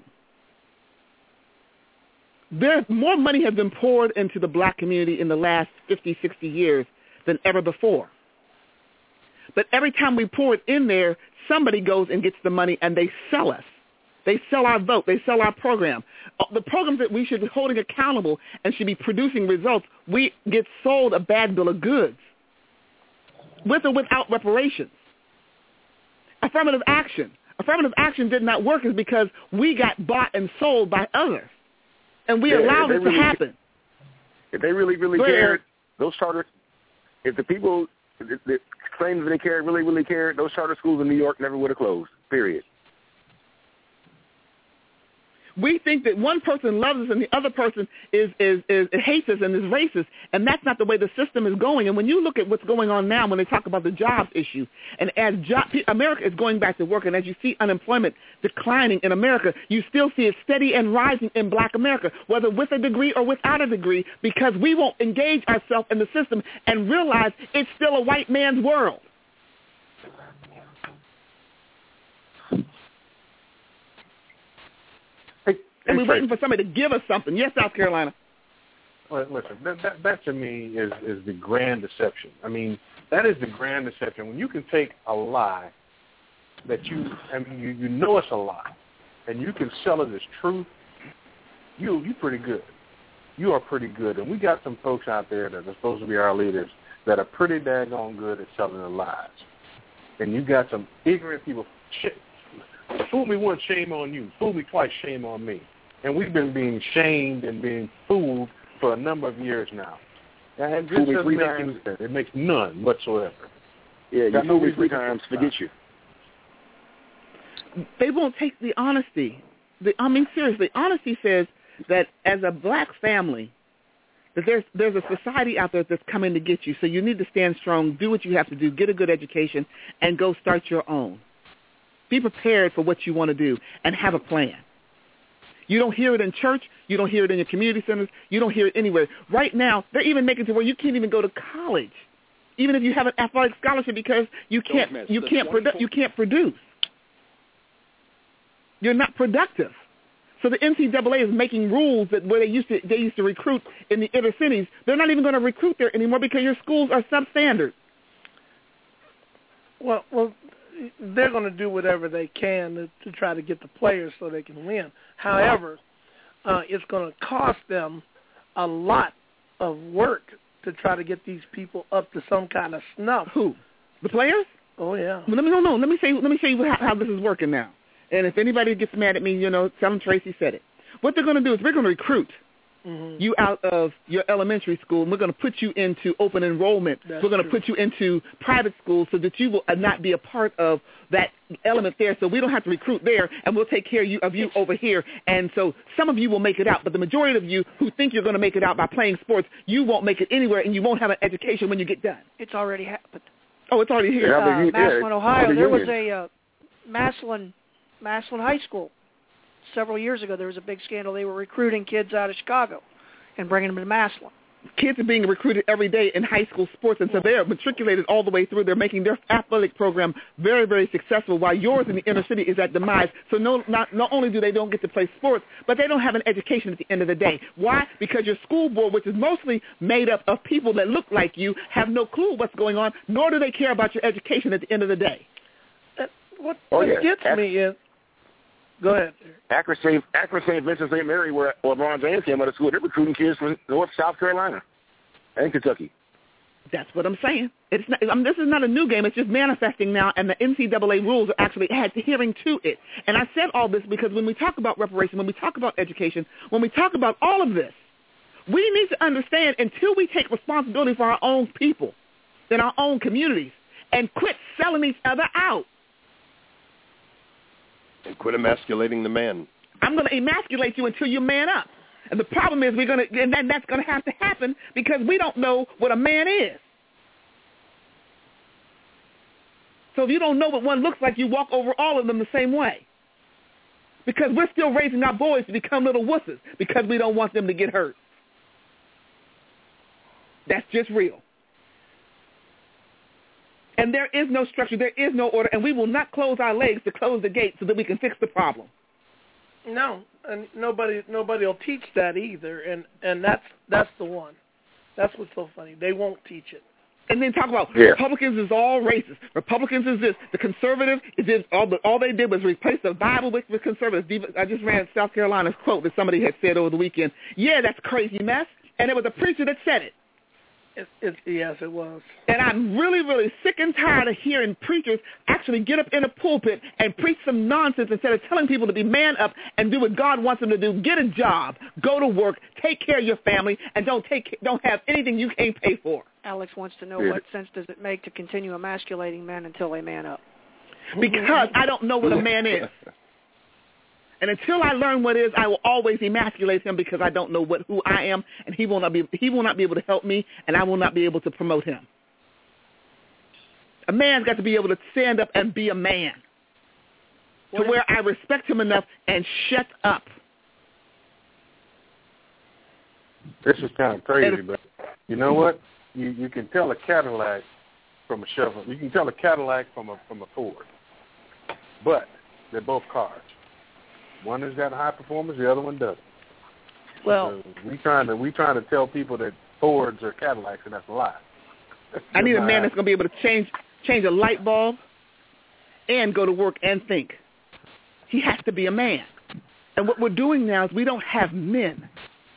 There, more money has been poured into the black community in the last fifty, sixty years than ever before. But every time we pour it in there, somebody goes and gets the money and they sell us. They sell our vote. They sell our program. The programs that we should be holding accountable and should be producing results, we get sold a bad bill of goods, with or without reparations. Affirmative action. Affirmative action did not work is because we got bought and sold by others. And we Yeah, allowed they it really, to happen. If they really, really Go ahead. cared, those charter, if the people that that claim that they cared, really, really cared, those charter schools in New York never would have closed, period. We think that one person loves us and the other person is, is, is, is hates us and is racist, and that's not the way the system is going. And when you look at what's going on now when they talk about the jobs issue, and as job, America is going back to work, and as you see unemployment declining in America, you still see it steady and rising in black America, whether with a degree or without a degree, because we won't engage ourselves in the system and realize it's still a white man's world. And we're waiting for somebody to give us something. Yes, South Carolina. Well, listen, that, that, that to me is, is the grand deception. I mean, that is the grand deception. When you can take a lie that you, I mean, you, you know it's a lie, and you can sell it as truth, you, you're pretty good. You are pretty good. And we got some folks out there that are supposed to be our leaders that are pretty daggone good at selling the lies. And you got some ignorant people. Fool me once, shame on you. Fool me twice, shame on me. And we've been being shamed and being fooled for a number of years now. And Fool me three make times. sense. It makes none whatsoever. Yeah, you Got fool no me three reason to times, stop. forget you. They won't take the honesty. The, I mean, seriously, honesty says that as a black family, that there's there's a society out there that's coming to get you. So you need to stand strong, do what you have to do, get a good education, and go start your own. Be prepared for what you want to do and have a plan. You don't hear it in church. You don't hear it in your community centers. You don't hear it anywhere. Right now, they're even making it to where you can't even go to college, even if you have an athletic scholarship, because you can't you can't produ- you can't produce. You're not productive. So the N C double A is making rules that where they used to they used to recruit in the inner cities, they're not even going to recruit there anymore because your schools are substandard. Well, well, they're going to do whatever they can to, to try to get the players so they can win. However, uh, it's going to cost them a lot of work to try to get these people up to some kind of snuff. Who? The players? Oh yeah. Well, let me no no. Let me say let me show you how, how this is working now. And if anybody gets mad at me, you know, tell them Tracy said it. What they're going to do is we're going to recruit mm-hmm. you out of your elementary school, and we're going to put you into open enrollment. That's we're going to true. put you into private schools so that you will not be a part of that element there, so we don't have to recruit there, and we'll take care of you, of you over here. And so some of you will make it out, but the majority of you who think you're going to make it out by playing sports, you won't make it anywhere, and you won't have an education when you get done. It's already happened. Oh, it's already here. Uh, Yeah, Massillon, yeah, Ohio. the There was union. a uh, Massillon, Massillon High School several years ago. There was a big scandal. They were recruiting kids out of Chicago and bringing them to Massillon. Kids are being recruited every day in high school sports, and so they're matriculated all the way through. They're making their athletic program very, very successful, while yours in the inner city is at demise. So no, not, not only do they don't get to play sports, but they don't have an education at the end of the day. Why? Because your school board, which is mostly made up of people that look like you, have no clue what's going on, nor do they care about your education at the end of the day. Uh, what Oh, what yeah. gets That's- me is, go ahead. Akron Saint Akron Saint Vincent Saint Mary, where LeBron James came out of school, they're recruiting kids from North South Carolina and Kentucky. That's what I'm saying. It's not, I mean, this is not a new game. It's just manifesting now, and the N C double A rules are actually adhering to it. And I said all this because when we talk about reparation, when we talk about education, when we talk about all of this, we need to understand until we take responsibility for our own people, in our own communities, and quit selling each other out. And quit emasculating the man. I'm going to emasculate you until you man up. And the problem is we're going to, and then that's going to have to happen because we don't know what a man is. So if you don't know what one looks like, you walk over all of them the same way. Because we're still raising our boys to become little wusses because we don't want them to get hurt. That's just real. And there is no structure, there is no order, and we will not close our legs to close the gate so that we can fix the problem. No, and nobody nobody will teach that either, and and that's that's the one. That's what's so funny. They won't teach it. And then talk about Yeah. Republicans is all racist. Republicans is this. The conservatives is this. All, the, all they did was replace the Bible with, with conservatives. I just ran South Carolina's quote that somebody had said over the weekend. Yeah, that's crazy mess. And it was a preacher that said it. It, it, yes, it was. And I'm really, really sick and tired of hearing preachers actually get up in a pulpit and preach some nonsense instead of telling people to be man up and do what God wants them to do. Get a job, go to work, take care of your family, and don't take don't have anything you can't pay for. Alex wants to know Yeah. what sense does it make to continue emasculating men until they man up? Because I don't know what a man is. And until I learn what it is, I will always emasculate him because I don't know what who I am, and he will not be he will not be able to help me, and I will not be able to promote him. A man's got to be able to stand up and be a man, to What where I respect him enough and shut up. This is kind of crazy, but you know what? You you can tell a Cadillac from a Chevrolet. You can tell a Cadillac from a from a Ford, but they're both cars. One has got high performance, the other one doesn't. Well, so we trying to we trying to tell people that Fords are Cadillacs, and that's a lie. I need a man that's going to be able to change change a light bulb and go to work and think. He has to be a man. And what we're doing now is we don't have men.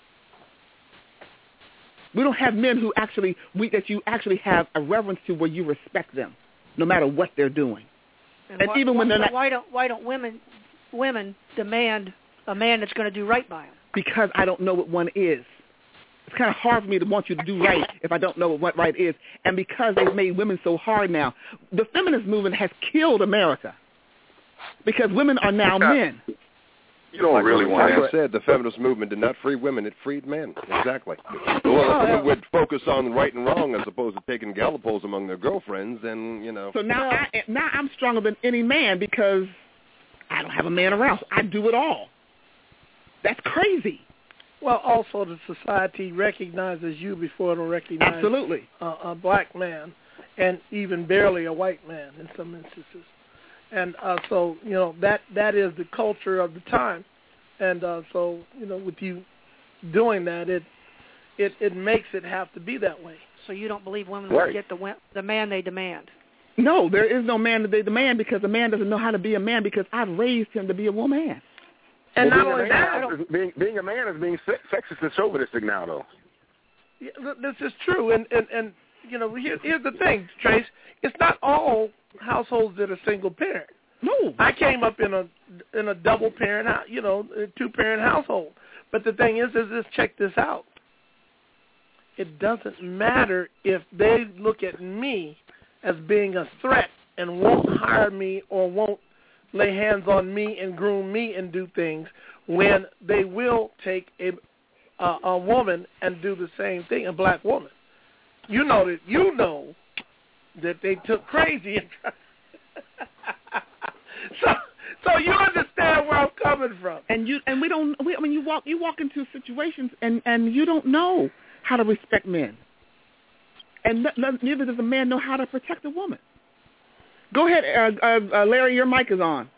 We don't have men who actually we, that you actually have a reverence to where you respect them, no matter what they're doing. And, And why, even when why, they're not, why don't why don't women women demand a man that's going to do right by them? because I don't know what one is. It's kind of hard for me to want you to do right if I don't know what right is. And because they've made women so hard now, the feminist movement has killed America because women are now men. You don't like really want Michael to said, the feminist movement did not free women, it freed men. Exactly. Well, if women would focus on right and wrong as opposed to taking gallopos among their girlfriends, then, you know. So now, I, now I'm stronger than any man because I don't have a man around. So I do it all. That's crazy. Well, also the society recognizes you before it'll recognize Absolutely. a, a black man, and even barely a white man in some instances. And uh, so, you know, that that is the culture of the time. And uh, so, you know, with you doing that, it it it makes it have to be that way. So you don't believe women Right. will get the wi- the man they demand? No, there is no man that they demand because a man doesn't know how to be a man because I've raised him to be a woman. And Well, not being only a that, I man don't, is, being, being a man is being se- sexist and chauvinistic now, though. Yeah, th- this is true, and and and you know, here, here's the thing, Trace. It's not all households that are single parent. No, I came up in a in a double parent, hou- you know, two parent household. But the thing is, is this check this out. It doesn't matter if they look at me as being a threat and won't hire me or won't lay hands on me and groom me and do things, when they will take a a, a woman and do the same thing, a black woman. You know that you know that they took crazy and so so you understand where I'm coming from. And you and we don't. We, I mean, you walk you walk into situations and and you don't know how to respect men, and n- neither does a man know how to protect a woman. Go ahead, uh, uh, uh, Larry. Your mic is on.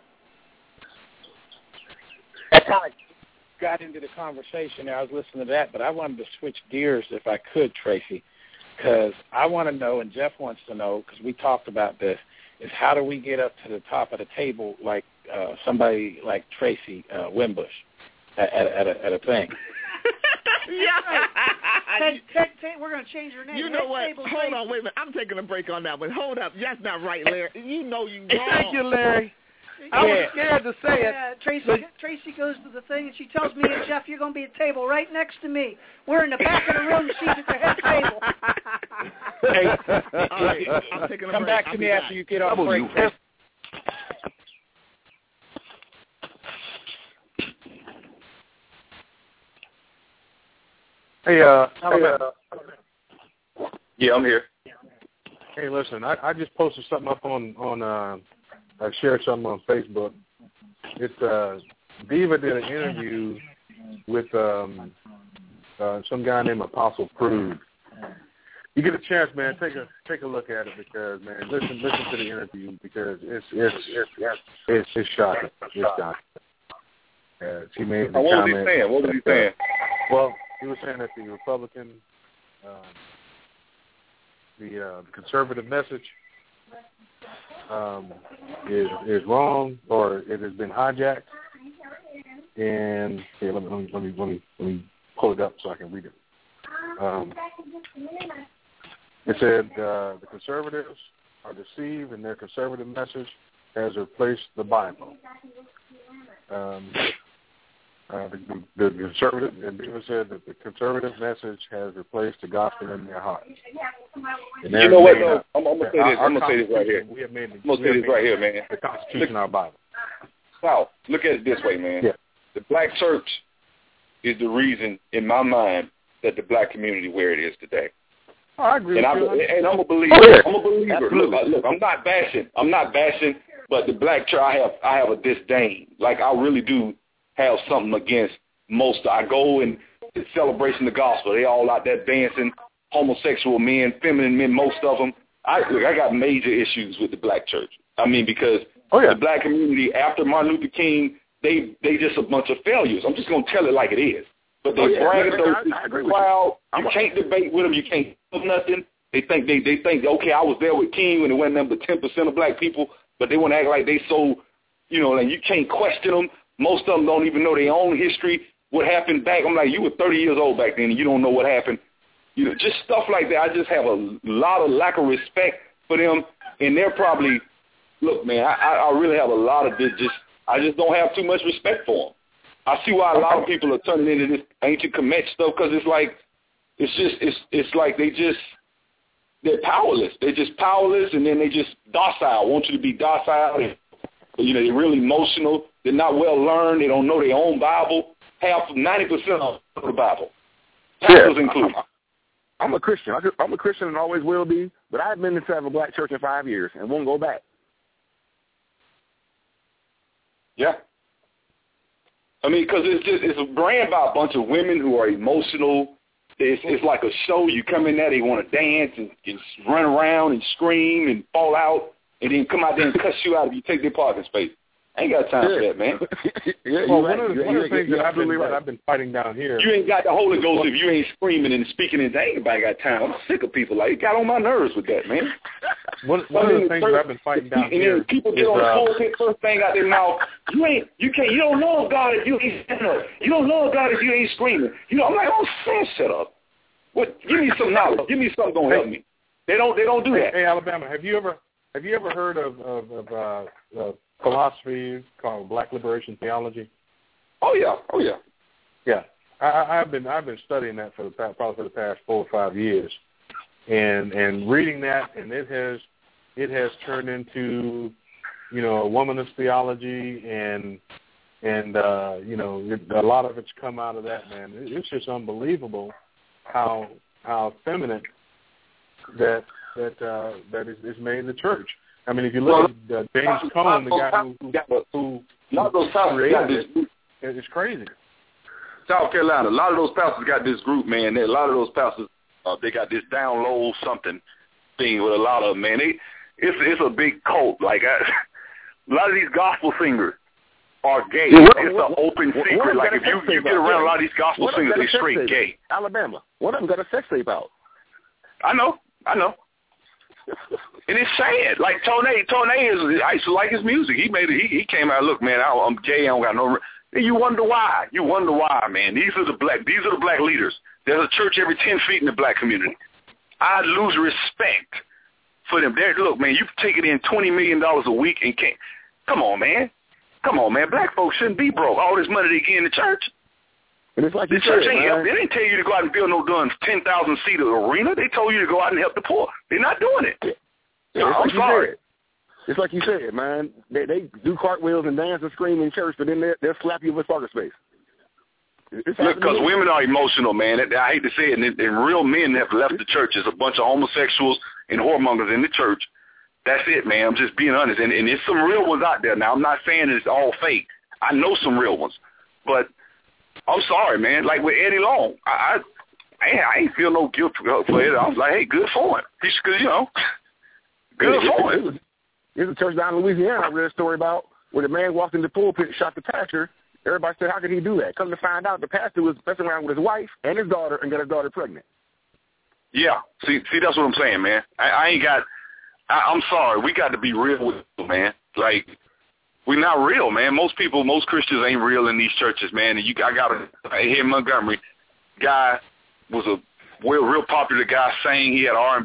I kind of got into the conversation there. I was listening to that, but I wanted to switch gears if I could, Tracy, because I want to know, and Jeff wants to know, because we talked about this, is how do we get up to the top of the table like uh, somebody like Tracy uh, Wimbush at, at, at, a, at a thing? Yeah. Ted, Ted, Ted, we're going to change your name. You know Red what? Table Hold Tracy. on, wait a minute. I'm taking a break on that one. Hold up. That's not right, Larry. You know you wrong. Thank you, Larry. I was scared to say it. Yeah, Tracy, but- Tracy goes to the thing and she tells me and Jeff, you're going to be at the table right next to me. We're in the back of the room. She's at the head table. Hey, All right, I'm taking a come break. back I'll to be me back. after you get off Double break. you. Tracy. Hey, uh, How hey, about- uh, Yeah, I'm here. hey, listen, I, I just posted something up on on. Uh, I shared something on Facebook. It's uh, Diva did an interview with um, uh, some guy named Apostle Prude. You get a chance, man, take a take a look at it because, man, listen listen to the interview because it's it's it's it's, it's shocking. It's shocking. Uh, she made the What was he comment saying? What was he that, uh, saying? Well, he was saying that the Republican, um, the uh, conservative message um, is is wrong, or it has been hijacked. And here, let me let me let me let me, let me pull it up so I can read it. Um, It said uh, the conservatives are deceived, and their conservative message has replaced the Bible. Um, uh, the, the, the conservative, and Beaver said that the conservative message has replaced the gospel in their hearts. And you know what, made, though? uh, I'm, I'm going to say our, this. I'm going to say this right here. We have made the, I'm going to say this right here, man. The Constitution, our Bible. Sal, look at it this way, man. Yeah. The black church is the reason, in my mind, that the black community where it is today. Oh, I agree and, with I, you. and I'm a believer. Oh, yeah. I'm a believer. Look, I, look, I'm not bashing. I'm not bashing, but the black church, I have, I have a disdain. Like, I really do have something against most. I go and it's celebration of the gospel. They all out there dancing, homosexual men, feminine men, most of them. I look, I got major issues with the black church. I mean, because oh, yeah. the black community after Martin Luther King, they they just a bunch of failures. I'm just gonna tell it like it is. But they oh, yeah. brag no, those no, I, I agree crowd. You. You can't debate with them. You can't do nothing. They think they they think okay, I was there with King when it wasn't number ten percent of black people, but they want to act like they so, you know, and you can't question them. Most of them don't even know their own history. What happened back? I'm like, you were thirty years old back then, and you don't know what happened. You know, just stuff like that. I just have a lot of lack of respect for them, and they're probably, look, man, I, I really have a lot of this. Just I just don't have too much respect for them. I see why a lot of people are turning into this ancient Kemet stuff because it's like, it's just, it's it's like they just, they're powerless. They're just powerless, and then they just docile. Want you to be docile. And, you know, they're really emotional. They're not well learned. They don't know their own Bible. Half, ninety percent of the Bible. Pastors yeah, included. I'm a Christian. I'm a Christian and always will be, but I've been inside of a black church in five years and won't go back. Yeah. I mean, because it's just, it's a brand by a bunch of women who are emotional. It's, it's like a show. You come in there, they want to dance and, and run around and scream and fall out, and then come out there and cuss you out if you take their parking space. I ain't got time yeah. for that, man. yeah, well, right. one of the, one of the things that I've, been, right. that I've been fighting down here. You ain't got the Holy Ghost if you ain't screaming and speaking in ain't nobody got time. I'm sick of people. Like, it got on my nerves with that, man. One, one of the things that I've been fighting down and here. And then people get is, on the uh, pulpit, first thing out their mouth, you ain't, you can't, you don't know God if you ain't standing up. You don't know God if you ain't screaming. You know, I'm like, oh, man, shut up. What? Give me some knowledge. Give me something gonna help me. They don't, they don't do hey, that. Hey, Alabama, have you ever, have you ever heard of, of, of uh, uh, philosophy called Black Liberation Theology? Oh yeah, oh yeah, yeah. I, I've been I've been studying that for the past, probably for the past four or five years, and and reading that, and it has it has turned into, you know, a womanist theology, and and uh, you know, it, a lot of it's come out of that, man. It, it's just unbelievable how how feminine that that uh, that is, is made in the church. I mean, if you look well, at uh, James Cone, the guy who who, who, who created it, it's crazy. South Carolina, a lot of those pastors got this group, man. A lot of those pastors, uh, they got this down low something thing with a lot of them, man. They, it's it's a big cult. Like I, a lot of these gospel singers are gay. Yeah, what, it's an open what, secret. what like if you, you get around a lot of these gospel what singers, they straight gay. Alabama, one of them got a sex tape out. I know, I know. And it's sad. Like Tone, Tone is. I used to like his music. He made it. He, he came out. Look, man, I, I'm gay. I don't got no. And you wonder why. You wonder why, man. These are the black. These are the black leaders. There's a church every ten feet in the black community. I lose respect for them. They're, look, man, you taking in twenty million dollars a week and can't. Come on, man. Come on, man. Black folks shouldn't be broke. All this money they get in the church. And it's like the you church said, ain't man. help. They didn't tell you to go out and build no done ten thousand seat arena. They told you to go out and help the poor. They're not doing it. Yeah. No, it's I'm like sorry. Said. It's like you said, man. They they do cartwheels and dance and scream in church, but then they, they'll slap you with parking space. Look, because women are emotional, man. I hate to say it, and, and real men have left the church. There's a bunch of homosexuals and whoremongers in the church. That's it, man. I'm just being honest. And, and there's some real ones out there. Now, I'm not saying it's all fake. I know some real ones. But I'm sorry, man. Like with Eddie Long, I I, I ain't feel no guilt for it. I was like, hey, good for him. He's, you know, good yeah, for it, him. It, it, There's a church down in Louisiana I read a story about where the man walked in the pulpit and shot the pastor. Everybody said, how could he do that? Come to find out, the pastor was messing around with his wife and his daughter and got his daughter pregnant. Yeah. See, see, that's what I'm saying, man. I, I ain't got I, – I'm sorry. We got to be real with them, man. Like, we're not real, man. Most people, most Christians ain't real in these churches, man. And you, I got a – here in Montgomery, guy was a real, real popular guy, sang. He had an R and B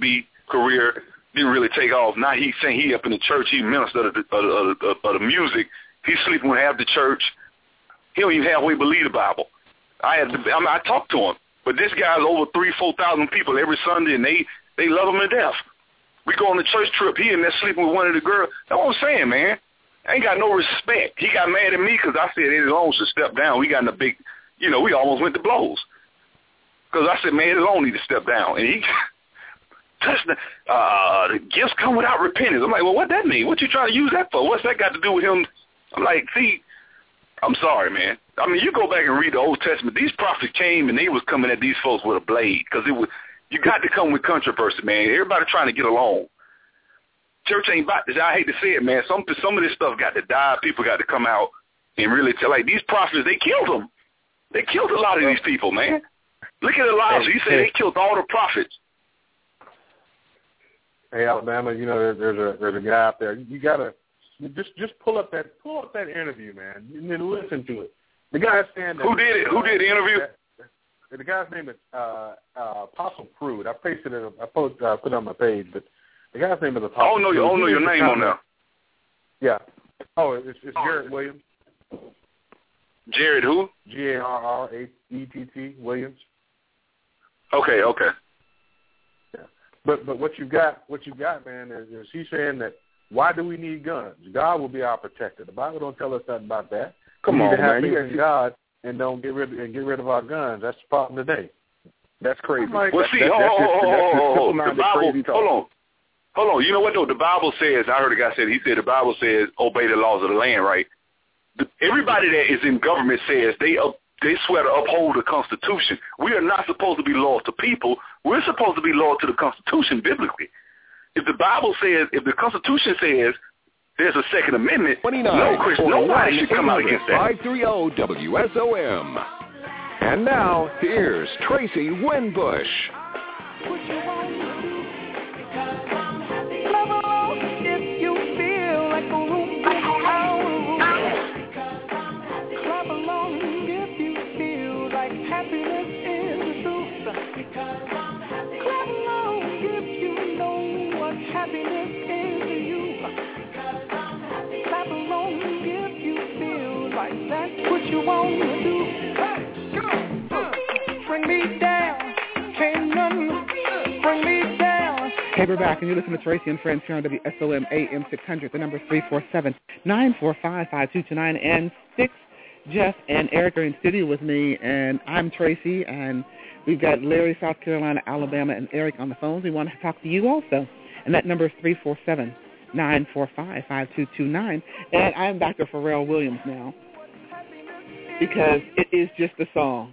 career didn't really take off. Now he's saying he up in the church, he minister of the, of, the, of, of the music. He's sleeping with half the church. He don't even halfway believe the Bible. I had to, I, mean, I talked to him, but this guy's over three, four thousand people every Sunday, and they they love him to death. We go on the church trip. He in there sleeping with one of the girls. That's what I'm saying, man. I ain't got no respect. He got mad at me because I said his own should step down. We got in a big, you know, we almost went to blows. Because I said, man, his own need to step down. And he, the, uh, the gifts come without repentance. I'm like, well, what that mean? What you trying to use that for? What's that got to do with him? I'm like, see, I'm sorry, man. I mean, you go back and read the Old Testament. These prophets came and they was coming at these folks with a blade because it was, you got to come with controversy, man. Everybody trying to get along. Church ain't about this. I hate to say it, man. Some some of this stuff got to die. People got to come out and really tell. Like these prophets, they killed them. They killed a lot of these people, man. Look at Elijah. You say they killed all the prophets. Hey, Alabama, you know there, there's a there's a guy out there. You gotta just just pull up that pull up that interview, man, and then listen to it. The guy's saying that, who did it? Who did the interview? That, the guy's name is uh, uh, Apostle Prude. I pasted it. I put uh, put it on my page, but. The guy's name is Apostle. I don't know your, I don't know your name on there. Yeah. Oh, it's, it's Jared Williams. Jared who? G A R R A E T T Williams. Okay, okay. Yeah. But but what you got, what you got, man, is, is he's saying that why do we need guns? God will be our protector. The Bible don't tell us nothing about that. Come we on, need to have man. faith in God and don't get rid of, and get rid of our guns. That's the problem today. That's crazy. Like, well, see, hold on, the Bible. Hold on. Hold on, you know what though? The Bible says, I heard a guy say, he said the Bible says obey the laws of the land, right? The, everybody that is in government says they up, they swear to uphold the Constitution. We are not supposed to be loyal to people. We're supposed to be loyal to the Constitution biblically. If the Bible says, if the Constitution says there's a Second Amendment, no Christian, nobody should come out against that. five thirty W S O M. And now, here's Tracy Winbush. That's what you want to do. Hey, come on. Bring me down. Can't none bring me down. Hey, we're back, and you're listening to Tracy and Friends here on W S O M A M six hundred. The number is three four seven, nine four five, five two two nine. And six, Jeff and Eric are in studio with me, and I'm Tracy, and we've got Larry, South Carolina, Alabama, and Eric on the phones. We want to talk to you also, and that number is three four seven, nine four five, five two two nine. And I'm Doctor Pharrell Williams now, because it is just a song.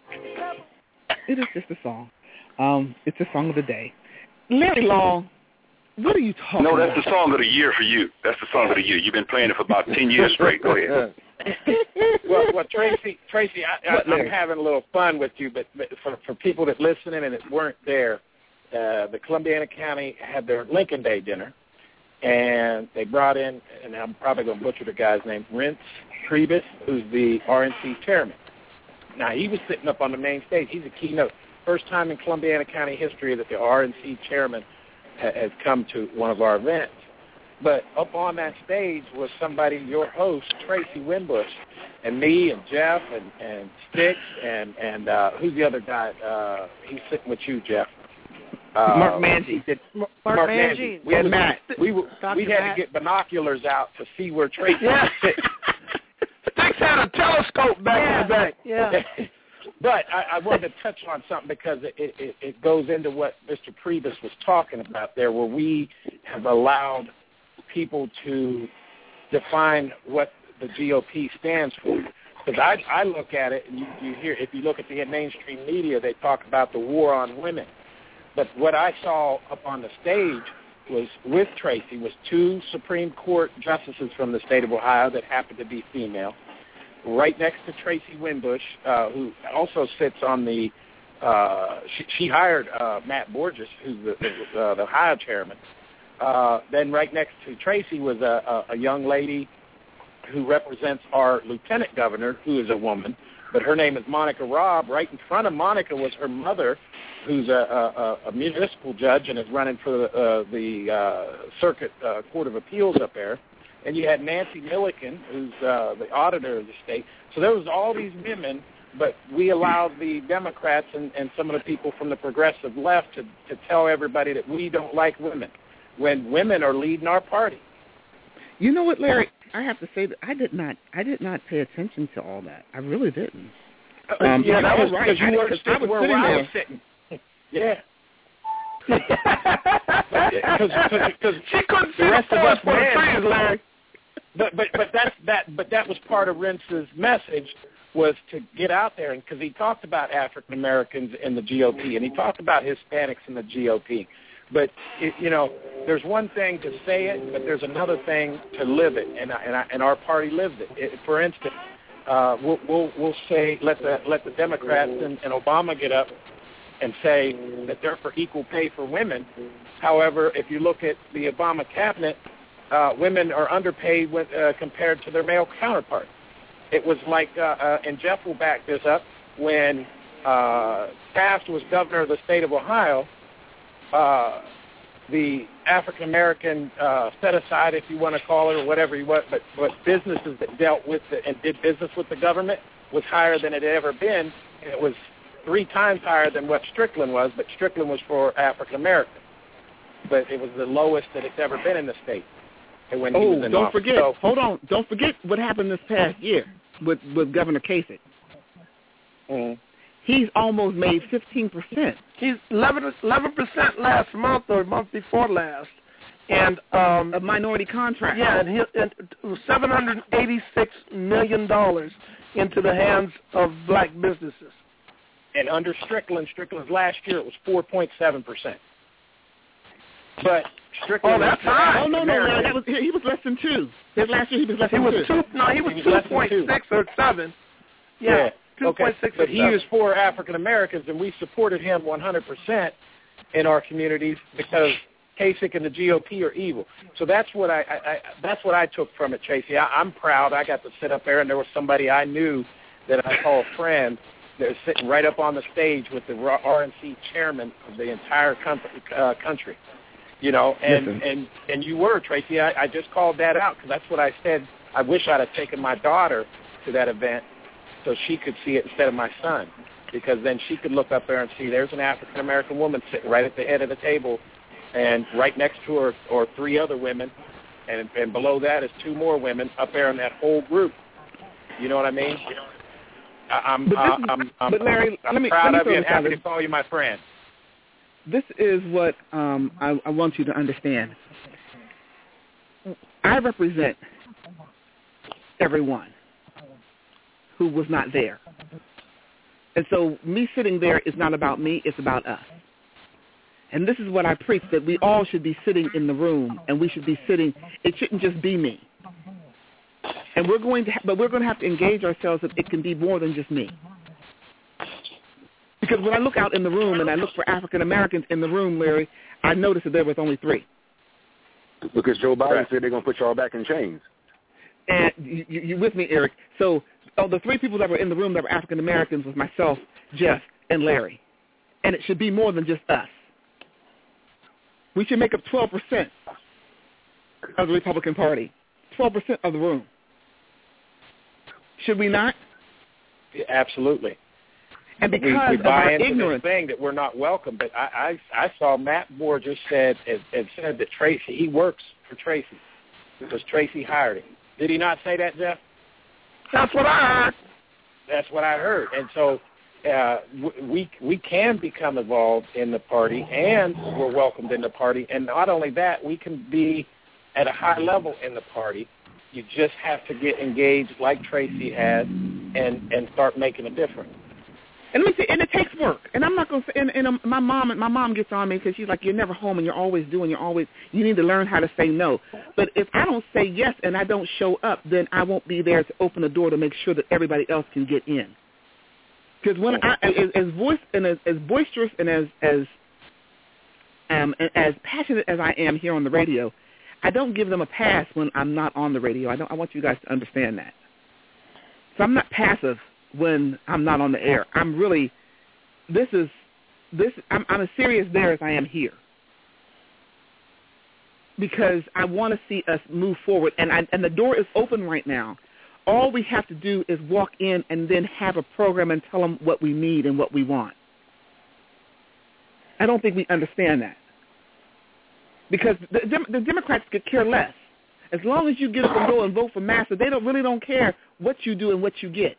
It is just a song. Um, it's a song of the day. Larry Long, what are you talking about? No, that's about? the song of the year for you. That's the song of the year. You've been playing it for about ten years straight. Go ahead. well, well, Tracy, Tracy, I, I, I'm having a little fun with you, but, but for, for people that listening and that weren't there, uh, the Columbiana County had their Lincoln Day dinner, and they brought in, and I'm probably going to butcher the guy's name, Reince Priebus, who's the R N C chairman. Now, he was sitting up on the main stage. He's a keynote. First time in Columbiana County history that the R N C chairman ha- has come to one of our events. But up on that stage was somebody, your host, Tracy Winbush, and me and Jeff and, and Sticks and, and uh, who's the other guy? Uh, he's sitting with you, Jeff. Uh, Mark Mangy. Did, Mark, Mark Mangy. Mangy. We and was, Matt. We, were, we had Matt. to get binoculars out to see where Tracy Yeah. was sitting. Sticks had a telescope back yeah, in the day. Yeah. But I, I wanted to touch on something because it, it, it goes into what Mister Priebus was talking about there, where we have allowed people to define what the G O P stands for. Because I, I look at it, and you, you hear, if you look at the mainstream media, they talk about the war on women. But what I saw up on the stage was with Tracy was two Supreme Court justices from the state of Ohio that happened to be female. Right next to Tracy Winbush, uh, who also sits on the, uh, she, she hired uh, Matt Borges, who's the, the, uh, the Ohio chairman. Uh, then right next to Tracy was a, a, a young lady who represents our lieutenant governor, who is a woman, but her name is Monica Robb. Right in front of Monica was her mother, who's a, a, a municipal judge and is running for the, uh, the uh, Circuit uh, Court of Appeals up there. And you had Nancy Milliken, who's uh, the auditor of the state. So there was all these women, but we allowed the Democrats and, and some of the people from the progressive left to, to tell everybody that we don't like women, when women are leading our party. You know what, Larry? I have to say that I did not. I did not pay attention to all that. I really didn't. Um, yeah, that was right. because you I, weren't sitting where sitting I there. was sitting. Yeah. Because she couldn't see the rest the of us for the men, trees, Larry. But but but that's that. But that was part of Rentz's message, was to get out there, and because he talked about African Americans in the G O P, and he talked about Hispanics in the G O P. But it, you know, there's one thing to say it, but there's another thing to live it, and I, and, I, and our party lives it. it for instance, uh, we'll, we'll we'll say let the let the Democrats and, and Obama get up and say that they're for equal pay for women. However, if you look at the Obama cabinet, uh, women are underpaid with, uh, compared to their male counterparts. It was like, uh, uh, and Jeff will back this up, when uh, Taft was governor of the state of Ohio, uh, the African American uh, set aside, if you want to call it, or whatever you want, but, but businesses that dealt with the, and did business with the government was higher than it had ever been. And it was three times higher than what Strickland was, but Strickland was for African Americans. But it was the lowest that it's ever been in the state. And when oh, he was in don't office. forget. So, hold on. Don't forget what happened this past year with, with Governor Kasich. Mm-hmm. He's almost made fifteen percent. He's eleven percent last month or month before last. And um, a minority contract. Yeah, and, he, and seven hundred eighty-six million dollars into the hands of black businesses. And under Strickland, Strickland's last year, it was four point seven percent. But Strickland... Oh, that's high. Oh, no, no, no, that was, he was less than two. His last year, he was less he than was two. two. No, he was, he was two point six or seven. Yeah, yeah. two point okay. six But or he seven. was for African Americans, and we supported him one hundred percent in our communities because Kasich and the G O P are evil. So that's what I, I, I that's what I took from it, Tracy. I, I'm proud. I got to sit up there, and there was somebody I knew that I call a friend that was sitting right up on the stage with the R N C chairman of the entire country. Uh, country. You know, and, and, and you were, Tracy. I, I just called that out because that's what I said. I wish I'd have taken my daughter to that event so she could see it instead of my son, because then she could look up there and see there's an African-American woman sitting right at the head of the table, and right next to her are three other women, and, and below that is two more women up there in that whole group. You know what I mean? I, I'm, But, uh, this is, I'm, I'm, but Larry, I'm let me, proud let me of you and throw this out happy there. to call you my friend. This is what um, I, I want you to understand. I represent everyone who was not there. And so me sitting there is not about me, it's about us. And this is what I preach, that we all should be sitting in the room, and we should be sitting, it shouldn't just be me. And we're going to, ha- but we're going to have to engage ourselves that it can be more than just me. Because when I look out in the room and I look for African Americans in the room, Larry, I noticed that there was only three. Because Joe Biden right. said they're going to put y'all back in chains. And you, you, you with me, Eric? So oh, the three people that were in the room that were African Americans was myself, Jeff, and Larry. And it should be more than just us. We should make up twelve percent of the Republican Party, twelve percent of the room. Should we not? Yeah, absolutely. And because we, we of buy our into ignorance, this thing that we're not welcome. But I, I, I saw Matt Moore just said and, and said that Tracy, he works for Tracy because Tracy hired him. Did he not say that, Jeff? That's what I heard. That's what I heard. And so uh, we we can become involved in the party, and we're welcomed in the party. And not only that, we can be at a high level in the party. You just have to get engaged like Tracy has and, and start making a difference. And let me say, and it takes work. And I'm not going to say, and, and um, my mom, my mom gets on me because she's like, you're never home and you're always doing, you're always, you need to learn how to say no. But if I don't say yes and I don't show up, then I won't be there to open the door to make sure that everybody else can get in. Because when I, as, as voice and as, as boisterous and as as um as passionate as I am here on the radio, I don't give them a pass when I'm not on the radio. I don't. I want you guys to understand that. So I'm not passive when I'm not on the air. I'm really, this is, this. I'm, I'm as serious there as I am here, because I want to see us move forward, and I, and the door is open right now. All we have to do is walk in and then have a program and tell them what we need and what we want. I don't think we understand that, because the, the Democrats could care less. As long as you get up and go and vote for Massa, they don't really don't care what you do and what you get.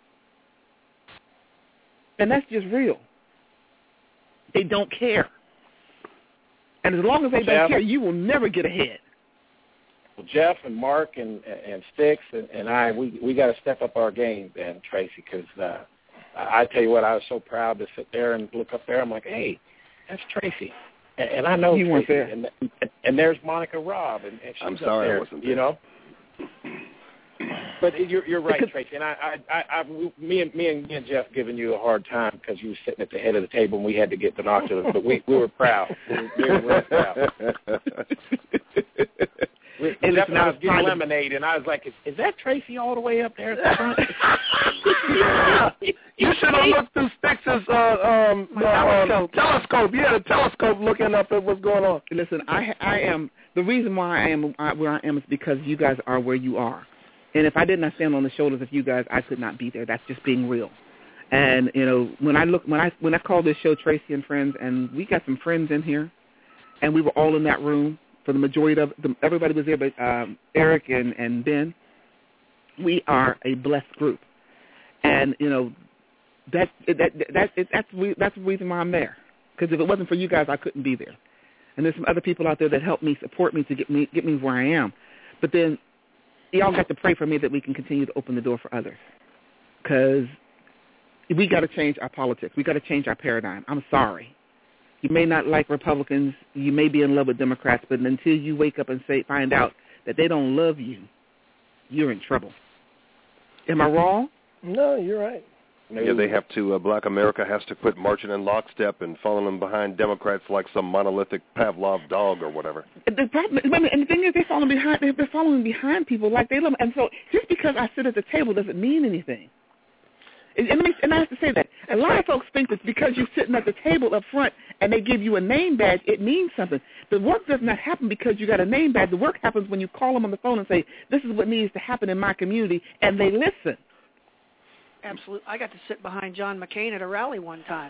And that's just real. They don't care. And as long as they don't Jeff, care, you will never get ahead. Well, Jeff and Mark and and Sticks and, and I, we we got to step up our game, then, Tracy, because uh, I tell you what, I was so proud to sit there and look up there. I'm like, hey, that's Tracy. And, and I know you weren't Tracy, there. And, and there's Monica Robb, and, and she's I'm up sorry there, I wasn't there. You know. But you're you're right, Tracy, and I, I, I, I, me and me and me and Jeff giving you a hard time because you were sitting at the head of the table and we had to get binoculars, but we we were proud. We were, we were real proud. We, And Jeff listen, and I I was was getting trying to- lemonade, and I was like, "Is, is that Tracy all the way up there at the front?" Yeah. You should have looked through Sticks' uh, um, uh, telescope. telescope. Yeah, the telescope looking up at what's going on. Listen, I I am the reason why I am where I am is because you guys are where you are, and if I did not stand on the shoulders of you guys, I could not be there. That's just being real. And you know, when I look when I when I called this show Tracy and Friends, and we got some friends in here, and we were all in that room for the majority of the, everybody was there, but um, Eric and and Ben. We are a blessed group, and you know. That that that that that's that's the reason why I'm there. Because if it wasn't for you guys, I couldn't be there. And there's some other people out there that help me, support me to get me get me where I am. But then y'all got to pray for me that we can continue to open the door for others. Because we got to change our politics. We got to change our paradigm. I'm sorry. You may not like Republicans. You may be in love with Democrats. But until you wake up and say, find out that they don't love you, you're in trouble. Am I wrong? No, you're right. Yeah, they have to, uh, Black America has to quit marching in lockstep and following behind Democrats like some monolithic Pavlov dog or whatever. The problem, and the thing is, they're following behind. They're following behind people like they love. And so, just because I sit at the table doesn't mean anything. And, and, and I have to say that a lot of folks think that because you're sitting at the table up front and they give you a name badge, it means something. The work does not happen because you got a name badge. The work happens when you call them on the phone and say, "This is what needs to happen in my community," and they listen. Absolutely. I got to sit behind John McCain at a rally one time.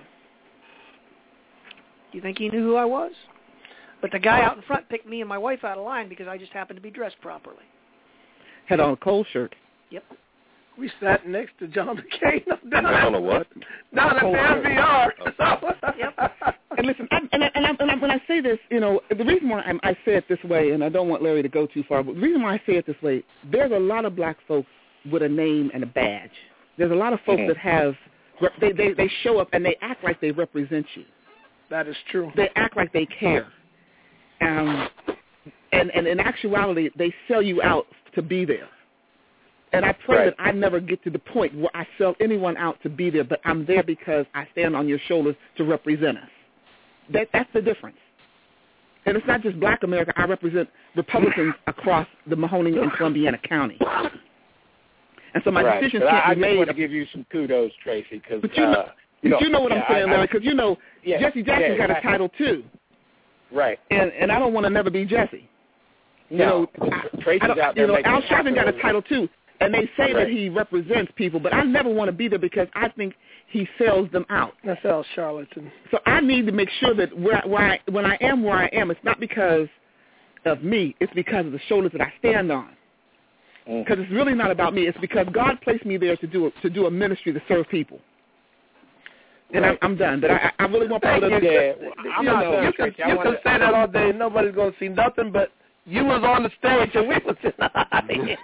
Do you think he knew who I was? But the guy out in front picked me and my wife out of line because I just happened to be dressed properly. Had on a cold shirt. Yep. We sat next to John McCain. Down on a what? Down at the N V R. Yep. And listen, I, and, I, and, I, and I, when I say this, you know, the reason why I'm, I say it this way, and I don't want Larry to go too far, but the reason why I say it this way, there's a lot of black folks with a name and a badge. There's a lot of folks that have, they, they, they show up and they act like they represent you. That is true. They act like they care. Um, and, and in actuality, they sell you out to be there. And I pray Right. that I never get to the point where I sell anyone out to be there, but I'm there because I stand on your shoulders to represent us. That, that's the difference. And it's not just Black America. I represent Republicans across the Mahoning and Columbiana County. And so my right. decisions But can't I, be I just made. want to give you some kudos, Tracy, because But you know, uh, you know, you know what yeah, I'm saying, I, Larry, because you know yeah, Jesse Jackson yeah, got exactly. a title too. Right. And and I don't want to never be Jesse. You No, know, I, Tracy's I don't, out there you know, making Al it Sharpton happen got a over title too, and they say Right. that he represents people, but I never want to be there because I think he sells them out. That's Al Charlatan. So I need to make sure that where, where I, when I am where I am, it's not because of me. It's because of the shoulders that I stand on. Because it's really not about me. It's because God placed me there to do a, to do a ministry to serve people. And Right. I, I'm done. But I, I really want people to. Yeah, I'm you not know, done, you can, Tracy. I you wanna- can say that all day. Nobody's going to see nothing, but you was on the stage and we was in the audience.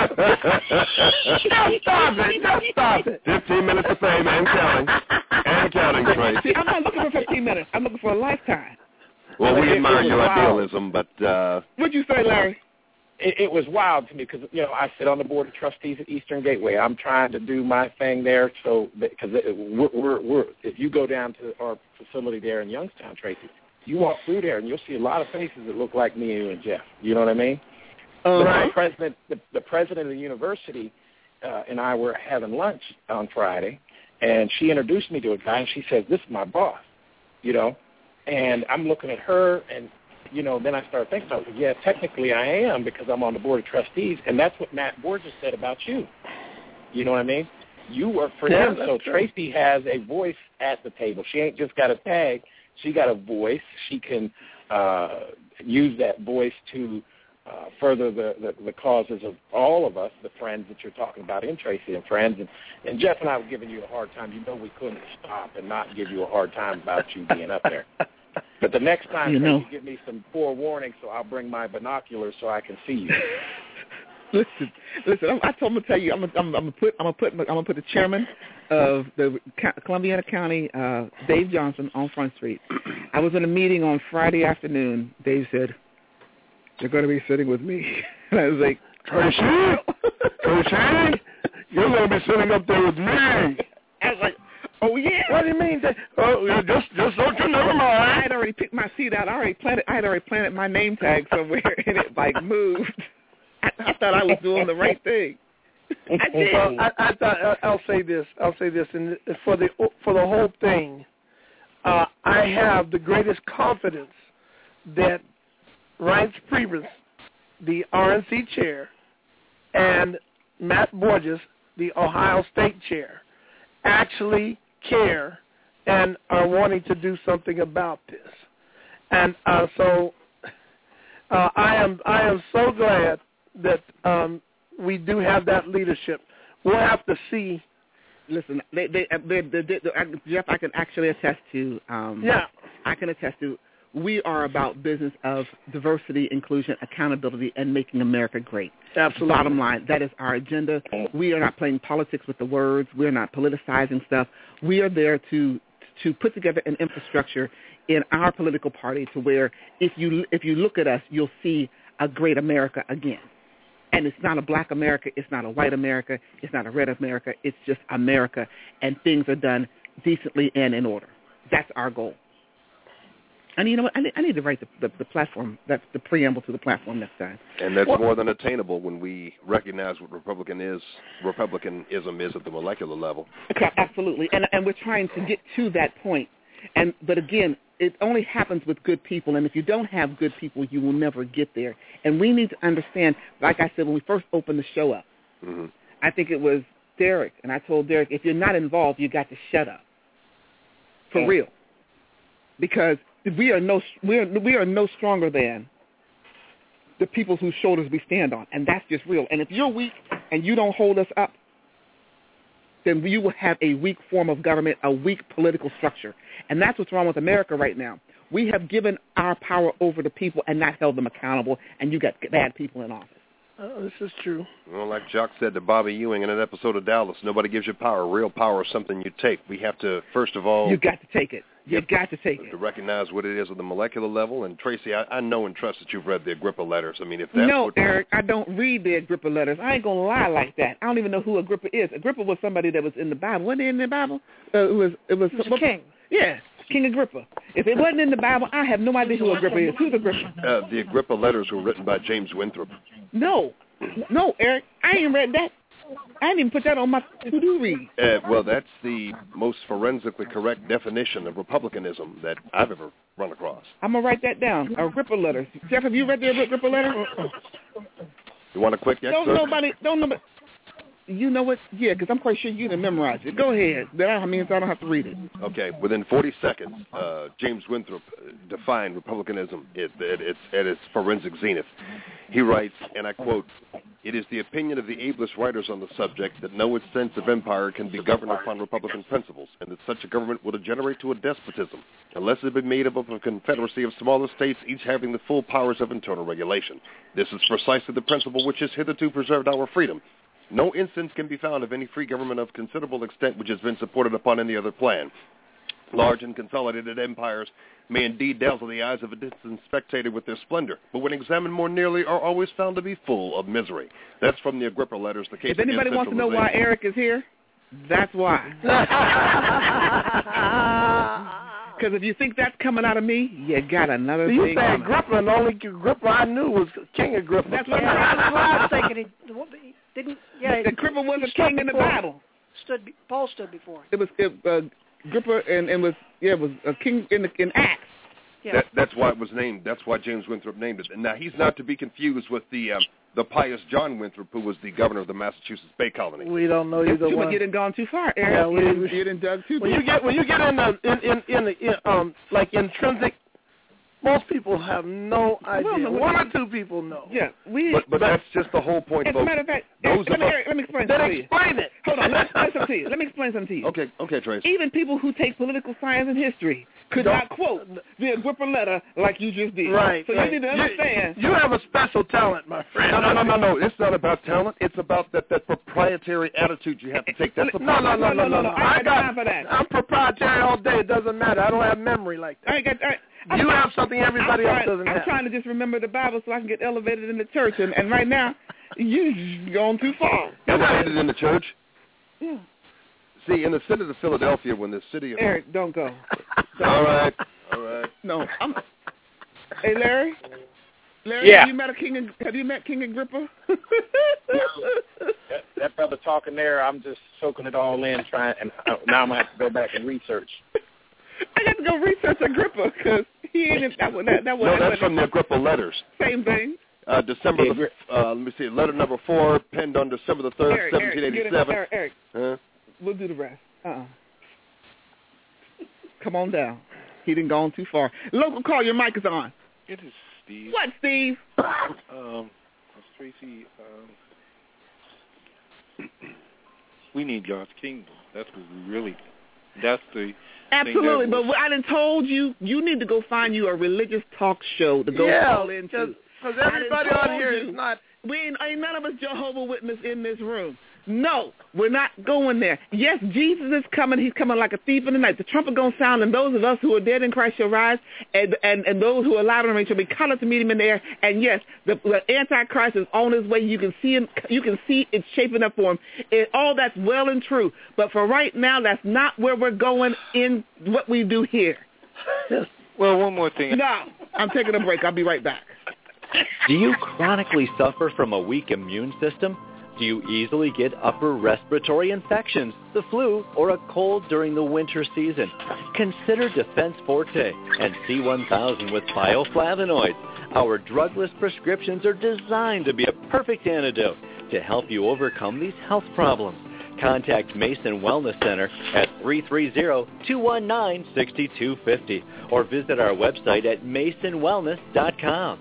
Just stop it. Just stop it. Fifteen minutes of fame and counting. And counting, Tracy. See, I'm not looking for fifteen minutes. I'm looking for a lifetime. Well, we It- it admire was your wild. idealism, but uh, What'd you say, Larry? It, it was wild to me because, you know, I sit on the board of trustees at Eastern Gateway. I'm trying to do my thing there. So, because we're, we're, we're, if you go down to our facility there in Youngstown, Tracy, you walk through there and you'll see a lot of faces that look like me, you, and Jeff. You know what I mean? Uh, But the president, the, the president of the university uh, and I were having lunch on Friday, and she introduced me to a guy, and she says, "This is my boss," you know. And I'm looking at her, and you know, then I started thinking about, yeah, technically I am because I'm on the board of trustees, and that's what Matt Borges said about you. You know what I mean? You work for yeah, him, so true. Tracy has a voice at the table. She ain't just got a tag. She got a voice. She can uh, use that voice to uh, further the, the, the causes of all of us, the friends that you're talking about in Tracy and Friends. And, and Jeff and I were giving you a hard time. You know we couldn't stop and not give you a hard time about you being up there. But the next time, you know. you give me some forewarning so I'll bring my binoculars so I can see you. Listen, listen. I'm, I told him to tell you. I'm gonna, I'm gonna put. I'm gonna put. I'm gonna put the chairman of the Columbiana County, uh, Dave Johnson, on Front Street. I was in a meeting on Friday afternoon. Dave said, "You're going to be sitting with me," and I was like, "Tracy, Tracy, you're going to be sitting up there with me." I was like, "Oh yeah." What do you mean? That, oh, yeah, just, just don't you never mind. I had already picked my seat out. I already planted. I had already planted my name tag somewhere, and it like moved. I, I thought I was doing the right thing. I did. Well, I, I thought I'll say this. I'll say this, and for the for the whole thing, uh, I have the greatest confidence that Reince Priebus, the R N C chair, and Matt Borges, the Ohio State chair, actually care and are wanting to do something about this. And uh, so uh, I am I am so glad that um, we do have that leadership. We'll have to see. Listen, they, they, they, they, they, they, Jeff, I can actually attest to. Um, yeah, I can attest to. We are about business of diversity, inclusion, accountability, and making America great. Absolutely. Bottom line, that is our agenda. We are not playing politics with the words. We are not politicizing stuff. We are there to to put together an infrastructure in our political party to where if you if you look at us, you'll see a great America again. And it's not a black America. It's not a white America. It's not a red America. It's just America, and things are done decently and in order. That's our goal. And you know what? I need, I need to write the, the, the platform, that's the preamble to the platform next time. And that's well, more than attainable when we recognize what Republican is, Republicanism is at the molecular level. Absolutely. And, and we're trying to get to that point. And but again, it only happens with good people, and if you don't have good people, you will never get there. And we need to understand, like I said, when we first opened the show up, mm-hmm. I think it was Derek, and I told Derek, if you're not involved, you got to shut up. For real. Because we are no we are we are no stronger than the people whose shoulders we stand on, and that's just real. And if you're weak and you don't hold us up, then you will have a weak form of government, a weak political structure. And that's what's wrong with America right now. We have given our power over to people and not held them accountable, and you got bad people in office. Uh, this is true. Well, like Jock said to Bobby Ewing in an episode of Dallas, nobody gives you power. Real power is something you take. We have to, first of all... You got to take it. You got to take it. To recognize what it is at the molecular level. And, Tracy, I, I know and trust that you've read the Agrippa letters. I mean, if that's No, what... Eric, I don't read the Agrippa letters. I ain't going to lie like that. I don't even know who Agrippa is. Agrippa was somebody that was in the Bible. Wasn't he in the Bible? Uh, it was... It was, it was a king. Yeah, King Agrippa. If it wasn't in the Bible, I have no idea who Agrippa is. Who's Agrippa? Uh, the Agrippa letters were written by James Winthrop. No. No, Eric, I ain't read that. I didn't even put that on my to-do read. Uh, well, that's the most forensically correct definition of republicanism that I've ever run across. I'm going to write that down. Agrippa letters. Jeff, have you read the Agrippa letter? You want a quick excerpt? Don't nobody, don't nobody. You know what? Yeah, because I'm quite sure you didn't memorize it. Go ahead. That means I don't have to read it. Okay. Within forty seconds, uh, James Winthrop defined republicanism at, at, its, at its forensic zenith. He writes, and I quote, "It is the opinion of the ablest writers on the subject that no sense of empire can be governed upon Republican principles, and that such a government will degenerate to a despotism, unless it be made up of a confederacy of smaller states, each having the full powers of internal regulation. This is precisely the principle which has hitherto preserved our freedom. No instance can be found of any free government of considerable extent which has been supported upon any other plan. Large and consolidated empires may indeed dazzle the eyes of a distant spectator with their splendor, but when examined more nearly are always found to be full of misery." That's from the Agrippa letters. The case if anybody wants to know why Eric is here, that's why. Because if you think that's coming out of me, you got another so you thing. You say Agrippa, and the only Agrippa I knew was King Agrippa. That's what, that's what I was thinking. Didn't yeah? The Agrippa was he a king stood in the before- Bible. Stood. be- Paul stood before him. It was it, uh, Agrippa and and was yeah it was a king in the, in Acts. Yeah. That, that's why it was named. That's why James Winthrop named it. And now he's not to be confused with the um, the pious John Winthrop, who was the governor of the Massachusetts Bay Colony. We don't know That's either too much. one. You done gone too far, Eric. Yeah, you, we- done, we- you done dug too When deep. you get when you get in the in in in, the, in um like intrinsic, most people have no idea. Well, no, One or two people know. Yeah, we. But, but that's just the whole point, As a folks. matter of fact, Those let of me, us- Eric, let me explain Then something to you. explain it. Hold on, let me explain something to you. Let me explain something to you. Okay, okay, Trace. Even people who take political science and history could Don't- not quote the Agrippa letter like you just did. Right. So right. you need to understand. You, you have a special talent, my friend. No, no, no, no, no. It's not about talent. It's about that, that proprietary attitude you have to take. That's the No, no, no, no, no, no. I I ain't got got. time for that. I'm proprietary all day. It doesn't matter. I don't have memory like that. I ain't got. I, I'm You trying- have something everybody I'm else trying, doesn't I'm have. trying to just remember the Bible so I can get elevated in the church, and, and right now, you've gone too far. Elevated in the church. Yeah. See, in the city of Philadelphia, when the city of... Eric, don't go. All right, all right. No, I'm. Hey, Larry. Larry, Yeah. have you met a King? Have you met King Agrippa? that, that brother talking there, I'm just soaking it all in, trying, and uh, now I'm gonna have to go back and research. I got to go research Agrippa because he ain't that was that, that was No, that's from the Agrippa letters. same thing. Uh, December, the, uh, let me see, letter number four, penned on December the third, Eric, Eric, seventeen get it- eighty-seven. Eric, Eric, Huh? we'll do the rest. Uh-uh. Come on down. He done gone too far. Local call, your mic is on. It is Steve. What, Steve? Um, Tracy, um, we need God's kingdom. That's what we really. That's the. Absolutely, thing but that what I done told you, you need to go find you a religious talk show to go Yeah, call into. Because I done everybody on told here you. is not. We ain't, ain't none of us Jehovah Witness in this room. No, we're not going there. Yes, Jesus is coming. He's coming like a thief in the night. The trumpet going to sound, and those of us who are dead in Christ shall rise, and and, and those who are alive and remain shall be caught up to meet him in the air. And yes, the, the Antichrist is on his way. You can see him. You can see it shaping up for him. It, all that's well and true. But for right now, that's not where we're going in what we do here. Well, one more thing. No, I'm taking a break. I'll be right back. Do you chronically suffer from a weak immune system? Do you easily get upper respiratory infections, the flu, or a cold during the winter season? Consider Defense Forte and C one thousand with bioflavonoids. Our drugless prescriptions are designed to be a perfect antidote to help you overcome these health problems. Contact Mason Wellness Center at three three zero, two one nine, six two five zero or visit our website at mason wellness dot com.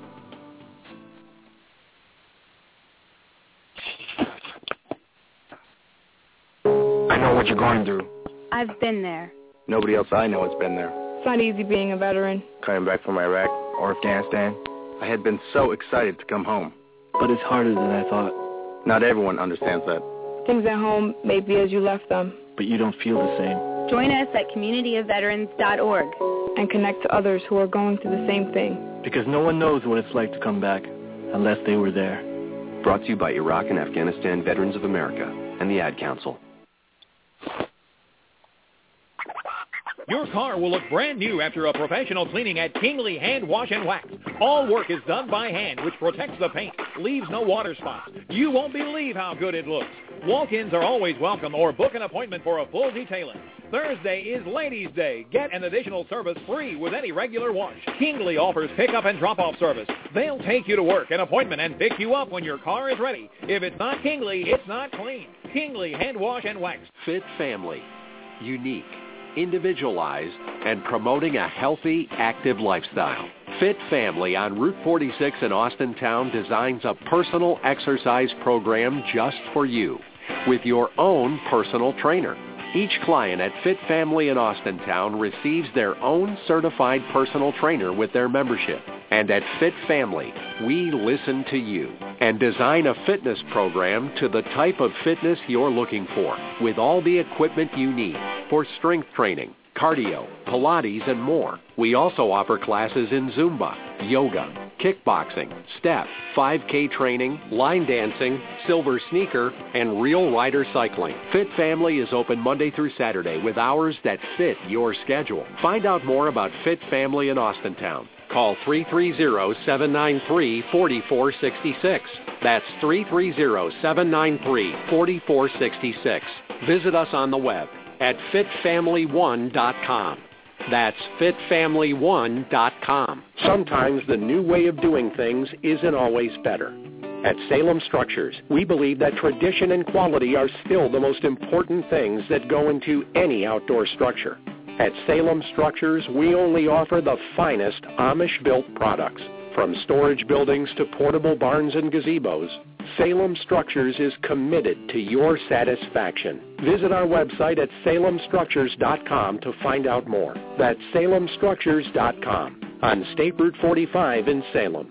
I know what you're going through. I've been there. Nobody else I know has been there. It's not easy being a veteran. Coming back from Iraq or Afghanistan, I had been so excited to come home. But it's harder than I thought. Not everyone understands that. Things at home may be as you left them. But you don't feel the same. Join us at community of veterans dot org and connect to others who are going through the same thing. Because no one knows what it's like to come back unless they were there. Brought to you by Iraq and Afghanistan Veterans of America and the Ad Council. Your car will look brand new after a professional cleaning at Kingley Hand Wash and Wax. All work is done by hand, which protects the paint, leaves no water spots. You won't believe how good it looks. Walk-ins are always welcome, or book an appointment for a full detailing. Thursday is Ladies' Day. Get an additional service free with any regular wash. Kingley offers pickup and drop-off service. They'll take you to work, an appointment, and pick you up when your car is ready. If it's not Kingley, it's not clean. Kingley Hand Wash and Wax. Fit Family. Unique, individualized, and promoting a healthy, active lifestyle. Fit Family on Route forty-six in Austintown designs a personal exercise program just for you with your own personal trainer. Each client at Fit Family in Austintown receives their own certified personal trainer with their membership. And at Fit Family, we listen to you and design a fitness program to the type of fitness you're looking for, with all the equipment you need for strength training, cardio, Pilates, and more. We also offer classes in Zumba, yoga, kickboxing, step, five K training, line dancing, silver sneaker, and real rider cycling. Fit Family is open Monday through Saturday with hours that fit your schedule. Find out more about Fit Family in Austintown Call three three zero, seven nine three, four four six six. That's three three zero, seven nine three, four four six six. Visit us on the web at fit family one dot com. That's fit family one dot com. Sometimes the new way of doing things isn't always better. At Salem Structures, we believe that tradition and quality are still the most important things that go into any outdoor structure. At Salem Structures, we only offer the finest Amish-built products. From storage buildings to portable barns and gazebos, Salem Structures is committed to your satisfaction. Visit our website at salem structures dot com to find out more. That's salem structures dot com on State Route forty-five in Salem.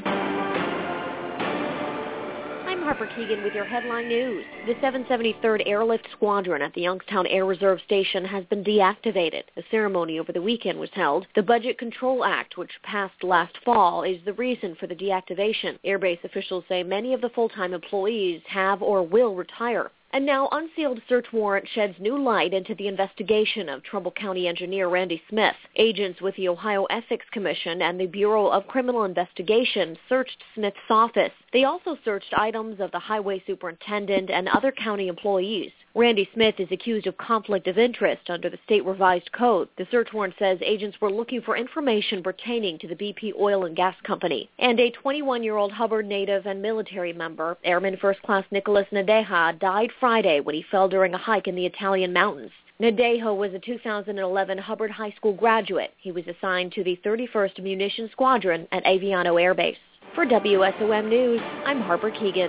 Harper Keegan with your headline news. The seven seventy-third Airlift Squadron at the Youngstown Air Reserve Station has been deactivated. A ceremony over the weekend was held. The Budget Control Act, which passed last fall, is the reason for the deactivation. Airbase officials say many of the full-time employees have or will retire. And now, unsealed search warrant sheds new light into the investigation of Trumbull County engineer Randy Smith. Agents with the Ohio Ethics Commission and the Bureau of Criminal Investigation searched Smith's office. They also searched items of the highway superintendent and other county employees. Randy Smith is accused of conflict of interest under the state revised code. The search warrant says agents were looking for information pertaining to the B P Oil and Gas Company. And a twenty-one-year-old Hubbard native and military member, Airman First Class Nicholas Nadeja, died Friday when he fell during a hike in the Italian mountains. Nadeja was a two thousand eleven Hubbard High School graduate. He was assigned to the thirty-first Munition Squadron at Aviano Air Base. For W S O M News, I'm Harper Keegan.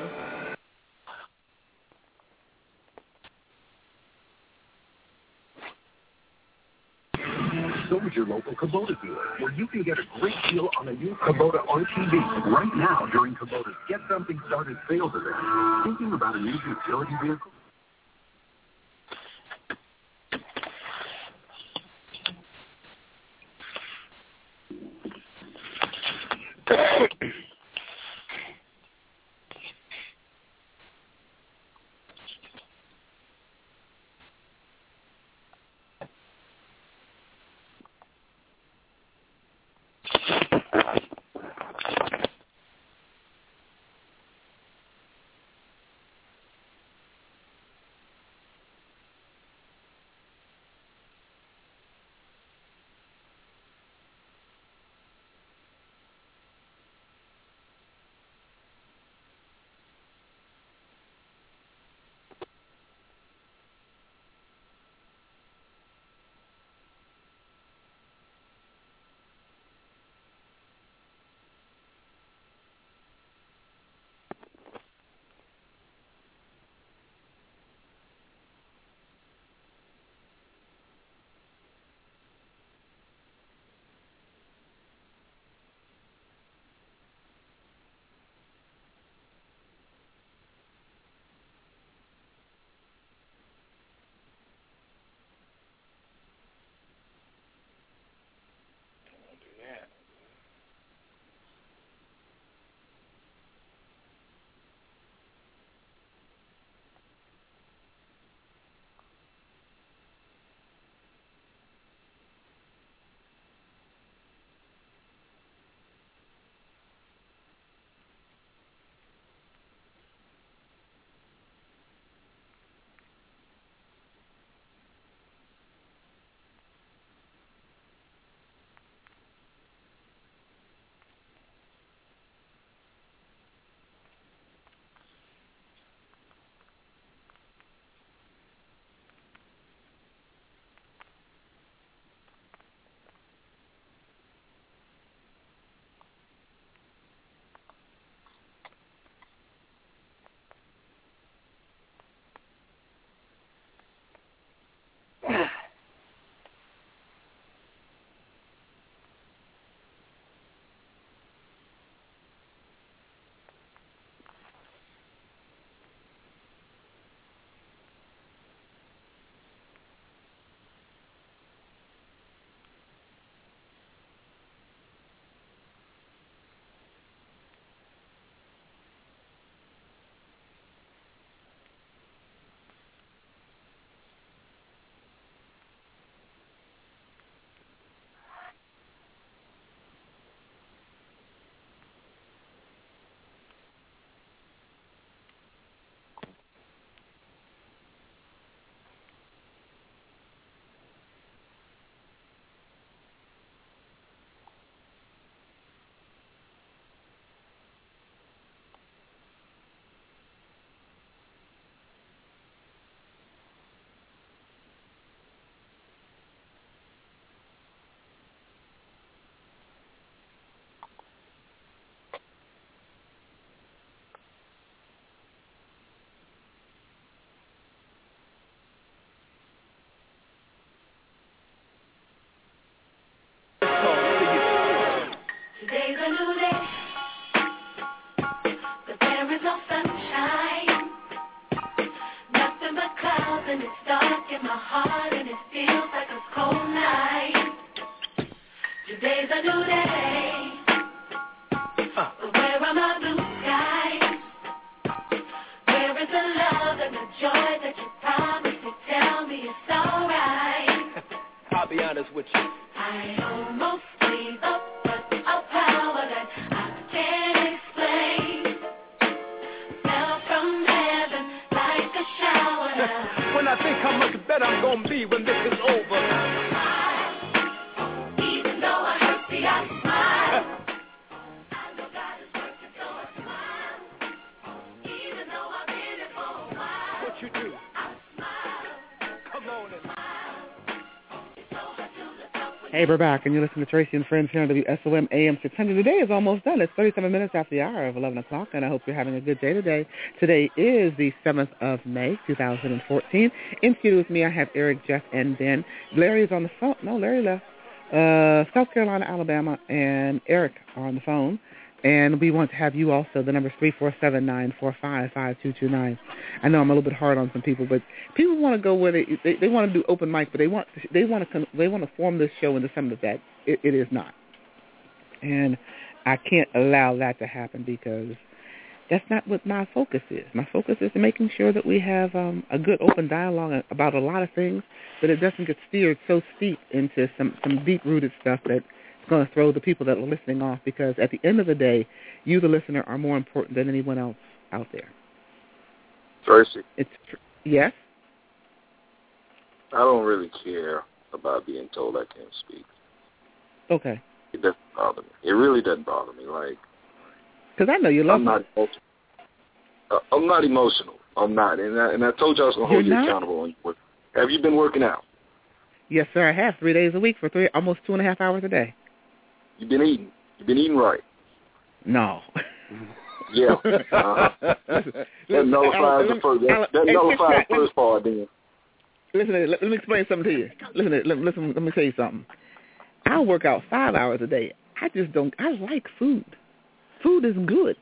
So is your local Kubota dealer, where you can get a great deal on a new Kubota R T V right now during Kubota's Get Something Started sales event. Thinking about a new utility vehicle? today? Uh. Where are my blue skies? Where is the love and the joy that you promised to tell me it's alright? I'll be honest with you. I almost gave up, but a power that I can't explain fell from heaven like a shower. When I think how much better I'm gonna be when this is over. Even though I hurt me, I smile. I know God is working, so I smile. Even though I've been it for a while. What you do? I smile. Come on and smile. Hey, we're back, and you're listening to Tracy and Friends here on W S O M A M six hundred. Today is almost done. It's thirty-seven minutes after the hour of eleven o'clock, and I hope you're having a good day today. Today is the seventh of May, two thousand fourteen. In studio with me, I have Eric, Jeff, and Ben. Larry is on the phone. No, Larry left. Uh, South Carolina, Alabama, and Eric are on the phone. And we want to have you also. The number is three four seven, nine four five, five two two nine. I know I'm a little bit hard on some people, but people want to go where they they, they want to do open mic, but they want they want to they want to form this show into something that it, it is not. And I can't allow that to happen because that's not what my focus is. My focus is making sure that we have um, a good open dialogue about a lot of things, but it doesn't get steered so steep into some, some deep-rooted stuff that going to throw the people that are listening off, because at the end of the day, you, the listener, are more important than anyone else out there. Tracy? It's tr- yes? I don't really care about being told I can't speak. Okay. It doesn't bother me. It really doesn't bother me. Like, because I know you love I'm not emotional. Uh, I'm not emotional. I'm not. And I, and I told you I was going to hold you accountable on your work. Have you been working out? Yes, sir, I have. Three days a week for three, almost two and a half hours a day. You've been eating. You've been eating right. No. Yeah. Uh, that nullifies the first. That, that nullifies the first part. Then. Listen, let, let me explain something to you. Listen, let, listen, let me tell you something. I work out five hours a day. I just don't. I like food. Food is good,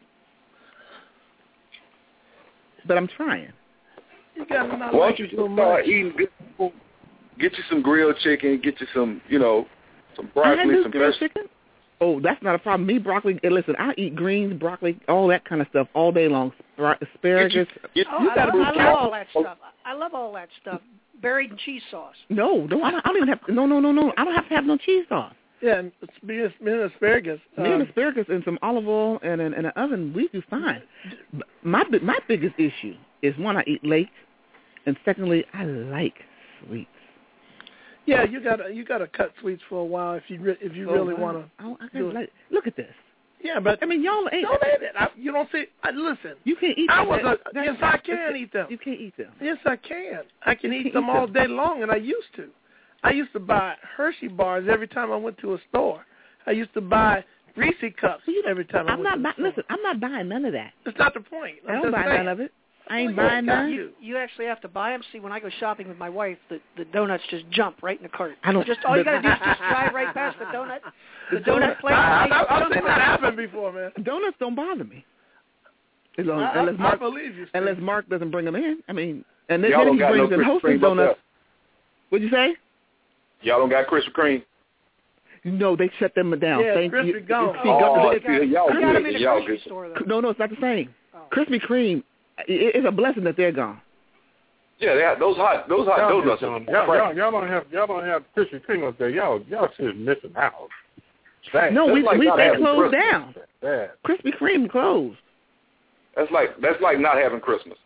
but I'm trying. You gotta not Why like don't you so just start much. eating good food? Get you some grilled chicken. Get you some, you know, some broccoli, I do some grilled vegetables. chicken. Oh, that's not a problem. Me, broccoli. eh, Listen, I eat greens, broccoli, all that kind of stuff all day long. Spar- asparagus. Get Oh, you I, gotta love, be I love all careful. that stuff. I love all that stuff. Buried in cheese sauce. No, no, I don't, I don't even have. No, no, no, no. I don't have to have no cheese sauce. Yeah, and it's me and me and asparagus. Me and Um, asparagus and some olive oil and in, in an oven, we do fine. But My bi- my biggest issue is, one, I eat late, and secondly, I like sweets. yeah, you gotta you gotta cut sweets for a while if you re- if you Oh, really wow. want I, to. I can't like, look at this. Yeah, but I mean, y'all ain't. don't eat it. I, you don't see. I, listen, You can't eat I them. was That- a, that- yes, I can eat them. You can't eat them. Yes, I can. I can You eat can't them eat all them. day long, and I used to. I used to buy Hershey bars every time I went to a store. I used to buy Reese cups every time I I'm went not. to Buy, the store. listen, I'm not buying none of that. That's not the point. I I'm don't just buy saying. none of it. I ain't Well, buying yeah, none. You you actually have to buy them. See, when I go shopping with my wife, the the donuts just jump right in the cart. I don't. Just all you but- gotta do is just drive right past the donut, the, The donut donut- place. I, and I, they I've jump seen right that in. happen before, man. Donuts don't bother me. As long, I, unless I, Mark, I believe you. Steve. unless Mark doesn't bring them in. I mean, and then, Y'all then don't he got brings no in Krispy Hostess Kreme up donuts. What'd you say? Y'all don't got Krispy Kreme. No, they shut them down. Yeah, Thank Krispy you. gone. See, Oh, go- see, y'all I got them in good. the Y'all grocery good. store though. no, no, it's not the same. Oh. Krispy Kreme, it, it's a blessing that they're gone. Yeah, they have, those hot those hot Y'all, donuts. just are don't, y'all, crack. y'all, y'all don't have y'all don't have Krispy Kreme up there. Y'all y'all just missing out. That, No, that's we like we not they having closed Christmas. down. that. Krispy Kreme closed. That's like that's like not having Christmas.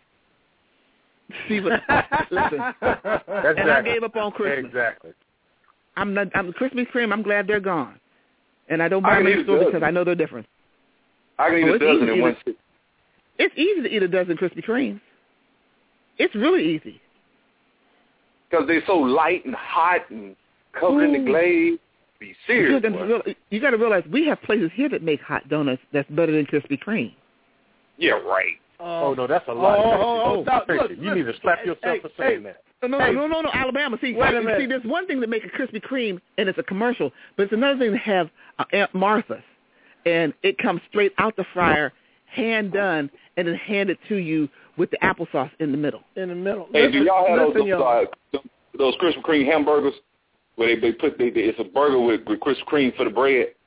See, but listen, That's and I exactly. gave up on Christmas. Exactly. I'm not. I'm Krispy Kreme. I'm glad they're gone, and I don't I buy can them eat in a the store dozen. because I know they're different. I can eat Oh, a it's dozen easy to in eat one it. sit. It's easy to eat a dozen Krispy Kremes. It's really easy. Because they're so light and hot and covered in the Ooh. glaze. Be serious. You boy. got, you got to realize we have places here that make hot donuts that's better than Krispy Kreme. Yeah, right. Oh no, that's a lot. Oh, oh, oh, Tracy, look, you need to slap yourself hey, for saying hey, that. No, no, Hey. no, no, no, Alabama. See, Wait a see, minute. there's one thing to make a Krispy Kreme, and it's a commercial, but it's another thing to have uh, Aunt Martha's, and it comes straight out the fryer, hand done, and then handed to you with the applesauce in the middle. in the middle. Hey, listen, do y'all have listen, those y'all. those, uh, those Krispy Kreme hamburgers where they, they put they, they, it's a burger with, with Krispy Kreme for the bread?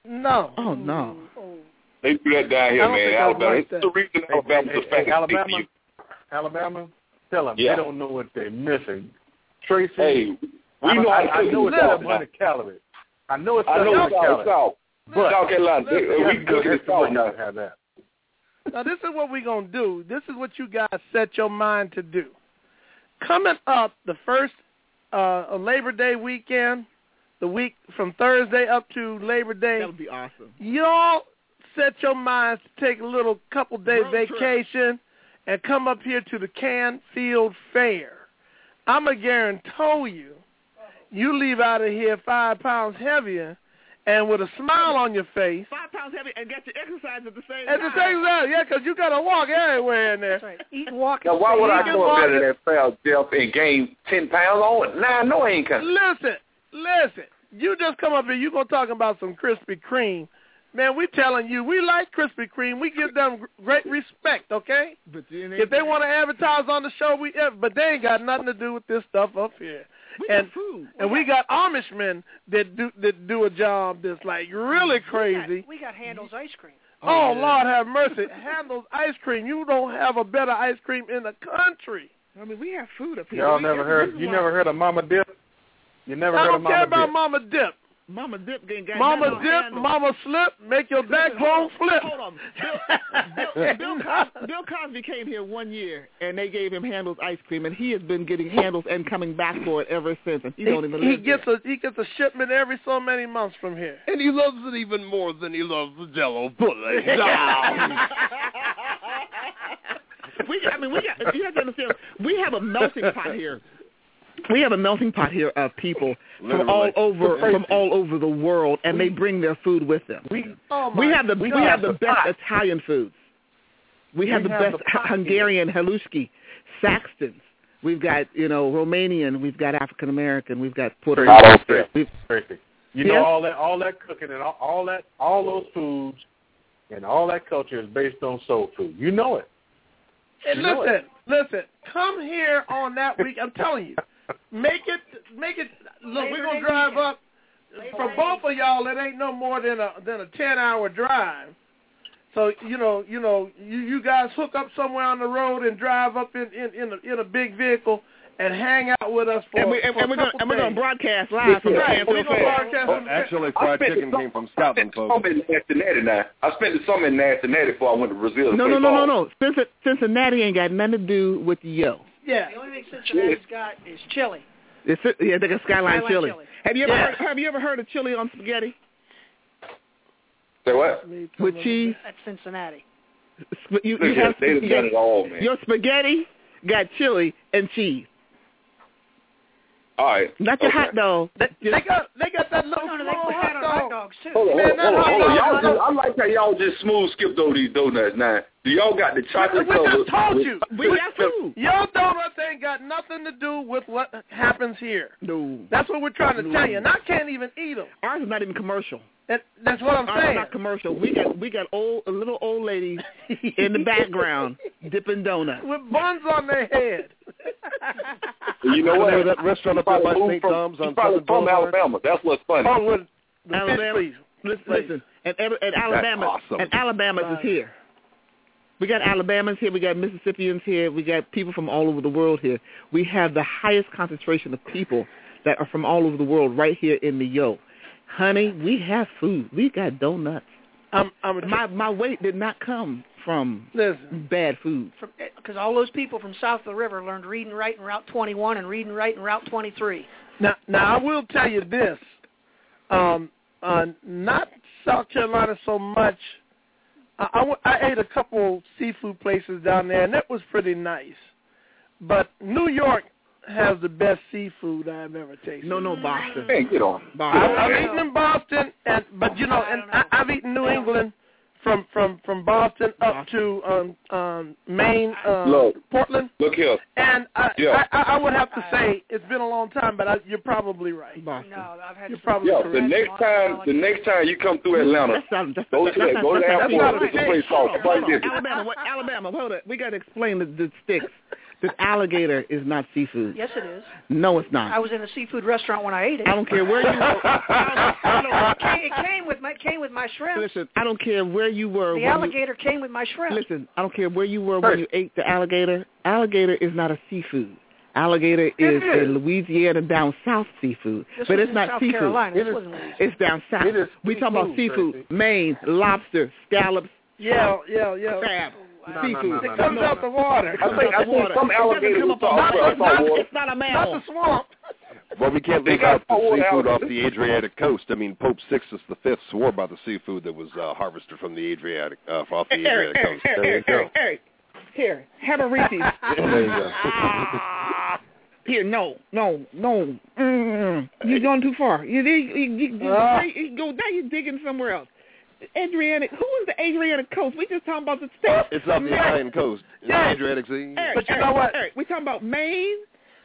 No. Oh, no. They do that down here, I don't man. think I Alabama. like It's that. the reason Alabama's Hey, a fan. hey, Alabama, Alabama, tell them Yeah. they don't know what they're missing. Tracy, Hey, we I, know I, how I to know do it's it. seven hundred calories. I know it's I seven know hundred it's South, calories. South. But South Carolina, they, you we have to cook do it extra South work now. to have that. Now, this is what we're going to do. This is what you guys set your mind to do. Coming up the first uh, Labor Day weekend, the week from Thursday up to Labor Day. That would be awesome. Y'all set your minds to take a little couple day Road trip. vacation and come up here to the Canfield Fair. I'm going to guarantee you, you leave out of here five pounds heavier and with a smile on your face. Five pounds heavy and get your exercise at the same At time. the same time, yeah, because you got to walk everywhere in there. That's right. Eat, walk, Now, why would I Eat, go up walk, there to that fair, Jeff, and gain ten pounds on it? Nah, no, I ain't coming. Listen, listen. You just come up here, you going to talk about some Krispy Kreme. Man, we telling you, we like Krispy Kreme. We give them gr- great respect, okay? But you If they want to advertise on the show, we yeah, but they ain't got nothing to do with this stuff up here. We and got food. and we got Amish men that do that do a job that's like really crazy. We got, we got Handel's ice cream. Oh, yeah. Lord have mercy. Handel's ice cream. You don't have a better ice cream in the country. I mean, we have food up here. Y'all We- never this heard? is You why- never heard of Mama Dip? You never I heard don't of Mama care Dip? about Mama Dip. Mama Dip ain't got Mama nothing Dip, on handle. Mama Slip, make your backbone flip. Hold on. Bill, Bill, Bill, Cos- Bill Cosby came here one year, and they gave him Handel's ice cream, and he has been getting Handel's and coming back for it ever since, and he, He, don't even he live gets there. a he gets a shipment every so many months from here. And he loves it even more than he loves the Jello pudding. we, I mean, we got. You have to understand. We have a melting pot here. We have a melting pot here of people from all over from all over the world, and they bring their food with them. We, Oh my We have the we we have have the the best pot. Italian foods. We have We the have best the pot Hungarian haluski, Saxtons. We've got you know Romanian. We've got African American. We've got Puerto I Rican. don't care. We've, Tracy. You Yes? know all that all that cooking and all, all that all those foods and all that culture is based on soul food. You know it. And You know listen, it. listen, come here on that week. I'm telling you, make it, make it. Look, Labor we're gonna Day drive weekend. up. For both of y'all, it ain't no more than a than a ten hour drive. So you know, you know, you, you guys hook up somewhere on the road and drive up in in in a, in a big vehicle and hang out with us for, and, we, and, for and we're a gonna couple and we're gonna days. broadcast live from the Right, we're Canfield gonna Fair. broadcast Well, from- actually, I fried spent chicken some- came from I Scotland, spent folks. some in Cincinnati now. I spent some in Cincinnati before I went to Brazil. To No, play no, no, no, ball. no. Cincin- Cincinnati ain't got nothing to do with the yo. Yeah. The only thing Cincinnati's got is chili. It's yeah, they got Skyline, Skyline chili. chili. Have you ever Yeah. heard, have you ever heard of chili on spaghetti Say what? with cheese? That's Cincinnati. Sp- You, you Look, have they done you done got- it all, man. Your spaghetti got chili and cheese, All right. not your okay. hot dog. They, they got they got that little No, no, they small put hot that on dog. hot dogs too. Hold on, hold on, Man, hold on, that hold on. hot Y'all dog- just, I like how y'all just smooth skipped over these donuts now. Do y'all got the chocolate we covered? just told with- you. We got food. Your donuts ain't got nothing to do with what happens here. No, That's what we're trying to tell you. And I can't even eat them. ours is not even commercial. That, that's what I'm Ours is saying. not commercial. We got we got old a little old ladies in the background dipping donuts. With buns on their head. You know what? Remember that restaurant up there by He probably Saint moved Tom's from, on he probably Southern from Boulevard? Alabama. That's what's funny. Oh, with the Alabama. fish, Listen, please. listen. And, every- and Alabama awesome. and Alabama is here. We got Alabamans here. We got Mississippians here. We got people from all over the world here. We have the highest concentration of people that are from all over the world right here in the Yo. Honey, we have food. We got donuts. I'm, I'm My my weight did not come from Listen. bad food. Because all those people from south of the river learned read and write in Route twenty-one and read and write in Route twenty-three. Now, now I will tell you this. Um, uh, not South Carolina so much. I, I, w- I ate a couple seafood places down there, and it was pretty nice. But New York has the best seafood I've ever tasted. No, no, Boston. Hey, get on. Boston. I've, I've eaten in Boston, and but you know, and I, I've eaten New England from from from Boston up to um, um, Maine, uh, Look. Portland, Look here. and I, Yeah. I, I would have to say it's been a long time, but I, you're probably right. Boston. No, I've had You're some- probably Yo, correct. the next time, the next time you come through Atlanta, That's not, that's, go that's, to that's, that, go to the that's, airport. not a There's a place case. called Hold Sprite on. District. Alabama, what, Alabama, hold it. We got to explain the, the sticks. that alligator is not seafood. Yes, it is. No, it's not. I was in a seafood restaurant when I ate it. I don't care where you were. I don't, it, came, it came with my came with my shrimp. Listen, I don't care where you were. The when alligator you, came with my shrimp. Listen, I don't care where you were when you ate the alligator. Alligator is not a seafood. Alligator is a Louisiana down south seafood, this but was it's in not South seafood. Carolina. It this is, wasn't Louisiana. it's down south. It is We talking about seafood, Tracy. Maine, lobster, scallops, Yeah, yeah, yeah. crab, No, seafood. no, no, It no, comes no, out the water. I think I think some alligators come will up talk on- about it's not- water. It's not a Not mammal. the swamp. Well, we can't They leave got out the saltwater seafood off alligators. the Adriatic coast. I mean, Pope Sixtus the Fifth swore by the seafood that was uh, harvested from the Adriatic, uh, off the Eric, Adriatic Eric, coast. Eric, There you Eric, go. Eric, Eric. Here, have a Reese's. There you go. Here, no, no, no. Mm, you're going too far. You, you, you, you, Uh. you go now. You're digging somewhere else. Adriatic. Who is the Adriatic coast? We just talking about the state. It's off the Italian coast. In the Adriatic Sea. Eric, But you Eric, know what? Eric, we talking about Maine,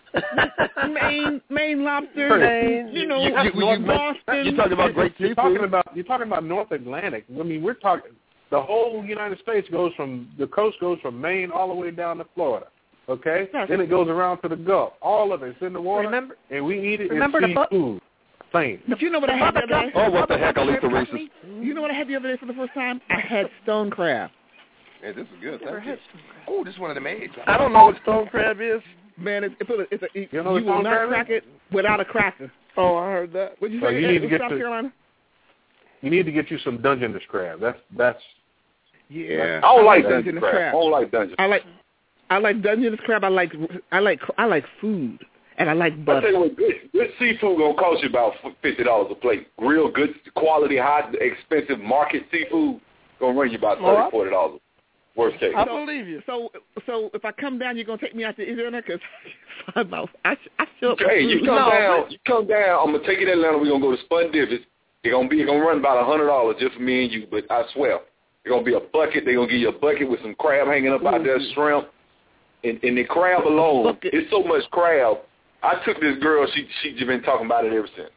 Maine, Maine lobster. Maine. You know, You- you- you- Boston. You're talking about great You're seafood. talking about you're talking about North Atlantic. I mean, we're talking the whole United States goes from the coast goes from Maine all the way down to Florida. Okay, Yes. then it goes around to the Gulf. All of it's in the water, Remember- and we eat it remember as the bu- seafood. Plain. But you know what I had the other day? Oh, what the heck? I'll eat the Reese's. You know what I had the other day for the first time? I had stone crab. Hey, this is good. Never Thank you. had stone crab. Oh, this is one of them eggs. I don't know what stone crab is. Man, it's, it's a, it's a, it, You you, know what will stone not crab crack is? it without a cracker. Oh, I heard that. What'd you Well, say? you need to in get South to- Carolina? You need to get you some Dungeness crab. That's that's Yeah. I don't like Dungeness Dungeness crab. I don't like Dungeness. I like I like Dungeness crab. I like I like I like food and I like I butter. tell you what, good, good seafood gonna cost you about fifty dollars a plate. Real good quality, high, expensive market seafood gonna run you about Oh, I- thirty, forty dollars. Worst case. I believe you. So so if I come down, you're gonna take me out to Atlanta because I'm out. I I feel Hey, you come No, down. but- You come down. I'm gonna take you to Atlanta. We're gonna go to Spun Divots. It's gonna be. It's gonna run about a hundred dollars just for me and you. But I swear, it's gonna be a bucket. They're gonna give you a bucket with some crab hanging up out there, shrimp, and and the crab alone. Bucket. It's so much crab. I took this girl. She she just been talking about it ever since.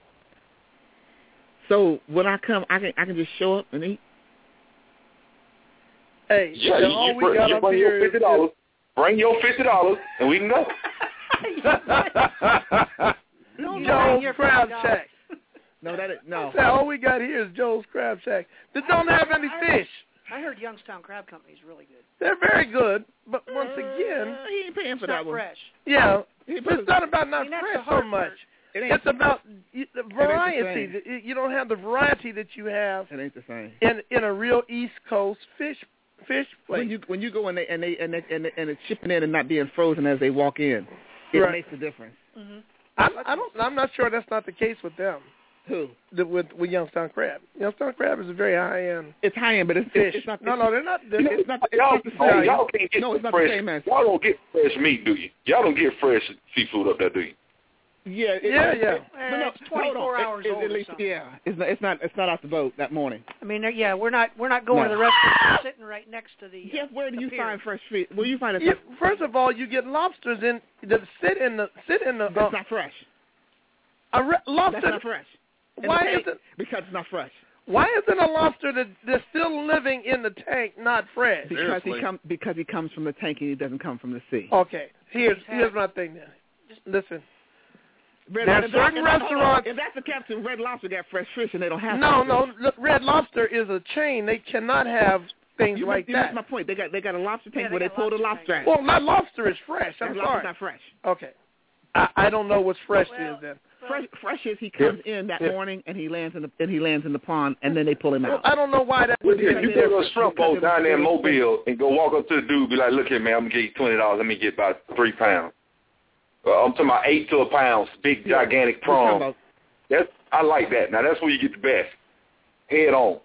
So when I come, I can I can just show up and eat. Hey, Yeah, so you, all you, we bring, got you up bring here your is fifty dollars. Bring your fifty dollars, and we can go. No, no, Joe's you're Crab fine, Shack. No, that is no. So all we got here is Joe's Crab Shack. They don't have any fish. I heard Youngstown Crab Company is really good. They're very good, but once again, Uh, he ain't paying for It's that not one. fresh. yeah, He but it's not about not I mean, that's the fresh so hard much. part. It ain't It's about y- the the variety. same. You- You don't have the variety that you have It ain't the same. in in a real East Coast fish fish place. When you when you go and they and they and they, and, they, and it's shipping in and not being frozen as they walk in, it Right. makes a difference. Mm-hmm. I, I don't. I'm not sure that's not the case with them. Who? The, with with Youngstown Crab. Youngstown Crab is a very high end It's high end, but it's fish. it's, it's not. no, it's, no, they're not. They're, You know, it's not. It's y'all, not the oh, same. y'all can't get No, it's not fresh. the same as. Y'all don't get fresh meat, do you? Y'all don't get fresh seafood up there, do you? Yeah, it, Yeah, it, yeah. It, but no, Eh, it's twenty-four hold on. hours It, it, old at or least, something. yeah, it's not. It's not. It's not off the boat that morning. I mean, yeah, we're not we're not going No. to the restaurant. We're sitting right next to the. Jeff, where do the you pier. find fresh fish? Where you find it? Yeah, first of all, you get lobsters in that sit in the sit in the. That's uh, not fresh. a re- lobster. That's not fresh. And Why the is tank- it? Because it's not fresh. Why isn't a lobster that that's still living in the tank not fresh? Because Seriously. he comes because he comes from the tank and he doesn't come from the sea. Okay, here's here's my thing then. Listen, Red, There are if that- certain if that- hold on. restaurants- If that's the captain, Red Lobster got fresh fish and they don't have. no, fresh no, fish. look, Red Lobster is a chain. They cannot have things You, like you that. missed my point. They got they got a lobster tank Yeah, they where they got pull the lobster lobster out. Well, my lobster is fresh. That I'm lobster's sorry. not fresh. Okay, I, I don't know what's fresh Well, is then. Fresh, fresh is he comes in that Yeah. morning and he lands in the and he lands in the pond and then they pull him Well, out. I don't know why that would be. If you go to a shrimp boat because down there in it was- Mobile and go walk up to the dude, be like, look here, man, I'm going to give you twenty dollars. Let me get about three pounds. Uh, I'm talking about eight to a pound, big, gigantic We're talking prawn. about- That's, I like that. Now, that's where you get the best. Head on.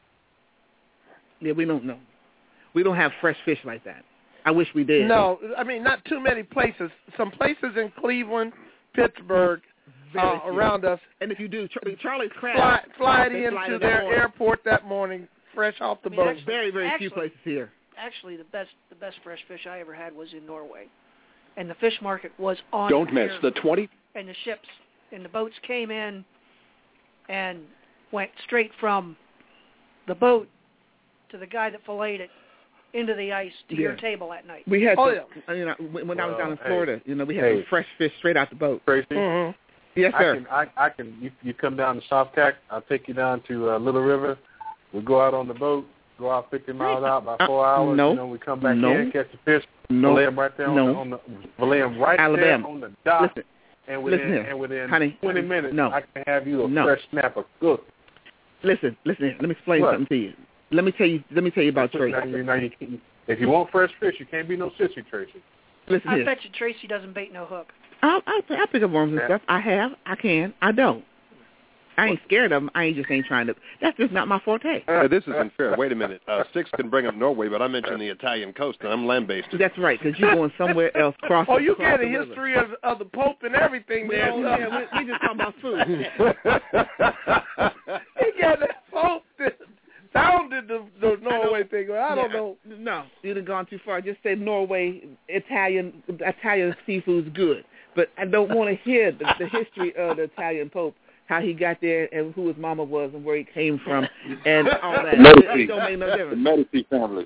Yeah, we don't know. We don't have fresh fish like that. I wish we did. No, I mean not too many places. Some places in Cleveland, Pittsburgh, Very uh, few. around us. And if you do, Char- Charlie's Crab, Fly, fly it they fly into it that their morning. airport that morning, fresh off the I mean, boat. actually- Very, very Actually- few places here. Actually, the best the best fresh fish I ever had was in Norway, and the fish market was on. Don't the miss pier. the twenty. And the ships and the boats came in, and went straight from the boat to the guy that filleted it into the ice to Yeah. your table at night. We had, oh, some, yeah. you know, when, when I was Well, down in hey. Florida, you know, we had Hey. some fresh fish straight out the boat. Tracy, Mm-hmm. Yes, sir. I can, I, I can. You, you come down to South Cac. I'll take you down to uh, Little River. We go out on the boat. Go out fifty miles out by four Uh, hours. no. You know, we come back No. in, catch the fish, No. fillet them right there on No. the, on the fillet them right Alabama. there on the dock. Listen. And within, Listen here. and within Honey, twenty minutes, no. I can have you a No. fresh snapper cooked. Listen, listen. Here. Let me explain What? something to you. Let me tell you. Let me tell you about Tracy. Now, you know, you can, if you want fresh fish, you can't be no sissy, Tracy. Listen I here. bet you Tracy doesn't bait no hook. I'll, I'll, I'll pick up worms and Yeah. stuff. I have. I can. I don't. I ain't scared of them. I ain't just ain't trying to. That's just not my forte. Uh, this isn't fair. Wait a minute. Uh, Six can bring up Norway, but I mentioned the Italian coast, and I'm land-based. That's right, because you're going somewhere else. Cross Oh, you cross get a the river. history of, of the Pope and everything We, there. don't- yeah, we, we just talking about food. He got that Pope that founded the, the Norway thing. I don't Yeah, know. No, you'd have gone too far. Just say Norway, Italian, Italian seafood's good. But I don't want to hear the, the history of the Italian Pope, how he got there and who his mama was and where he came from and all that. Medici. It don't make no The difference. Medici family.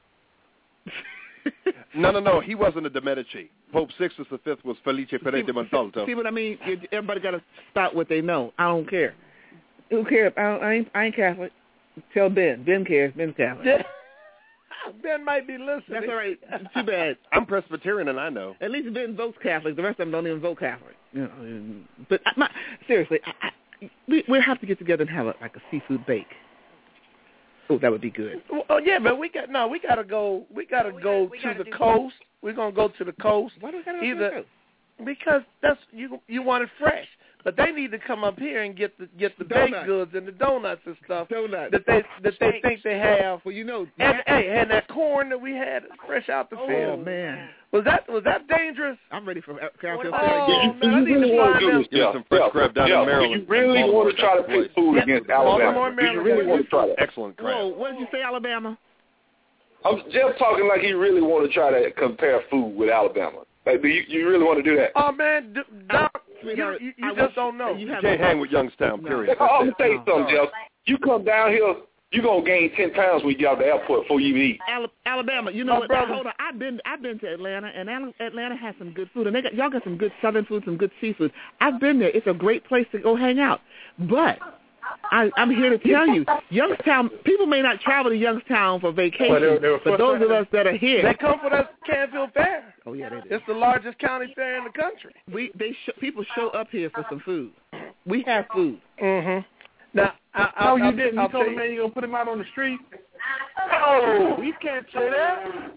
No, no, no. He wasn't a de Medici. Pope Sixtus the Fifth was Felice Peretti Montalto. See what I mean? You- Everybody got to stop what they know. I don't care. Who cares? I, don't, I, ain't, I ain't Catholic. Tell Ben. Ben cares. Ben's Catholic. Ben might be listening. That's all right. Too bad. I'm Presbyterian, and I know. At least Ben votes Catholic. The rest of them don't even vote Catholic. You know, and- but I, my, seriously, I, I, we we have to get together and have a, like a seafood bake. Oh, that would be good. Well, oh yeah, but we got no. We gotta go. We gotta we go gotta- we to gotta the do coast. We're gonna go to the coast. Why do we gotta go Either to the coast? because that's you. You want it fresh, but they need to come up here and get the get the Donuts. baked goods and the donuts and stuff Donuts. that they that they think they have. Well, you know, And hey, and that corn that we had fresh out the oh field. man, Was that was that dangerous? I'm ready for Carrollton. Oh man, I You need really to want find to do them. this, Give us yeah, some fresh yeah, crab down yeah. in Maryland. Do you really Baltimore, want to try to that's the pick food Yeah, against Baltimore, Alabama? Do you Maryland. really want to try that? Excellent crab. Whoa, what did you say, Alabama? I'm just talking like he really want to try to compare food with Alabama. Like, do you, you really want to do that? Oh man, d- Doc, you, Sweetheart, you, I you wish- just don't know. You You have can't hang with Youngstown, No. period. I'm going to tell you No. something, Jeff. You come down here, you're going to gain ten pounds when you get out the airport before you eat. Ala- Alabama. You know My what? brother- Hold on. I've been I've been to Atlanta, and Al- Atlanta has some good food, and they got y'all got some good Southern food, some good seafood. I've been there. It's a great place to go hang out. But I, I'm here to tell you, Youngstown. People may not travel to Youngstown for vacation, Well, they- they were but those of us that are They here, come for that Canfield Fair. oh yeah, they do. It's the largest county fair in the country. We they sh- people show up here for some food. We have food. Mm-hmm. Now, I, I, No, you I'll, didn't. I'll You told tell the man you're going to put him out on the street? Oh, We can't say that.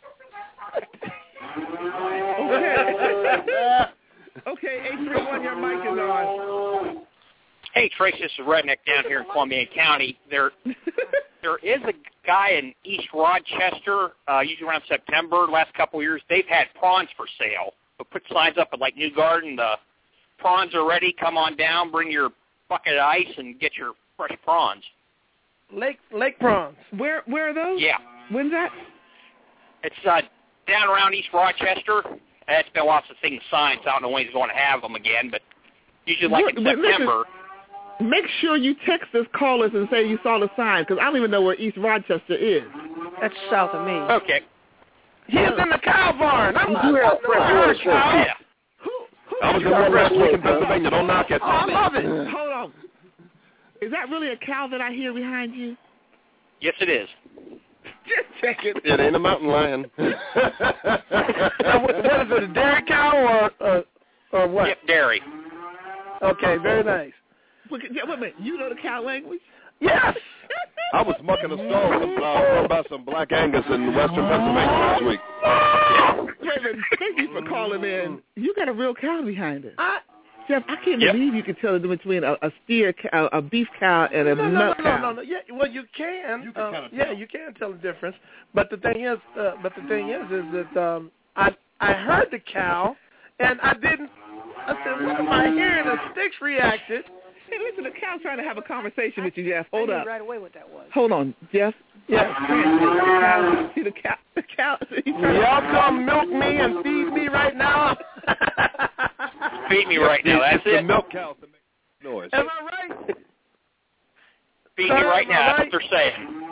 Okay. Okay, eight three one, your mic is on. Hey, Trace, this is Redneck down here in Columbia County. There, there is a guy in East Rochester, uh, usually around September, last couple of years. They've had prawns for sale. They'll put signs up at, like, New Garden. The prawns are ready. Come on down. Bring your bucket of ice and get your fresh prawns. Lake Lake prawns. Where where are those? Yeah. When's that? It's uh, down around East Rochester. It's been lots of things signs. I don't know when he's going to have them again, but usually like in Look, listen, September. Make sure you text us, call us, and say you saw the sign, because I don't even know where East Rochester is. That's south of me. Okay. He's in the cow barn. I'm You do have fresh water, Yeah. I was in one last week in Pennsylvania. Don't knock it. Oh, I love it. Hold on. Is that really a cow that I hear behind you? Yes, it is. Just check it. It ain't a mountain lion. Now, what, what is it, a dairy cow or, uh, or what? Yep, dairy. Okay, very nice. Wait a minute. You know the cow language? Yes. I was mucking a stall with, uh, about some Black Angus in western Pennsylvania last week. Wait a minute. Thank you for calling in. You got a real cow behind it. I, Jeff, I can't Yep. believe you could tell the difference between a, a steer cow, a beef cow, and a no, no, milk no, cow. no, no, no. Yeah, well, you can. You can uh, kinda yeah, tell. you can tell the difference. But the thing is, uh, but the thing is, is that um, I I heard the cow, and I didn't. I said, what am I hearing? And Sticks reacted. Hey, listen, the cow's trying to have a conversation with you, Jeff. Hold I up. knew right away what that was. Hold on, Jeff. Yeah. See the cow. The cow. he's trying to- Y'all come milk me and feed me right now. Feed me right now. That's it's the it. milk cows that make noise. Am I right? Feed Sir, me right am I now. That's right? what they're saying.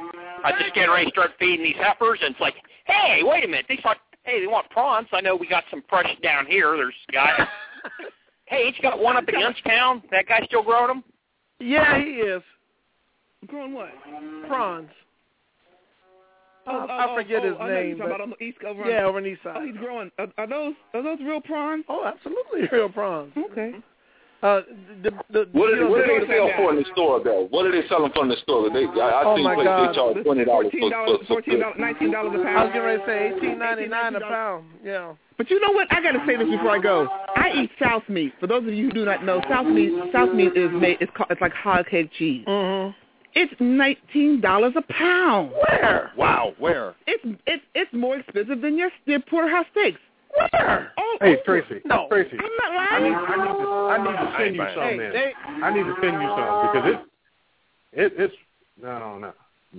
I just getting ready to start feeding these heifers, and it's like, hey, wait a minute. They thought, hey, they want prawns. I know we got some fresh down here. There's a guy. Hey, ain't you got one up in Youngstown? That guy still growing them? Yeah, he is. Growing what? Prawns. Oh, I oh, forget oh, his I know name. you're talking about on the east over. Yeah, on, over on the east side. Oh, he's growing. Are, are those are those real prawns? Oh, absolutely real prawns. Okay. Uh, the, the, what do you know, what the do they sell for in the store, though? What are they selling from the store? They, I, I oh see my places God. they charge twenty dollars for, for, fourteen dollars, nineteen dollars a pound. I was getting ready to say eighteen ninety nine a pound. Yeah. But you know what? I got to say this before I go. I eat South meat. For those of you who do not know, South meat South meat is made. It's called. It's like hog head cheese. Mm-hmm. It's nineteen dollars a pound. Where? Wow, where? It's it's it's more expensive than your, your porterhouse steaks. Where? Oh, Hey, oh, Tracy. No. Tracy. I'm not I need, lying. I need to, I need to send you Hey, something. hey, in. they, I need to send you something because it, it, it's no, no.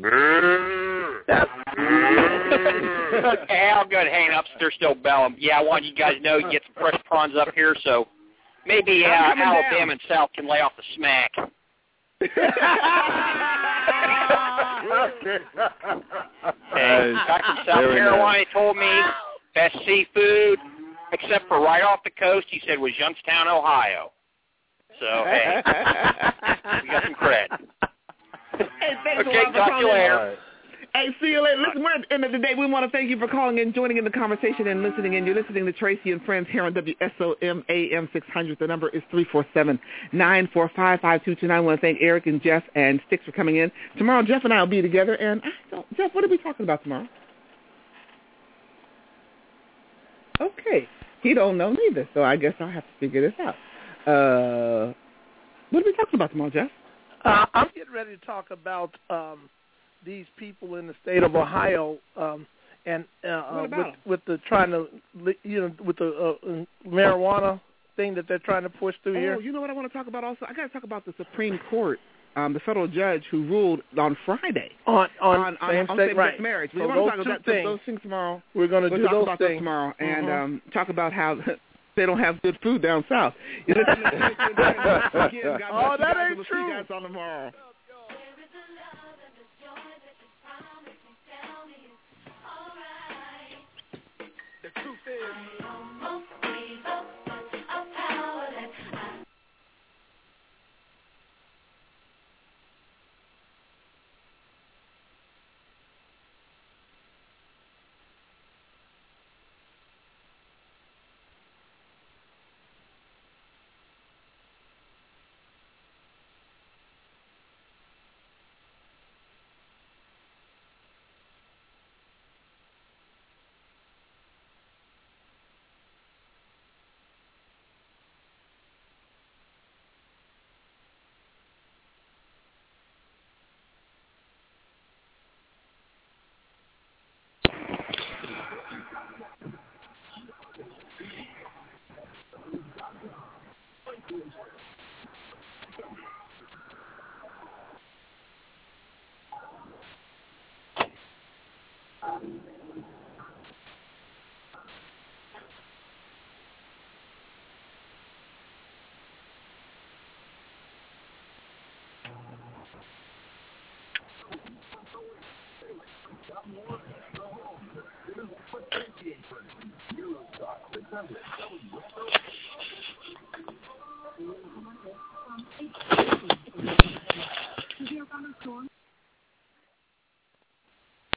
Okay, I'll go ahead and hang up. They're still belling. Yeah, I want you guys to know you can get some fresh prawns up here, so maybe uh, Alabama down. and South can lay off the smack. Hey, guy from South Carolina nice. told me best seafood, except for right off the coast, he said was Youngstown, Ohio. So, hey, we got some cred. Hey, thanks okay, a lot for talk to you later. Right. Hey, see you later. Listen, we're at the end of the day. We want to thank you for calling in, joining in the conversation, and listening in. You're listening to Tracy and Friends here on W S O M A M six hundred. The number is three four seven, nine four five, five two two nine. I want to thank Eric and Jeff and Sticks for coming in. Tomorrow, Jeff and I will be together. And I don't, Jeff, what are we talking about tomorrow? Okay. He don't know neither, so I guess I'll have to figure this out. Uh, what are we talking about tomorrow, Jeff? Uh, I'm getting ready to talk about um, these people in the state of Ohio um, and uh, uh, with, with the trying to, you know, with the uh, marijuana thing that they're trying to push through oh, here. Oh, you know what I want to talk about also? I got to talk about the Supreme Court, um, the federal judge who ruled on Friday on on, on, on, same on sex same-sex right. marriage. We so want those to talk two about things. those things tomorrow. We're going to we'll do talk those about things those tomorrow, and mm-hmm. um, talk about how they don't have good food down south. You listen to again, God oh, that guys, ain't we'll true. See you guys on tomorrow. The truth is,